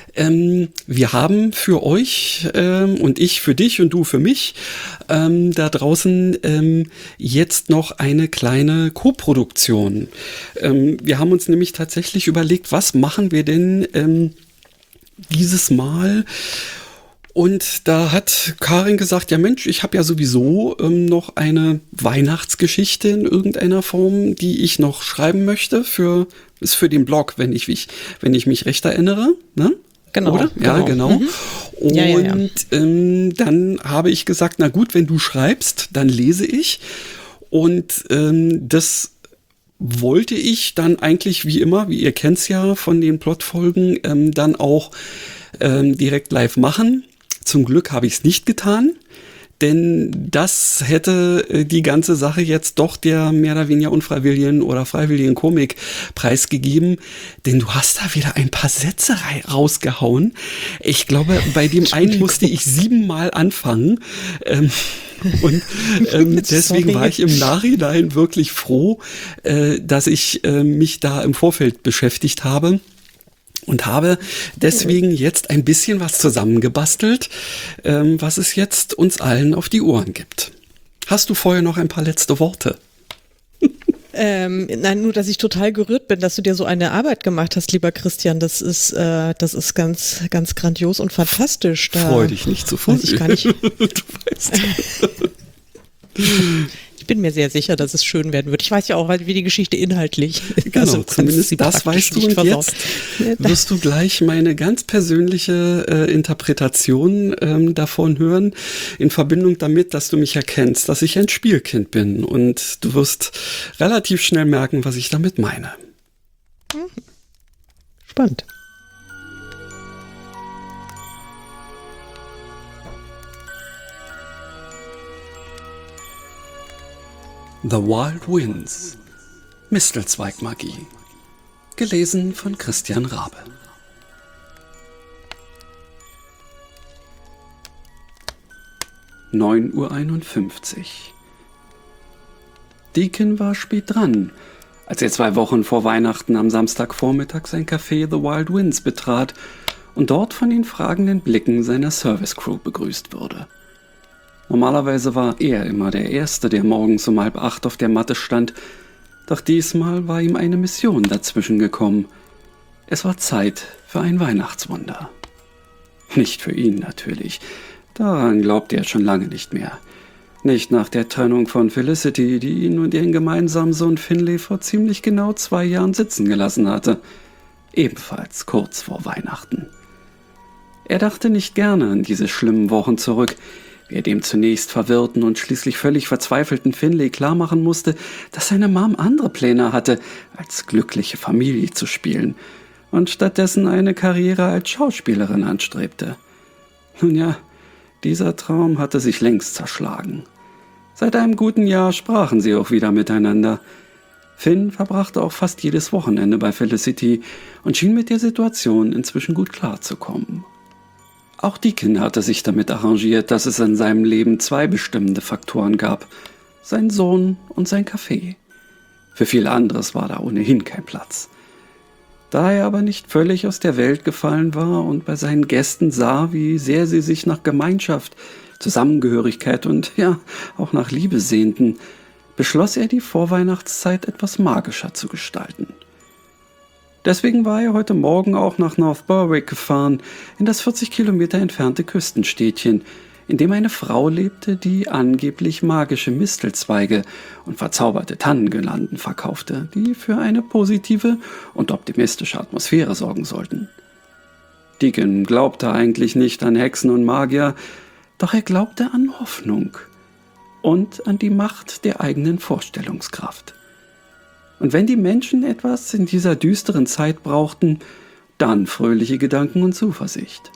wir haben für euch und ich für dich und du für mich da draußen jetzt noch eine kleine Co-Produktion. Wir haben uns nämlich tatsächlich überlegt, was machen wir denn dieses Mal? Und da hat Karin gesagt, ja Mensch, ich habe ja sowieso noch eine Weihnachtsgeschichte in irgendeiner Form, die ich noch schreiben möchte ist für den Blog, wenn ich mich recht erinnere, ne? Genau. Oder? Ja, genau. Und dann habe ich gesagt, na gut, wenn du schreibst, dann lese ich. Und das wollte ich dann eigentlich wie immer, wie ihr kennt's ja von den Plotfolgen, dann auch direkt live machen. Zum Glück habe ich es nicht getan, denn das hätte die ganze Sache jetzt doch der mehr oder weniger unfreiwilligen oder freiwilligen Komik preisgegeben, denn du hast da wieder ein paar Sätze rausgehauen. Ich glaube, bei dem einen musste ich 7-mal anfangen. Und deswegen war ich im Nachhinein wirklich froh, dass ich mich da im Vorfeld beschäftigt habe und habe deswegen jetzt ein bisschen was zusammengebastelt, was es jetzt uns allen auf die Ohren gibt. Hast du vorher noch ein paar letzte Worte? Nein, nur, dass ich total gerührt bin, dass du dir so eine Arbeit gemacht hast, lieber Christian. Das ist ganz, ganz grandios und fantastisch. Da freu dich nicht zu früh. Weiß ich gar nicht. Du weißt. Ich bin mir sehr sicher, dass es schön werden wird. Ich weiß ja auch, wie die Geschichte inhaltlich. Genau, also, zumindest das weißt du. Und jetzt wirst du gleich meine ganz persönliche Interpretation davon hören, in Verbindung damit, dass du mich erkennst, dass ich ein Spielkind bin. Und du wirst relativ schnell merken, was ich damit meine. Spannend. The Wild Winds. Mistelzweigmagie. Gelesen von Christian Rabe. (9:51 Uhr). Deacon war spät dran, als er 2 Wochen vor Weihnachten am Samstagvormittag sein Café The Wild Winds betrat und dort von den fragenden Blicken seiner Service-Crew begrüßt wurde. Normalerweise war er immer der Erste, der morgens um 7:30 auf der Matte stand, doch diesmal war ihm eine Mission dazwischen gekommen. Es war Zeit für ein Weihnachtswunder. Nicht für ihn natürlich, daran glaubt er schon lange nicht mehr. Nicht nach der Trennung von Felicity, die ihn und ihren gemeinsamen Sohn Finlay vor ziemlich genau 2 Jahren sitzen gelassen hatte. Ebenfalls kurz vor Weihnachten. Er dachte nicht gerne an diese schlimmen Wochen zurück, wie er dem zunächst verwirrten und schließlich völlig verzweifelten Finlay klarmachen musste, dass seine Mom andere Pläne hatte, als glückliche Familie zu spielen und stattdessen eine Karriere als Schauspielerin anstrebte. Nun ja, dieser Traum hatte sich längst zerschlagen. Seit einem guten Jahr sprachen sie auch wieder miteinander. Finn verbrachte auch fast jedes Wochenende bei Felicity und schien mit der Situation inzwischen gut klarzukommen. Auch Deacon hatte sich damit arrangiert, dass es in seinem Leben 2 bestimmende Faktoren gab: sein Sohn und sein Café. Für viel anderes war da ohnehin kein Platz. Da er aber nicht völlig aus der Welt gefallen war und bei seinen Gästen sah, wie sehr sie sich nach Gemeinschaft, Zusammengehörigkeit und ja, auch nach Liebe sehnten, beschloss er, die Vorweihnachtszeit etwas magischer zu gestalten. Deswegen war er heute Morgen auch nach North Berwick gefahren, in das 40 Kilometer entfernte Küstenstädtchen, in dem eine Frau lebte, die angeblich magische Mistelzweige und verzauberte Tannengirlanden verkaufte, die für eine positive und optimistische Atmosphäre sorgen sollten. Deacon glaubte eigentlich nicht an Hexen und Magier, doch er glaubte an Hoffnung und an die Macht der eigenen Vorstellungskraft. Und wenn die Menschen etwas in dieser düsteren Zeit brauchten, dann fröhliche Gedanken und Zuversicht.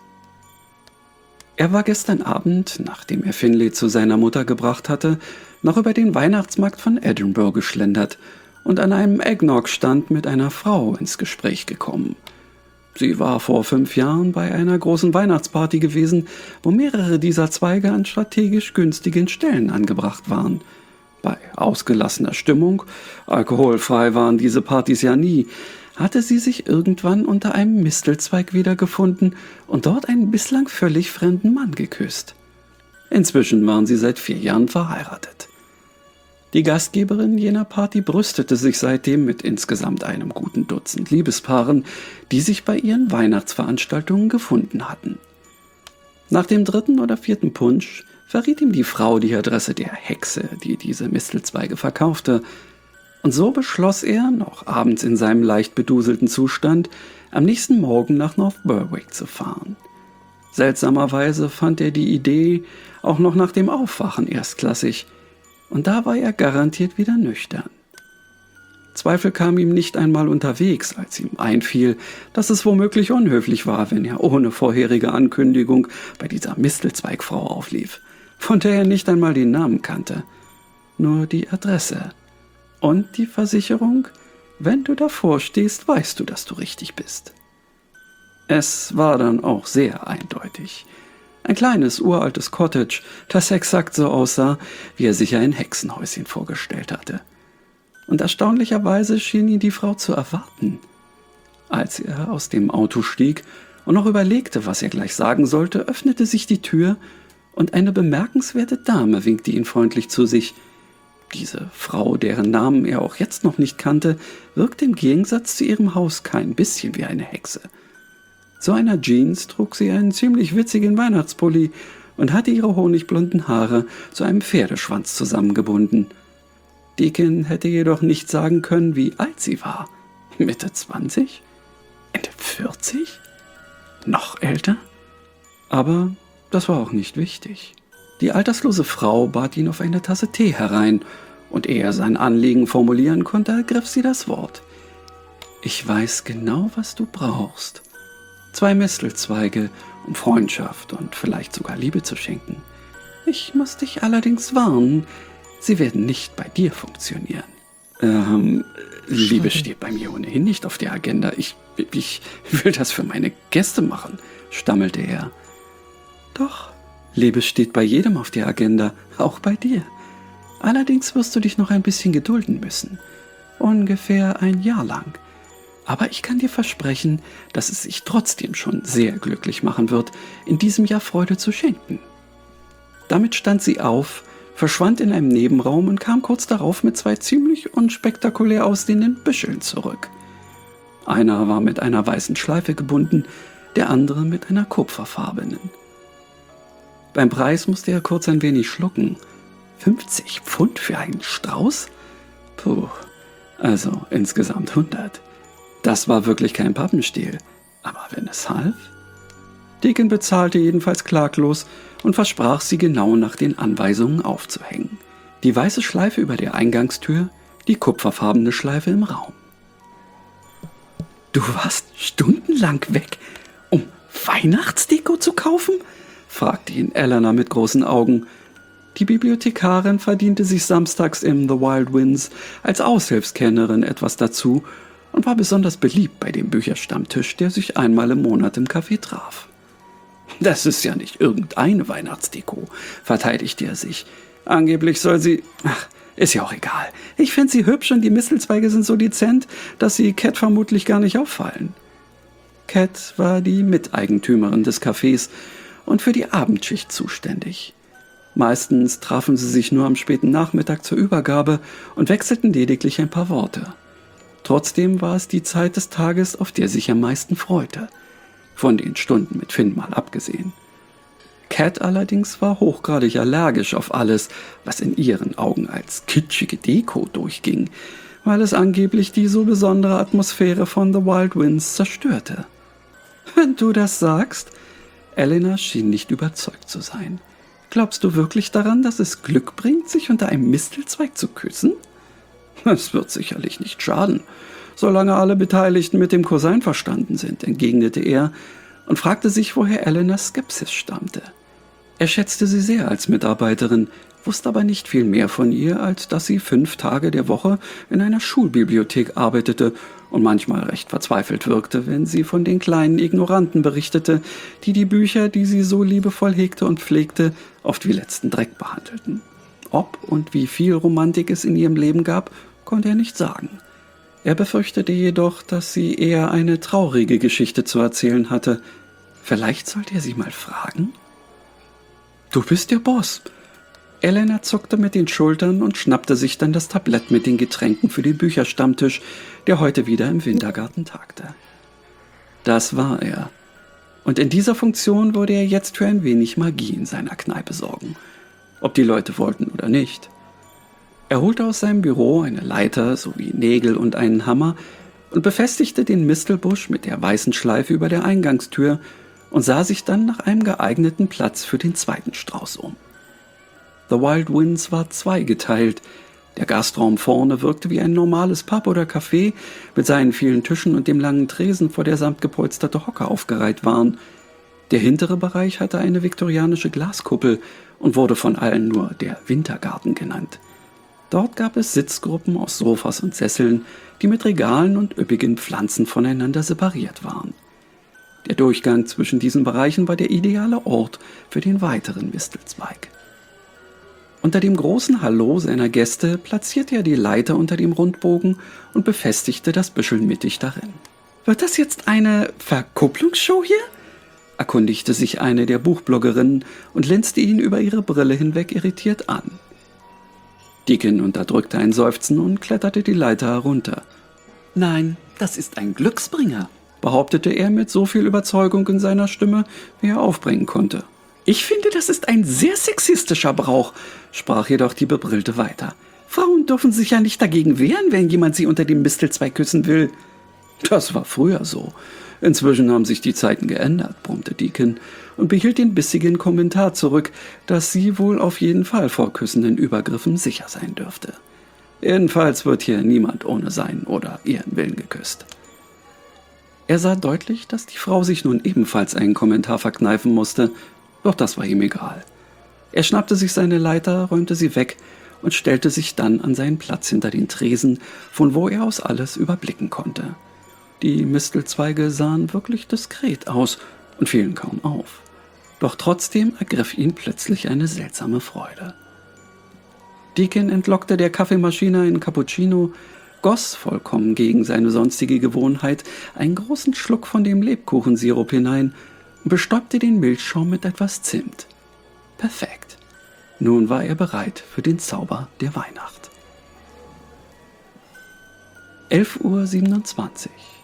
Er war gestern Abend, nachdem er Finlay zu seiner Mutter gebracht hatte, noch über den Weihnachtsmarkt von Edinburgh geschlendert und an einem Eggnog-Stand mit einer Frau ins Gespräch gekommen. Sie war vor 5 Jahren bei einer großen Weihnachtsparty gewesen, wo mehrere dieser Zweige an strategisch günstigen Stellen angebracht waren. Bei ausgelassener Stimmung, alkoholfrei waren diese Partys ja nie, hatte sie sich irgendwann unter einem Mistelzweig wiedergefunden und dort einen bislang völlig fremden Mann geküsst. Inzwischen waren sie seit 4 Jahren verheiratet. Die Gastgeberin jener Party brüstete sich seitdem mit insgesamt einem guten Dutzend Liebespaaren, die sich bei ihren Weihnachtsveranstaltungen gefunden hatten. Nach dem 3. oder 4. Punsch verriet ihm die Frau die Adresse der Hexe, die diese Mistelzweige verkaufte, und so beschloss er, noch abends in seinem leicht beduselten Zustand, am nächsten Morgen nach North Berwick zu fahren. Seltsamerweise fand er die Idee auch noch nach dem Aufwachen erstklassig. Und da war er garantiert wieder nüchtern. Zweifel kamen ihm nicht einmal unterwegs, als ihm einfiel, dass es womöglich unhöflich war, wenn er ohne vorherige Ankündigung bei dieser Mistelzweigfrau auflief, von der er nicht einmal den Namen kannte, nur die Adresse und die Versicherung: Wenn du davor stehst, weißt du, dass du richtig bist. Es war dann auch sehr eindeutig. Ein kleines, uraltes Cottage, das exakt so aussah, wie er sich ein Hexenhäuschen vorgestellt hatte. Und erstaunlicherweise schien ihn die Frau zu erwarten. Als er aus dem Auto stieg und noch überlegte, was er gleich sagen sollte, öffnete sich die Tür und eine bemerkenswerte Dame winkte ihn freundlich zu sich. Diese Frau, deren Namen er auch jetzt noch nicht kannte, wirkte im Gegensatz zu ihrem Haus kein bisschen wie eine Hexe. Zu einer Jeans trug sie einen ziemlich witzigen Weihnachtspulli und hatte ihre honigblonden Haare zu einem Pferdeschwanz zusammengebunden. Deacon hätte jedoch nicht sagen können, wie alt sie war. Mitte 20? Ende 40? Noch älter? Aber das war auch nicht wichtig. Die alterslose Frau bat ihn auf eine Tasse Tee herein, und ehe er sein Anliegen formulieren konnte, ergriff sie das Wort. »Ich weiß genau, was du brauchst. 2 Mistelzweige, um Freundschaft und vielleicht sogar Liebe zu schenken. Ich muss dich allerdings warnen, sie werden nicht bei dir funktionieren.« Liebe steht bei mir ohnehin nicht auf der Agenda. Ich will das für meine Gäste machen«, stammelte er. »Doch, Liebe steht bei jedem auf der Agenda, auch bei dir. Allerdings wirst du dich noch ein bisschen gedulden müssen. Ungefähr 1 Jahr lang. Aber ich kann dir versprechen, dass es sich trotzdem schon sehr glücklich machen wird, in diesem Jahr Freude zu schenken.« Damit stand sie auf, verschwand in einem Nebenraum und kam kurz darauf mit 2 ziemlich unspektakulär aussehenden Büscheln zurück. Einer war mit einer weißen Schleife gebunden, der andere mit einer kupferfarbenen. Beim Preis musste er kurz ein wenig schlucken. 50 Pfund für einen Strauß? Puh, also insgesamt 100. Das war wirklich kein Pappenstiel. Aber wenn es half? Deacon bezahlte jedenfalls klaglos und versprach, sie genau nach den Anweisungen aufzuhängen. Die weiße Schleife über der Eingangstür, die kupferfarbene Schleife im Raum. »Du warst stundenlang weg, um Weihnachtsdeko zu kaufen?« fragte ihn Eleanor mit großen Augen. Die Bibliothekarin verdiente sich samstags im The Wild Winds als Aushilfskennerin etwas dazu und war besonders beliebt bei dem Bücherstammtisch, der sich einmal im Monat im Café traf. »Das ist ja nicht irgendeine Weihnachtsdeko«, verteidigte er sich. »Angeblich soll sie... Ach, ist ja auch egal. Ich finde sie hübsch und die Mistelzweige sind so dezent, dass sie Cat vermutlich gar nicht auffallen.« Cat war die Miteigentümerin des Cafés und für die Abendschicht zuständig. Meistens trafen sie sich nur am späten Nachmittag zur Übergabe und wechselten lediglich ein paar Worte. Trotzdem war es die Zeit des Tages, auf der sich am meisten freute. Von den Stunden mit Finn mal abgesehen. Cat allerdings war hochgradig allergisch auf alles, was in ihren Augen als kitschige Deko durchging, weil es angeblich die so besondere Atmosphäre von The Wild Winds zerstörte. »Wenn du das sagst«, Eleanor schien nicht überzeugt zu sein. »Glaubst du wirklich daran, dass es Glück bringt, sich unter einem Mistelzweig zu küssen?« »Es wird sicherlich nicht schaden, solange alle Beteiligten mit dem Kurs einverstanden sind«, entgegnete er und fragte sich, woher Eleanors Skepsis stammte. Er schätzte sie sehr als Mitarbeiterin, wusste aber nicht viel mehr von ihr, als dass sie 5 Tage der Woche in einer Schulbibliothek arbeitete und manchmal recht verzweifelt wirkte, wenn sie von den kleinen Ignoranten berichtete, die die Bücher, die sie so liebevoll hegte und pflegte, oft wie letzten Dreck behandelten. Ob und wie viel Romantik es in ihrem Leben gab, konnte er nicht sagen. Er befürchtete jedoch, dass sie eher eine traurige Geschichte zu erzählen hatte. Vielleicht sollte er sie mal fragen? »Du bist der Boss.« Eleanor zuckte mit den Schultern und schnappte sich dann das Tablett mit den Getränken für den Bücherstammtisch, der heute wieder im Wintergarten tagte. Das war er. Und in dieser Funktion würde er jetzt für ein wenig Magie in seiner Kneipe sorgen. Ob die Leute wollten oder nicht. Er holte aus seinem Büro eine Leiter sowie Nägel und einen Hammer und befestigte den Mistelbusch mit der weißen Schleife über der Eingangstür und sah sich dann nach einem geeigneten Platz für den zweiten Strauß um. The Wild Winds war zweigeteilt. Der Gastraum vorne wirkte wie ein normales Pub oder Café mit seinen vielen Tischen und dem langen Tresen, vor der samt gepolsterte Hocker aufgereiht waren. Der hintere Bereich hatte eine viktorianische Glaskuppel und wurde von allen nur der Wintergarten genannt. Dort gab es Sitzgruppen aus Sofas und Sesseln, die mit Regalen und üppigen Pflanzen voneinander separiert waren. Der Durchgang zwischen diesen Bereichen war der ideale Ort für den weiteren Mistelzweig. Unter dem großen Hallo seiner Gäste platzierte er die Leiter unter dem Rundbogen und befestigte das Büschel mittig darin. »Wird das jetzt eine Verkupplungsshow hier?« erkundigte sich eine der Buchbloggerinnen und linste ihn über ihre Brille hinweg irritiert an. Deacon unterdrückte ein Seufzen und kletterte die Leiter herunter. »Nein, das ist ein Glücksbringer«, behauptete er mit so viel Überzeugung in seiner Stimme, wie er aufbringen konnte. »Ich finde, das ist ein sehr sexistischer Brauch«, sprach jedoch die Bebrillte weiter. »Frauen dürfen sich ja nicht dagegen wehren, wenn jemand sie unter dem Mistelzweig küssen will.« »Das war früher so. Inzwischen haben sich die Zeiten geändert«, brummte Deacon und behielt den bissigen Kommentar zurück, dass sie wohl auf jeden Fall vor küssenden Übergriffen sicher sein dürfte. Jedenfalls wird hier niemand ohne seinen oder ihren Willen geküsst. Er sah deutlich, dass die Frau sich nun ebenfalls einen Kommentar verkneifen musste, doch das war ihm egal. Er schnappte sich seine Leiter, räumte sie weg und stellte sich dann an seinen Platz hinter den Tresen, von wo er aus alles überblicken konnte. Die Mistelzweige sahen wirklich diskret aus und fielen kaum auf. Doch trotzdem ergriff ihn plötzlich eine seltsame Freude. Deacon entlockte der Kaffeemaschine einen Cappuccino, goss, vollkommen gegen seine sonstige Gewohnheit, einen großen Schluck von dem Lebkuchensirup hinein und bestäubte den Milchschaum mit etwas Zimt. Perfekt. Nun war er bereit für den Zauber der Weihnacht. 11:27 Uhr.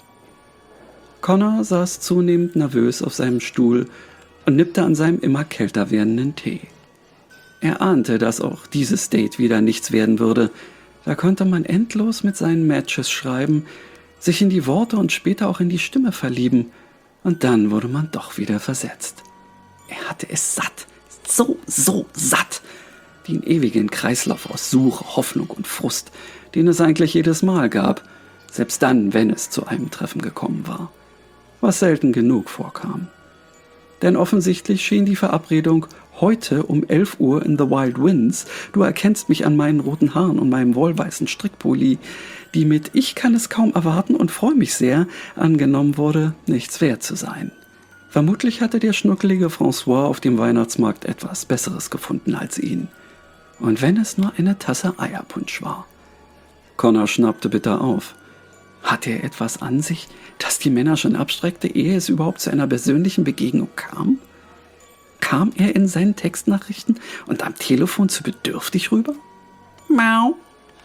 Connor saß zunehmend nervös auf seinem Stuhl und nippte an seinem immer kälter werdenden Tee. Er ahnte, dass auch dieses Date wieder nichts werden würde. Da konnte man endlos mit seinen Matches schreiben, sich in die Worte und später auch in die Stimme verlieben. Und dann wurde man doch wieder versetzt. Er hatte es satt, so satt. Den ewigen Kreislauf aus Suche, Hoffnung und Frust, den es eigentlich jedes Mal gab, selbst dann, wenn es zu einem Treffen gekommen war. Was selten genug vorkam. Denn offensichtlich schien die Verabredung heute um 11 Uhr in The Wild Winds, du erkennst mich an meinen roten Haaren und meinem wollweißen Strickpulli, die mit »Ich kann es kaum erwarten und freue mich sehr« angenommen wurde, nichts wert zu sein. Vermutlich hatte der schnuckelige François auf dem Weihnachtsmarkt etwas Besseres gefunden als ihn. Und wenn es nur eine Tasse Eierpunsch war. Connor schnappte bitter auf. Hatte er etwas an sich, das die Männer schon abschreckte, ehe es überhaupt zu einer persönlichen Begegnung kam? Kam er in seinen Textnachrichten und am Telefon zu bedürftig rüber? Mau.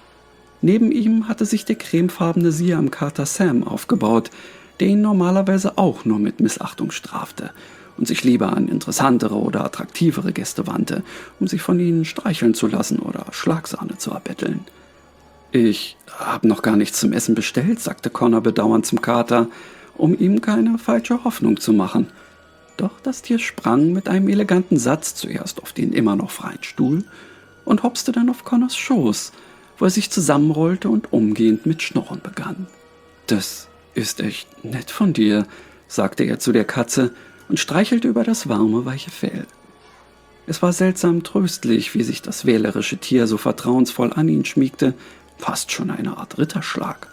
Neben ihm hatte sich der cremefarbene Siamkater Sam aufgebaut, der ihn normalerweise auch nur mit Missachtung strafte und sich lieber an interessantere oder attraktivere Gäste wandte, um sich von ihnen streicheln zu lassen oder Schlagsahne zu erbetteln. »Ich habe noch gar nichts zum Essen bestellt«, sagte Connor bedauernd zum Kater, um ihm keine falsche Hoffnung zu machen. Doch das Tier sprang mit einem eleganten Satz zuerst auf den immer noch freien Stuhl und hopste dann auf Connors Schoß, wo er sich zusammenrollte und umgehend mit Schnurren begann. »Das ist echt nett von dir«, sagte er zu der Katze und streichelte über das warme, weiche Fell. Es war seltsam tröstlich, wie sich das wählerische Tier so vertrauensvoll an ihn schmiegte, fast schon eine Art Ritterschlag.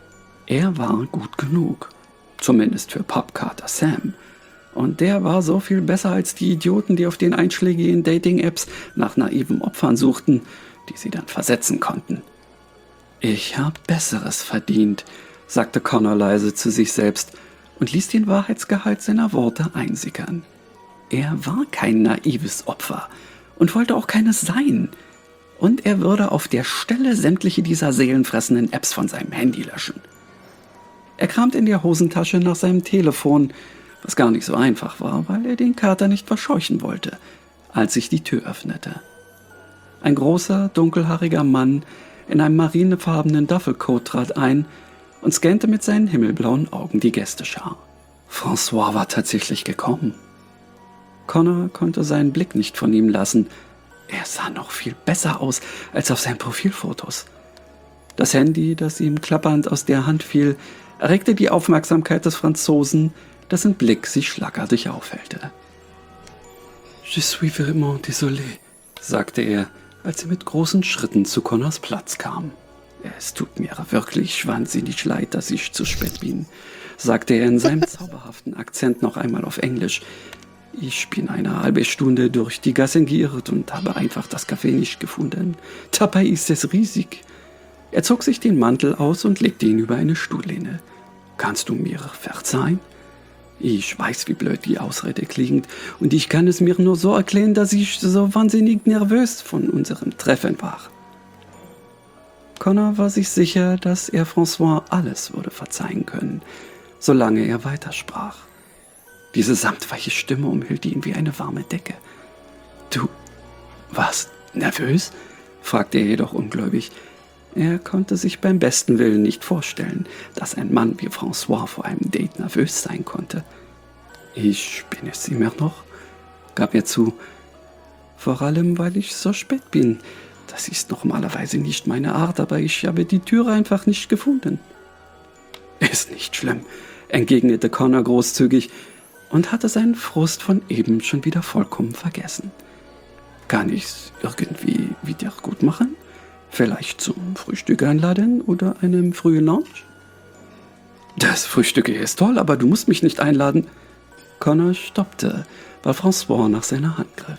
Er war gut genug, zumindest für Pappkater Sam. Und der war so viel besser als die Idioten, die auf den einschlägigen Dating-Apps nach naiven Opfern suchten, die sie dann versetzen konnten. »Ich hab Besseres verdient«, sagte Connor leise zu sich selbst und ließ den Wahrheitsgehalt seiner Worte einsickern. Er war kein naives Opfer und wollte auch keines sein. Und er würde auf der Stelle sämtliche dieser seelenfressenden Apps von seinem Handy löschen. Er kramte in der Hosentasche nach seinem Telefon, was gar nicht so einfach war, weil er den Kater nicht verscheuchen wollte, als sich die Tür öffnete. Ein großer, dunkelhaariger Mann in einem marinefarbenen Duffelcoat trat ein und scannte mit seinen himmelblauen Augen die Gästeschar. François war tatsächlich gekommen. Connor konnte seinen Blick nicht von ihm lassen. Er sah noch viel besser aus als auf seinen Profilfotos. Das Handy, das ihm klappernd aus der Hand fiel, erregte die Aufmerksamkeit des Franzosen, dessen Blick sich schlagartig aufhellte. Je suis vraiment désolé, sagte er, als er mit großen Schritten zu Connors Platz kam. Es tut mir wirklich wahnsinnig leid, dass ich zu spät bin, sagte er in seinem zauberhaften Akzent noch einmal auf Englisch. Ich bin eine halbe Stunde durch die Gassen geirrt und habe einfach das Café nicht gefunden. Dabei ist es riesig. Er zog sich den Mantel aus und legte ihn über eine Stuhllehne. Kannst du mir verzeihen? Ich weiß, wie blöd die Ausrede klingt, und ich kann es mir nur so erklären, dass ich so wahnsinnig nervös von unserem Treffen war. Connor war sich sicher, dass er François alles würde verzeihen können, solange er weitersprach. Diese samtweiche Stimme umhüllte ihn wie eine warme Decke. »Du warst nervös?« fragte er jedoch ungläubig. Er konnte sich beim besten Willen nicht vorstellen, dass ein Mann wie François vor einem Date nervös sein konnte. »Ich bin es immer noch«, gab er zu. »Vor allem, weil ich so spät bin. Das ist normalerweise nicht meine Art, aber ich habe die Tür einfach nicht gefunden.« »Ist nicht schlimm«, entgegnete Connor großzügig und hatte seinen Frust von eben schon wieder vollkommen vergessen. »Kann ich's irgendwie wieder gut machen? Vielleicht zum Frühstück einladen oder einem frühen Lunch?« »Das Frühstück ist toll, aber du musst mich nicht einladen.« Connor stoppte, weil François nach seiner Hand griff.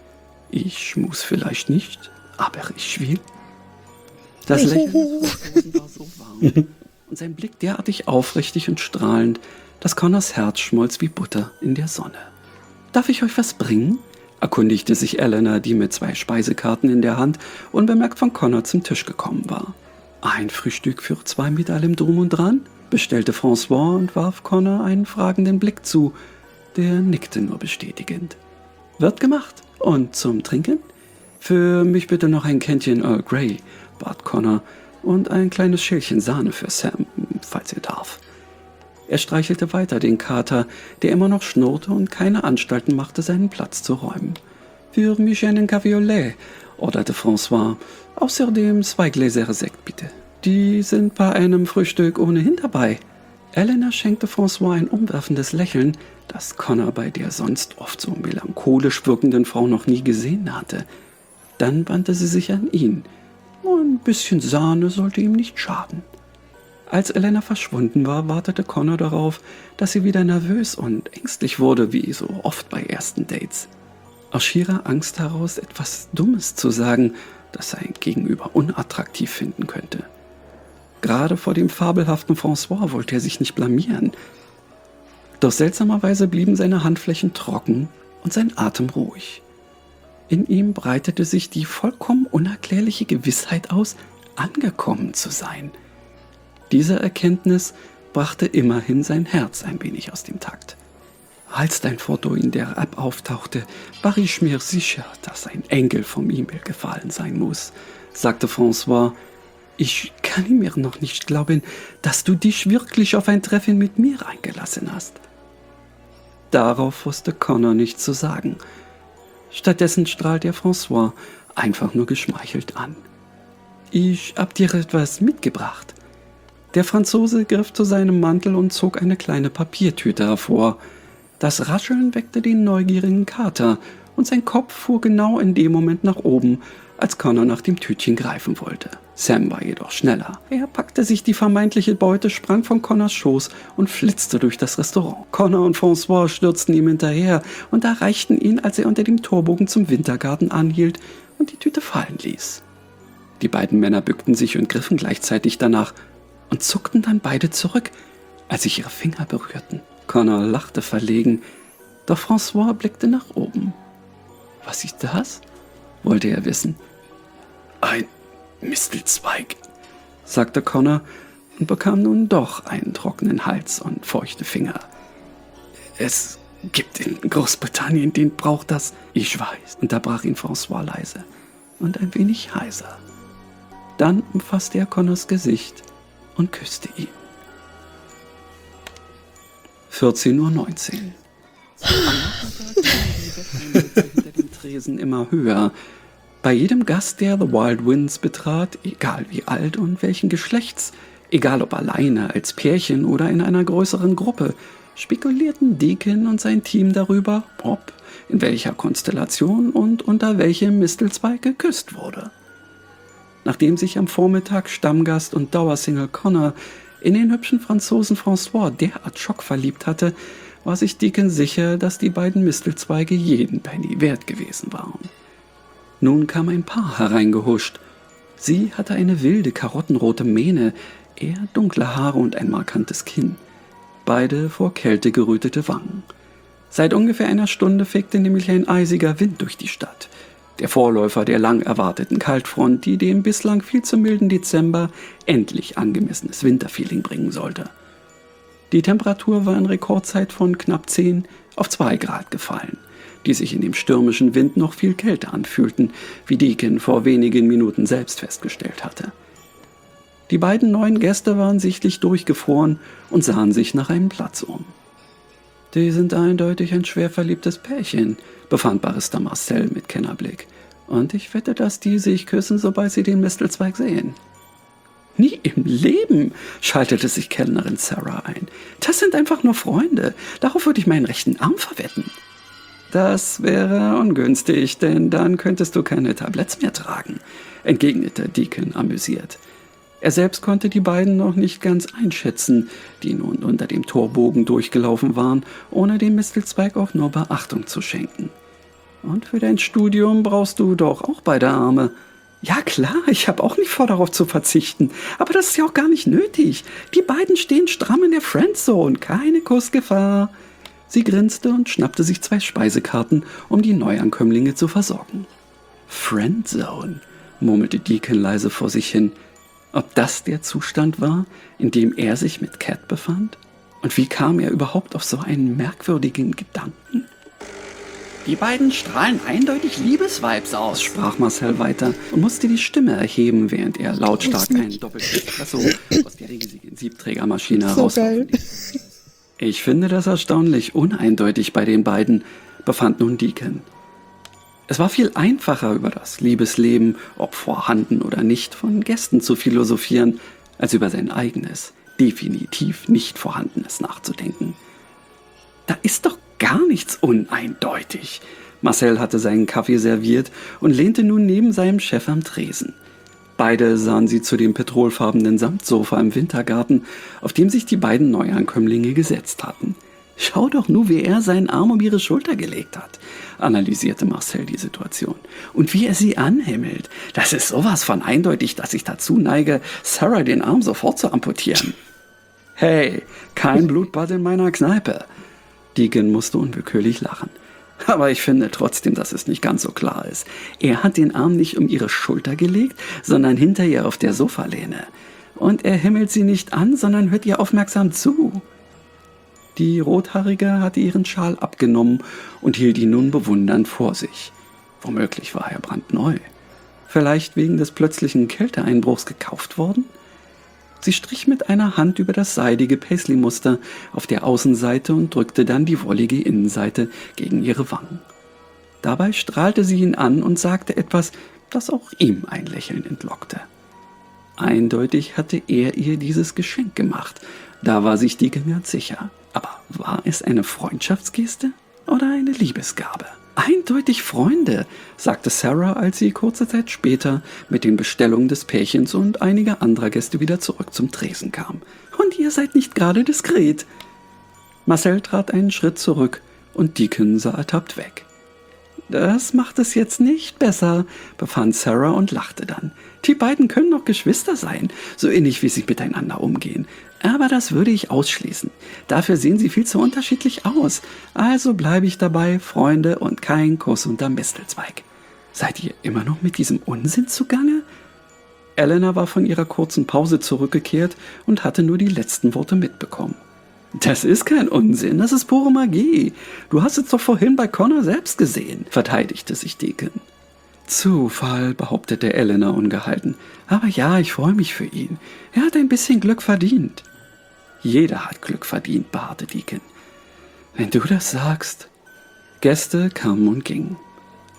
»Ich muss vielleicht nicht, aber ich will.« Das Lächeln des Franzosen war so warm und sein Blick derartig aufrichtig und strahlend, dass Connors Herz schmolz wie Butter in der Sonne. »Darf ich euch was bringen?« erkundigte sich Elena, die mit 2 Speisekarten in der Hand unbemerkt von Connor zum Tisch gekommen war. »Ein Frühstück für 2 mit allem Drum und Dran?« bestellte François und warf Connor einen fragenden Blick zu. Der nickte nur bestätigend. »Wird gemacht. Und zum Trinken?« »Für mich bitte noch ein Kännchen Earl Grey«, bat Connor, »und ein kleines Schälchen Sahne für Sam, falls ihr darf.« Er streichelte weiter den Kater, der immer noch schnurrte und keine Anstalten machte, seinen Platz zu räumen. »Für mich einen Café au lait«, orderte François. »Außerdem 2 Gläser Sekt, bitte. Die sind bei einem Frühstück ohnehin dabei.« Elena schenkte François ein umwerfendes Lächeln, das Connor bei der sonst oft so melancholisch wirkenden Frau noch nie gesehen hatte. Dann wandte sie sich an ihn. Ein bisschen Sahne sollte ihm nicht schaden. Als Elena verschwunden war, wartete Connor darauf, dass sie wieder nervös und ängstlich wurde, wie so oft bei ersten Dates. Aus schierer Angst heraus, etwas Dummes zu sagen, das sein Gegenüber unattraktiv finden könnte. Gerade vor dem fabelhaften François wollte er sich nicht blamieren. Doch seltsamerweise blieben seine Handflächen trocken und sein Atem ruhig. In ihm breitete sich die vollkommen unerklärliche Gewissheit aus, angekommen zu sein. Diese Erkenntnis brachte immerhin sein Herz ein wenig aus dem Takt. Als dein Foto in der App auftauchte, war ich mir sicher, dass ein Engel vom E-Mail gefallen sein muss, sagte François. Ich kann mir noch nicht glauben, dass du dich wirklich auf ein Treffen mit mir eingelassen hast. Darauf wusste Connor nichts zu sagen. Stattdessen strahlte er François einfach nur geschmeichelt an. Ich hab dir etwas mitgebracht. Der Franzose griff zu seinem Mantel und zog eine kleine Papiertüte hervor. Das Rascheln weckte den neugierigen Kater und sein Kopf fuhr genau in dem Moment nach oben, als Connor nach dem Tütchen greifen wollte. Sam war jedoch schneller. Er packte sich die vermeintliche Beute, sprang von Connors Schoß und flitzte durch das Restaurant. Connor und François stürzten ihm hinterher und erreichten ihn, als er unter dem Torbogen zum Wintergarten anhielt und die Tüte fallen ließ. Die beiden Männer bückten sich und griffen gleichzeitig danach und zuckten dann beide zurück, als sich ihre Finger berührten. Connor lachte verlegen, doch François blickte nach oben. »Was ist das?« wollte er wissen. »Ein Mistelzweig«, sagte Connor und bekam nun doch einen trockenen Hals und feuchte Finger. »Es gibt in Großbritannien den Brauch, das...« »Ich weiß«, unterbrach ihn François leise und ein wenig heiser. Dann umfasste er Connors Gesicht und küsste ihn. 14:19 Uhr. Hinter dem Tresen immer höher. Bei jedem Gast, der The Wild Winds betrat, egal wie alt und welchen Geschlechts, egal ob alleine, als Pärchen oder in einer größeren Gruppe, spekulierten Deacon und sein Team darüber, ob, in welcher Konstellation und unter welchem Mistelzweig geküsst wurde. Nachdem sich am Vormittag Stammgast und Dauersingle Connor in den hübschen Franzosen François derart schockverliebt hatte, war sich Deacon sicher, dass die beiden Mistelzweige jeden Penny wert gewesen waren. Nun kam ein Paar hereingehuscht. Sie hatte eine wilde, karottenrote Mähne, eher dunkle Haare und ein markantes Kinn. Beide vor Kälte gerötete Wangen. Seit ungefähr einer Stunde fegte nämlich ein eisiger Wind durch die Stadt. Der Vorläufer der lang erwarteten Kaltfront, die dem bislang viel zu milden Dezember endlich angemessenes Winterfeeling bringen sollte. Die Temperatur war in Rekordzeit von knapp 10 auf 2 Grad gefallen, die sich in dem stürmischen Wind noch viel kälter anfühlten, wie Deacon vor wenigen Minuten selbst festgestellt hatte. Die beiden neuen Gäste waren sichtlich durchgefroren und sahen sich nach einem Platz um. »Die sind eindeutig ein schwer verliebtes Pärchen«, befand Barrister Marcel mit Kennerblick. »Und ich wette, dass die sich küssen, sobald sie den Mistelzweig sehen.« »Nie im Leben«, schaltete sich Kellnerin Sarah ein. »Das sind einfach nur Freunde. Darauf würde ich meinen rechten Arm verwetten.« »Das wäre ungünstig, denn dann könntest du keine Tabletts mehr tragen«, entgegnete Deacon amüsiert. Er selbst konnte die beiden noch nicht ganz einschätzen, die nun unter dem Torbogen durchgelaufen waren, ohne dem Mistelzweig auch nur Beachtung zu schenken. »Und für dein Studium brauchst du doch auch beide Arme.« »Ja klar, ich habe auch nicht vor, darauf zu verzichten, aber das ist ja auch gar nicht nötig. Die beiden stehen stramm in der Friendzone, keine Kussgefahr.« Sie grinste und schnappte sich 2 Speisekarten, um die Neuankömmlinge zu versorgen. »Friendzone«, murmelte Deacon leise vor sich hin. Ob das der Zustand war, in dem er sich mit Cat befand? Und wie kam er überhaupt auf so einen merkwürdigen Gedanken? »Die beiden strahlen eindeutig Liebesvibes aus«, sprach Marcel weiter und musste die Stimme erheben, während er lautstark einen doppelten Espresso aus der riesigen Siebträgermaschine herauslaufen ließ. »Ich finde das erstaunlich uneindeutig bei den beiden«, befand nun Deacon. Es war viel einfacher, über das Liebesleben, ob vorhanden oder nicht, von Gästen zu philosophieren, als über sein eigenes, definitiv nicht vorhandenes nachzudenken. »Da ist doch gar nichts uneindeutig.« Marcel hatte seinen Kaffee serviert und lehnte nun neben seinem Chef am Tresen. Beide sahen sie zu dem petrolfarbenen Samtsofa im Wintergarten, auf dem sich die beiden Neuankömmlinge gesetzt hatten. »Schau doch nur, wie er seinen Arm um ihre Schulter gelegt hat«, analysierte Marcel die Situation. »Und wie er sie anhimmelt. Das ist sowas von eindeutig, dass ich dazu neige, Sarah den Arm sofort zu amputieren.« »Hey, kein Blutbad in meiner Kneipe.« Deacon musste unwillkürlich lachen. »Aber ich finde trotzdem, dass es nicht ganz so klar ist. Er hat den Arm nicht um ihre Schulter gelegt, sondern hinter ihr auf der Sofalehne. Und er himmelt sie nicht an, sondern hört ihr aufmerksam zu.« Die Rothaarige hatte ihren Schal abgenommen und hielt ihn nun bewundernd vor sich. Womöglich war er brandneu. Vielleicht wegen des plötzlichen Kälteeinbruchs gekauft worden? Sie strich mit einer Hand über das seidige Paisley-Muster auf der Außenseite und drückte dann die wollige Innenseite gegen ihre Wangen. Dabei strahlte sie ihn an und sagte etwas, das auch ihm ein Lächeln entlockte. Eindeutig hatte er ihr dieses Geschenk gemacht, da war sich Deacon ganz sicher. Aber war es eine Freundschaftsgeste oder eine Liebesgabe? »Eindeutig Freunde«, sagte Sarah, als sie kurze Zeit später mit den Bestellungen des Pärchens und einiger anderer Gäste wieder zurück zum Tresen kam. »Und ihr seid nicht gerade diskret.« Marcel trat einen Schritt zurück und Deacon sah ertappt weg. »Das macht es jetzt nicht besser«, befand Sarah und lachte dann. »Die beiden können doch Geschwister sein, so ähnlich wie sie miteinander umgehen. Aber das würde ich ausschließen. Dafür sehen sie viel zu unterschiedlich aus. Also bleibe ich dabei, Freunde und kein Kuss unterm Mistelzweig.« »Seid ihr immer noch mit diesem Unsinn zugange?« Elena war von ihrer kurzen Pause zurückgekehrt und hatte nur die letzten Worte mitbekommen. »Das ist kein Unsinn, das ist pure Magie. Du hast es doch vorhin bei Connor selbst gesehen«, verteidigte sich Deacon. »Zufall«, behauptete Elena ungehalten. »Aber ja, ich freue mich für ihn. Er hat ein bisschen Glück verdient.« »Jeder hat Glück verdient«, beharrte Deacon. »Wenn du das sagst.« Gäste kamen und gingen.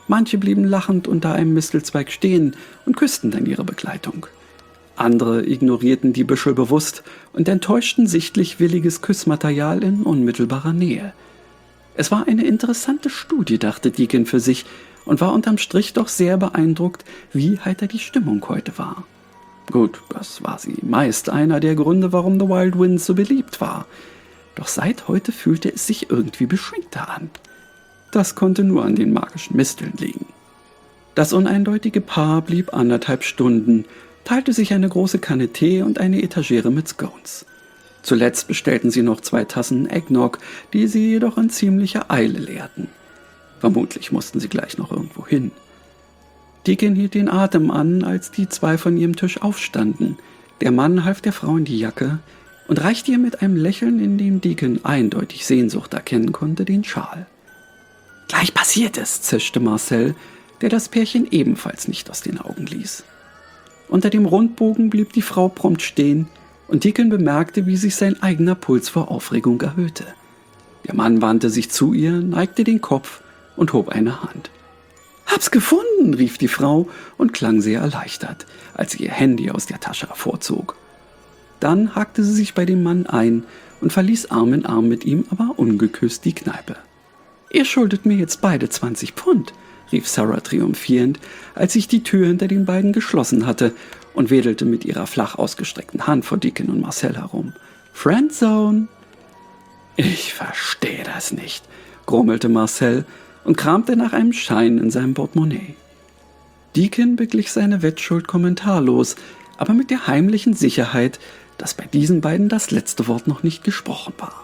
Manche blieben lachend unter einem Mistelzweig stehen und küssten dann ihre Begleitung. Andere ignorierten die Büschel bewusst und enttäuschten sichtlich williges Küssmaterial in unmittelbarer Nähe. Es war eine interessante Studie, dachte Deacon für sich, und war unterm Strich doch sehr beeindruckt, wie heiter die Stimmung heute war. Gut, das war sie meist einer der Gründe, warum The Wild Wind so beliebt war. Doch seit heute fühlte es sich irgendwie beschwingter an. Das konnte nur an den magischen Misteln liegen. Das uneindeutige Paar blieb 1,5 Stunden, teilte sich eine große Kanne Tee und eine Etagere mit Scones. Zuletzt bestellten sie noch 2 Tassen Eggnog, die sie jedoch in ziemlicher Eile leerten. Vermutlich mussten sie gleich noch irgendwo hin. Deacon hielt den Atem an, als die 2 von ihrem Tisch aufstanden. Der Mann half der Frau in die Jacke und reichte ihr mit einem Lächeln, in dem Deacon eindeutig Sehnsucht erkennen konnte, den Schal. »Gleich passiert es«, zischte Marcel, der das Pärchen ebenfalls nicht aus den Augen ließ. Unter dem Rundbogen blieb die Frau prompt stehen, und Deacon bemerkte, wie sich sein eigener Puls vor Aufregung erhöhte. Der Mann wandte sich zu ihr, neigte den Kopf und hob eine Hand. »Hab's gefunden«, rief die Frau und klang sehr erleichtert, als sie ihr Handy aus der Tasche hervorzog. Dann hakte sie sich bei dem Mann ein und verließ Arm in Arm mit ihm, aber ungeküsst die Kneipe. »Ihr schuldet mir jetzt beide 20 Pfund«, rief Sarah triumphierend, als sich die Tür hinter den beiden geschlossen hatte, und wedelte mit ihrer flach ausgestreckten Hand vor Deacon und Marcel herum. »Friendzone!« »Ich verstehe das nicht«, grummelte Marcel und kramte nach einem Schein in seinem Portemonnaie. Deacon beglich seine Wettschuld kommentarlos, aber mit der heimlichen Sicherheit, dass bei diesen beiden das letzte Wort noch nicht gesprochen war.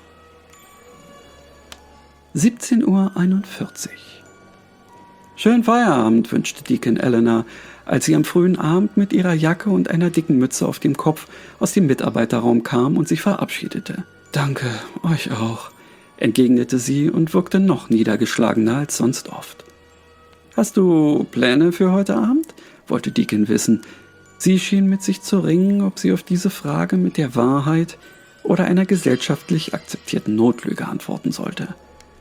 17:41 Uhr. »Schönen Feierabend«, wünschte Deacon Eleanor, als sie am frühen Abend mit ihrer Jacke und einer dicken Mütze auf dem Kopf aus dem Mitarbeiterraum kam und sich verabschiedete. »Danke, euch auch«, entgegnete sie und wirkte noch niedergeschlagener als sonst oft. »Hast du Pläne für heute Abend?«, wollte Deacon wissen. Sie schien mit sich zu ringen, ob sie auf diese Frage mit der Wahrheit oder einer gesellschaftlich akzeptierten Notlüge antworten sollte.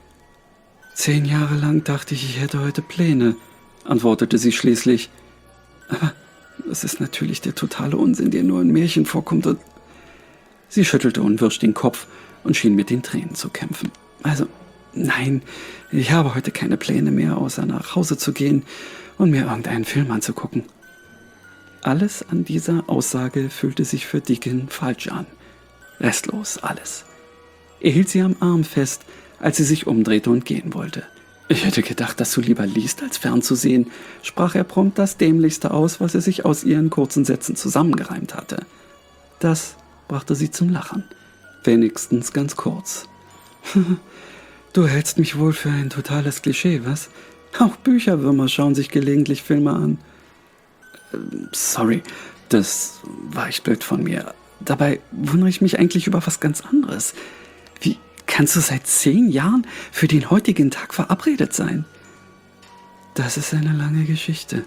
10 Jahre lang dachte ich hätte heute Pläne«, antwortete sie schließlich. »Aber das ist natürlich der totale Unsinn, der nur in Märchen vorkommt und...« Sie schüttelte unwirsch den Kopf und schien mit den Tränen zu kämpfen. »Also, nein, ich habe heute keine Pläne mehr, außer nach Hause zu gehen und mir irgendeinen Film anzugucken.« Alles an dieser Aussage fühlte sich für Deacon falsch an. Restlos alles. Er hielt sie am Arm fest, als sie sich umdrehte und gehen wollte. »Ich hätte gedacht, dass du lieber liest, als fernzusehen«, sprach er prompt das Dämlichste aus, was er sich aus ihren kurzen Sätzen zusammengereimt hatte. Das brachte sie zum Lachen. Wenigstens ganz kurz. »Du hältst mich wohl für ein totales Klischee, was? Auch Bücherwürmer schauen sich gelegentlich Filme an.« »Sorry, das war echt blöd von mir. Dabei wundere ich mich eigentlich über was ganz anderes. Wie kannst du seit 10 Jahren für den heutigen Tag verabredet sein?« »Das ist eine lange Geschichte.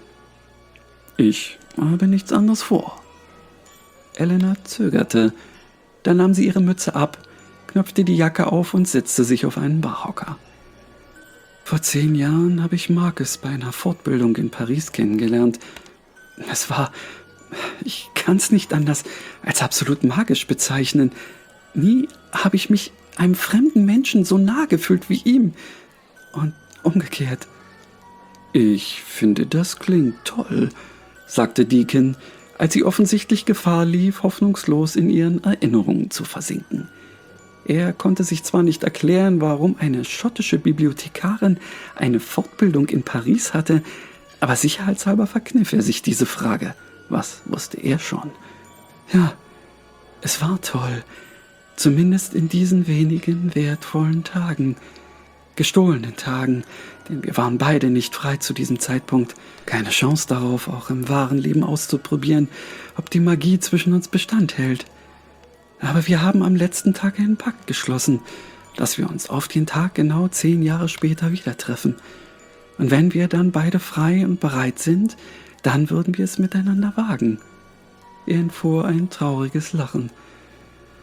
Ich habe nichts anderes vor.« Eleanor zögerte. Dann nahm sie ihre Mütze ab, knöpfte die Jacke auf und setzte sich auf einen Barhocker. »Vor 10 Jahren habe ich Marcus bei einer Fortbildung in Paris kennengelernt. Es war, ich kann es nicht anders als absolut magisch bezeichnen. Nie habe ich mich einem fremden Menschen so nah gefühlt wie ihm. Und umgekehrt.« »Ich finde, das klingt toll«, sagte Deacon, als sie offensichtlich Gefahr lief, hoffnungslos in ihren Erinnerungen zu versinken. Er konnte sich zwar nicht erklären, warum eine schottische Bibliothekarin eine Fortbildung in Paris hatte, aber sicherheitshalber verkniff er sich diese Frage. Was wusste er schon? Ja, es war toll, zumindest in diesen wenigen wertvollen Tagen, gestohlenen Tagen, denn wir waren beide nicht frei zu diesem Zeitpunkt. Keine Chance darauf, auch im wahren Leben auszuprobieren, ob die Magie zwischen uns Bestand hält. Aber wir haben am letzten Tag einen Pakt geschlossen, dass wir uns auf den Tag genau 10 Jahre später wieder treffen. Und wenn wir dann beide frei und bereit sind, dann würden wir es miteinander wagen.« Er entfuhr ein trauriges Lachen.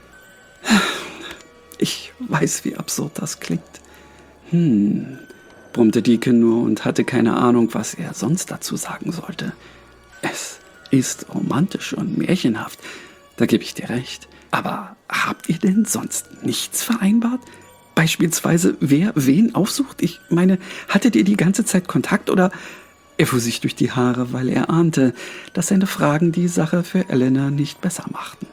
»Ich weiß, wie absurd das klingt. brummte Deacon nur und hatte keine Ahnung, was er sonst dazu sagen sollte. Es ist romantisch und märchenhaft, da gebe ich dir recht. Aber habt ihr denn sonst nichts vereinbart? Beispielsweise, wer wen aufsucht? Ich meine, hattet ihr die ganze Zeit Kontakt oder... Er fuhr sich durch die Haare, weil er ahnte, dass seine Fragen die Sache für Elena nicht besser machten.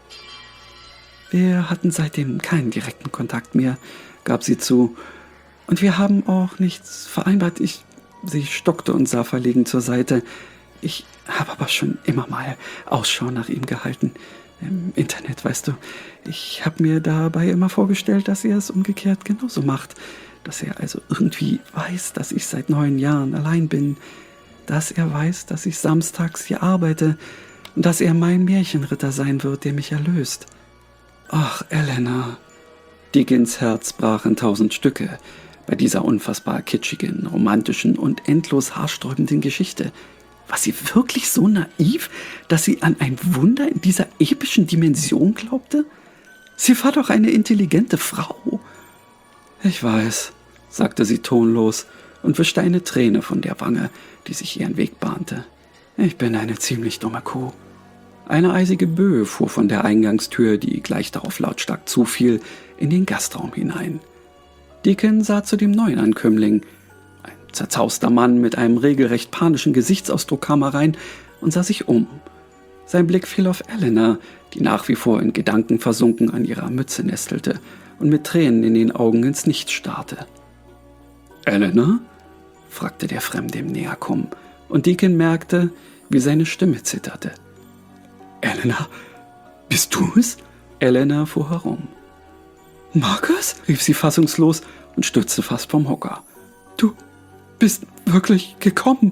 Wir hatten seitdem keinen direkten Kontakt mehr, gab sie zu. Und wir haben auch nichts vereinbart. Sie stockte und sah verlegen zur Seite. Ich habe aber schon immer mal Ausschau nach ihm gehalten. Im Internet, weißt du. Ich habe mir dabei immer vorgestellt, dass er es umgekehrt genauso macht. Dass er also irgendwie weiß, dass ich seit 9 Jahren allein bin. Dass er weiß, dass ich samstags hier arbeite. Und dass er mein Märchenritter sein wird, der mich erlöst. Ach, Elena. Deacons Herz brach in 1000 Stücke bei dieser unfassbar kitschigen, romantischen und endlos haarsträubenden Geschichte. War sie wirklich so naiv, dass sie an ein Wunder in dieser epischen Dimension glaubte? Sie war doch eine intelligente Frau. Ich weiß, sagte sie tonlos und wischte eine Träne von der Wange, die sich ihren Weg bahnte. Ich bin eine ziemlich dumme Kuh. Eine eisige Böe fuhr von der Eingangstür, die gleich darauf lautstark zufiel, in den Gastraum hinein. Deacon sah zu dem neuen Ankömmling. Ein zerzauster Mann mit einem regelrecht panischen Gesichtsausdruck kam herein und sah sich um. Sein Blick fiel auf Elena, die nach wie vor in Gedanken versunken an ihrer Mütze nestelte und mit Tränen in den Augen ins Nichts starrte. »Elena?« fragte der Fremde im Näherkommen, und Deacon merkte, wie seine Stimme zitterte. »Elena, bist du es?« Elena fuhr herum. »Markus?« rief sie fassungslos und stürzte fast vom Hocker. »Du bist wirklich gekommen?«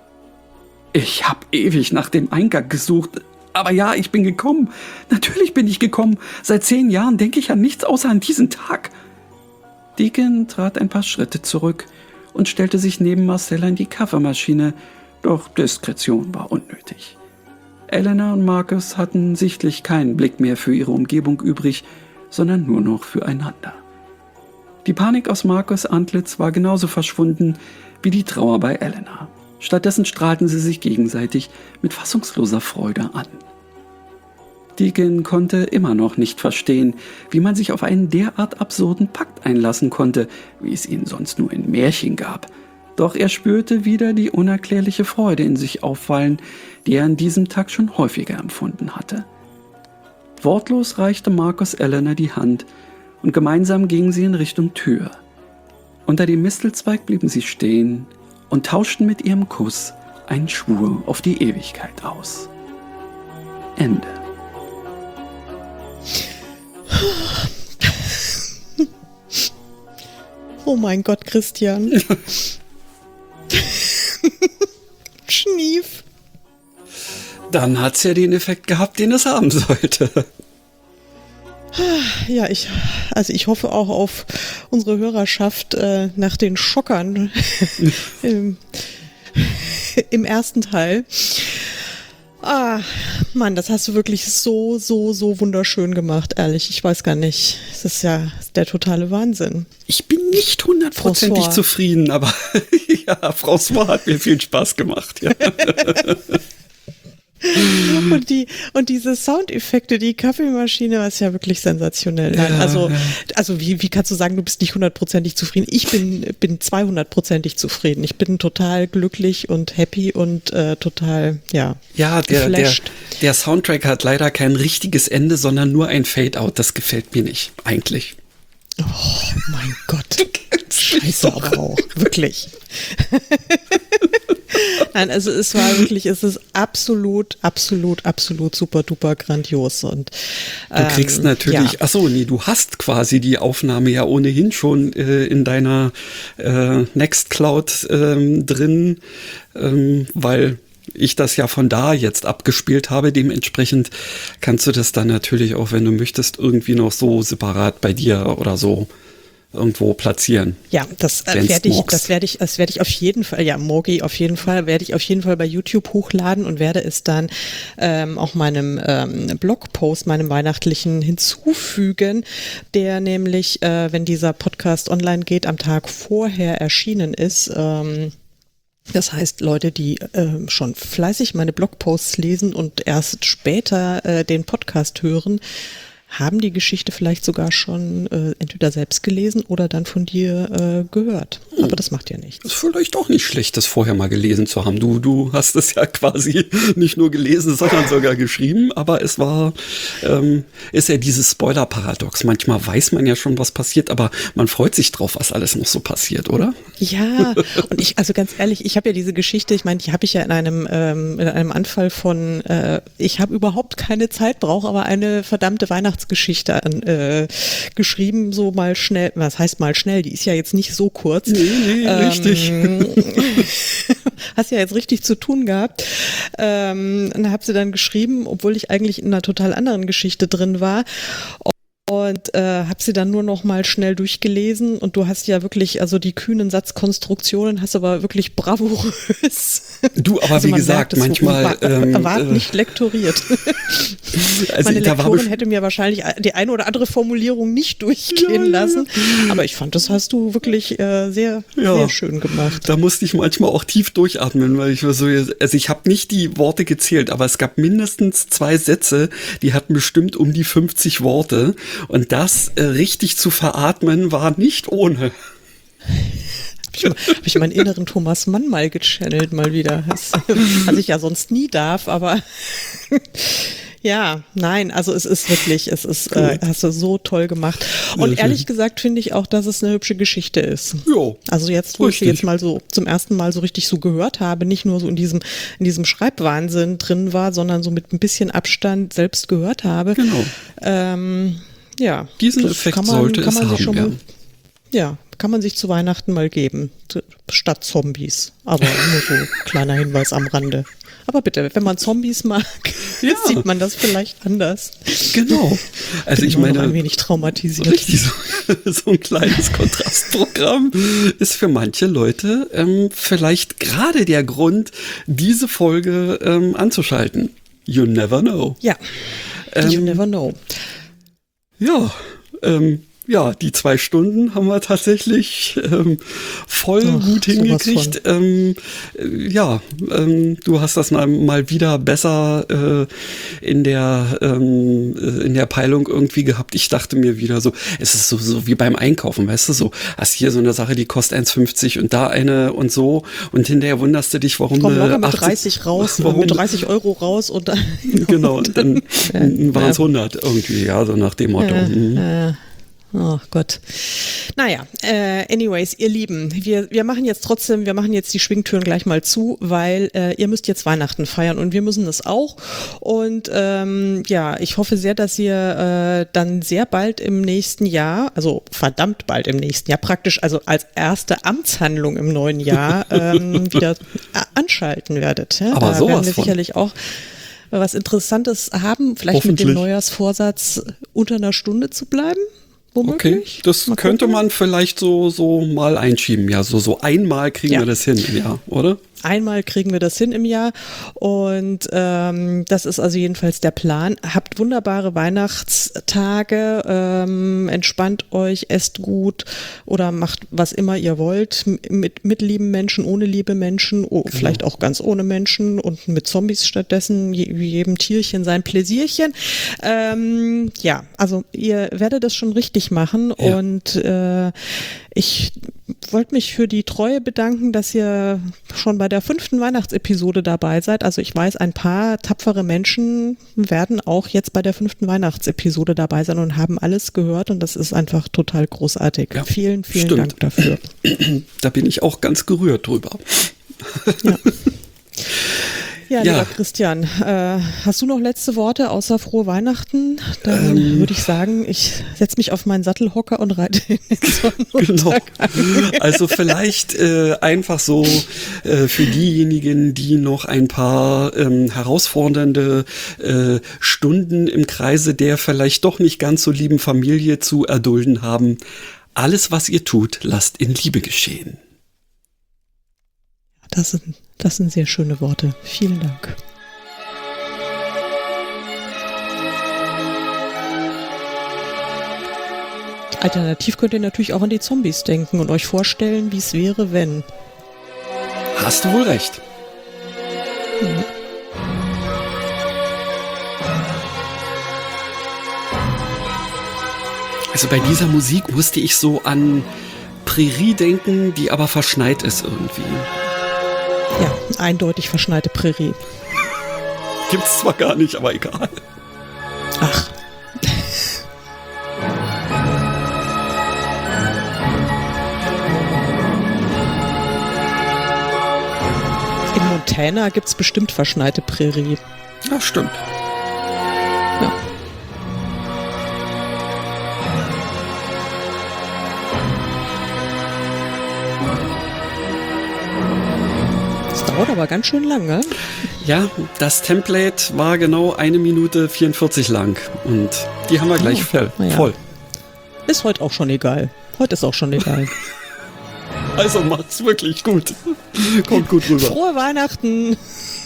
»Ich habe ewig nach dem Eingang gesucht. Aber ja, ich bin gekommen. Natürlich bin ich gekommen. Seit 10 Jahren denke ich an nichts außer an diesen Tag.« Deacon trat ein paar Schritte zurück und stellte sich neben Marcella in die Kaffeemaschine, doch Diskretion war unnötig. Elena und Markus hatten sichtlich keinen Blick mehr für ihre Umgebung übrig, sondern nur noch füreinander. Die Panik aus Markus' Antlitz war genauso verschwunden wie die Trauer bei Elena. Stattdessen strahlten sie sich gegenseitig mit fassungsloser Freude an. Deacon konnte immer noch nicht verstehen, wie man sich auf einen derart absurden Pakt einlassen konnte, wie es ihn sonst nur in Märchen gab. Doch er spürte wieder die unerklärliche Freude in sich aufwallen, die er an diesem Tag schon häufiger empfunden hatte. Wortlos reichte Markus Elena die Hand und gemeinsam gingen sie in Richtung Tür. Unter dem Mistelzweig blieben sie stehen und tauschten mit ihrem Kuss einen Schwur auf die Ewigkeit aus. Ende. Oh mein Gott, Christian. Schnief. Dann hat's ja den Effekt gehabt, den es haben sollte. Ja, ich hoffe auch auf unsere Hörerschaft nach den Schockern im ersten Teil. Ah, Mann, das hast du wirklich so wunderschön gemacht, ehrlich. Ich weiß gar nicht. Es ist ja der totale Wahnsinn. Ich bin nicht 100% zufrieden, aber ja, François hat mir viel Spaß gemacht. Ja. Und diese Soundeffekte, die Kaffeemaschine, ist ja wirklich sensationell. Nein, also wie kannst du sagen, du bist nicht 100%ig zufrieden? Ich bin 200%ig zufrieden. Ich bin total glücklich und happy und total, geflasht. Der Soundtrack hat leider kein richtiges Ende, sondern nur ein Fade-out. Das gefällt mir nicht, eigentlich. Oh mein Gott. Scheiße aber auch. Wirklich. Nein, also es ist absolut super duper grandios. Und du kriegst natürlich, du hast quasi die Aufnahme ja ohnehin schon in deiner Nextcloud drin, weil ich das ja von da jetzt abgespielt habe. Dementsprechend kannst du das dann natürlich auch, wenn du möchtest, irgendwie noch so separat bei dir oder so irgendwo platzieren. Ja, das werde ich auf jeden Fall, ja, Mogi auf jeden Fall, werde ich auf jeden Fall bei YouTube hochladen und werde es dann auch meinem Blogpost, meinem weihnachtlichen hinzufügen, der nämlich, wenn dieser Podcast online geht, am Tag vorher erschienen ist. Das heißt, Leute, die schon fleißig meine Blogposts lesen und erst später den Podcast hören, haben die Geschichte vielleicht sogar schon entweder selbst gelesen oder dann von dir gehört. Aber das macht ja nichts. Ist vielleicht auch nicht schlecht, das vorher mal gelesen zu haben. Du hast es ja quasi nicht nur gelesen, sondern sogar geschrieben. Aber es war, ist ja dieses Spoiler-Paradox. Manchmal weiß man ja schon, was passiert, aber man freut sich drauf, was alles noch so passiert, oder? Ja, und also ganz ehrlich, ich habe ja diese Geschichte, ich meine, die habe ich ja in einem Anfall von, ich habe überhaupt keine Zeit, brauche aber eine verdammte Weihnachtsgeschichte geschrieben, so mal schnell, was heißt mal schnell, die ist ja jetzt nicht so kurz. Nee, richtig. Hast ja jetzt richtig zu tun gehabt. Und habe sie dann geschrieben, obwohl ich eigentlich in einer total anderen Geschichte drin war. Und habe sie dann nur noch mal schnell durchgelesen und du hast ja wirklich, also die kühnen Satzkonstruktionen hast aber wirklich bravourös. Du, aber also wie gesagt, manchmal war nicht lektoriert. Also meine Lektorin hätte mir wahrscheinlich die eine oder andere Formulierung nicht durchgehen lassen, aber ich fand, das hast du wirklich sehr schön gemacht. Da musste ich manchmal auch tief durchatmen, weil ich war so, also ich habe nicht die Worte gezählt, aber es gab mindestens 2 Sätze, die hatten bestimmt um die 50 Worte. Und das richtig zu veratmen war nicht ohne. Habe ich meinen inneren Thomas Mann mal gechannelt, mal wieder. Was ich ja sonst nie darf, aber ja, nein, also es ist wirklich, hast du so toll gemacht. Und ehrlich gesagt finde ich auch, dass es eine hübsche Geschichte ist. Jo, also jetzt, wo ich sie jetzt mal so zum ersten Mal so richtig so gehört habe, nicht nur so in diesem Schreibwahnsinn drin war, sondern so mit ein bisschen Abstand selbst gehört habe. Genau. Ja, diesen Effekt sollte es haben, ja, kann man sich zu Weihnachten mal geben, statt Zombies. Aber nur so kleiner Hinweis am Rande. Aber bitte, wenn man Zombies mag, sieht man das vielleicht anders. Genau. Also ich meine, ein wenig traumatisiert. Richtig, so ein kleines Kontrastprogramm ist für manche Leute vielleicht gerade der Grund, diese Folge anzuschalten. You never know. Ja, you never know. Ja, die 2 Stunden haben wir tatsächlich voll gut hingekriegt. Du hast das mal wieder besser in der Peilung irgendwie gehabt. Ich dachte mir wieder so, es ist so wie beim Einkaufen, weißt du, so, hast hier so eine Sache, die kostet 1,50 und da eine und so und hinterher wunderst du dich, warum komm locker mit 30 raus, mit 30 Euro raus und dann genau, und dann waren es 100 irgendwie, ja, so nach dem Motto. Oh Gott. Naja, anyways, ihr Lieben, wir machen jetzt die Schwingtüren gleich mal zu, weil ihr müsst jetzt Weihnachten feiern und wir müssen das auch. Und ich hoffe sehr, dass ihr dann sehr bald im nächsten Jahr, also verdammt bald im nächsten Jahr, praktisch also als erste Amtshandlung im neuen Jahr wieder anschalten werdet. Ja? Aber da werden wir sicherlich auch was Interessantes haben, vielleicht mit dem Neujahrsvorsatz unter einer Stunde zu bleiben. Womöglich? Okay, das könnte man vielleicht so mal einschieben. Ja, so einmal kriegen wir das hin im Jahr, oder? Einmal kriegen wir das hin im Jahr und das ist also jedenfalls der Plan. Habt wunderbare Weihnachtstage, entspannt euch, esst gut oder macht was immer ihr wollt, mit lieben Menschen, ohne liebe Menschen, vielleicht auch ganz ohne Menschen und mit Zombies stattdessen, jedem Tierchen sein Pläsierchen. Also ihr werdet das schon richtig machen und ich wollte mich für die Treue bedanken, dass ihr schon bei der 5. Weihnachtsepisode dabei seid. Also ich weiß, ein paar tapfere Menschen werden auch jetzt bei der 5. Weihnachtsepisode dabei sein und haben alles gehört und das ist einfach total großartig. Ja, vielen Dank dafür. Da bin ich auch ganz gerührt drüber. Ja, lieber Christian, hast du noch letzte Worte außer frohe Weihnachten? Dann würde ich sagen, ich setze mich auf meinen Sattelhocker und reite in den Sonnenuntergang. Genau. Also vielleicht einfach so für diejenigen, die noch ein paar herausfordernde Stunden im Kreise der vielleicht doch nicht ganz so lieben Familie zu erdulden haben. alles, was ihr tut, lasst in Liebe geschehen. Das sind sehr schöne Worte. Vielen Dank. Alternativ könnt ihr natürlich auch an die Zombies denken und euch vorstellen, wie es wäre, wenn. Hast du wohl recht. Mhm. Also bei dieser Musik musste ich so an Prärie denken, die aber verschneit ist irgendwie. Ja, eindeutig verschneite Prärie. Gibt's zwar gar nicht, aber egal. Ach. In Montana gibt's bestimmt verschneite Prärie. Ja, stimmt. Ja. Das dauert aber ganz schön lange. Ja, das Template war genau 1 Minute 44 lang. Und die haben wir gleich voll. Ist heute auch schon egal. Heute ist auch schon egal. Also macht's wirklich gut. Kommt gut rüber. Frohe Weihnachten.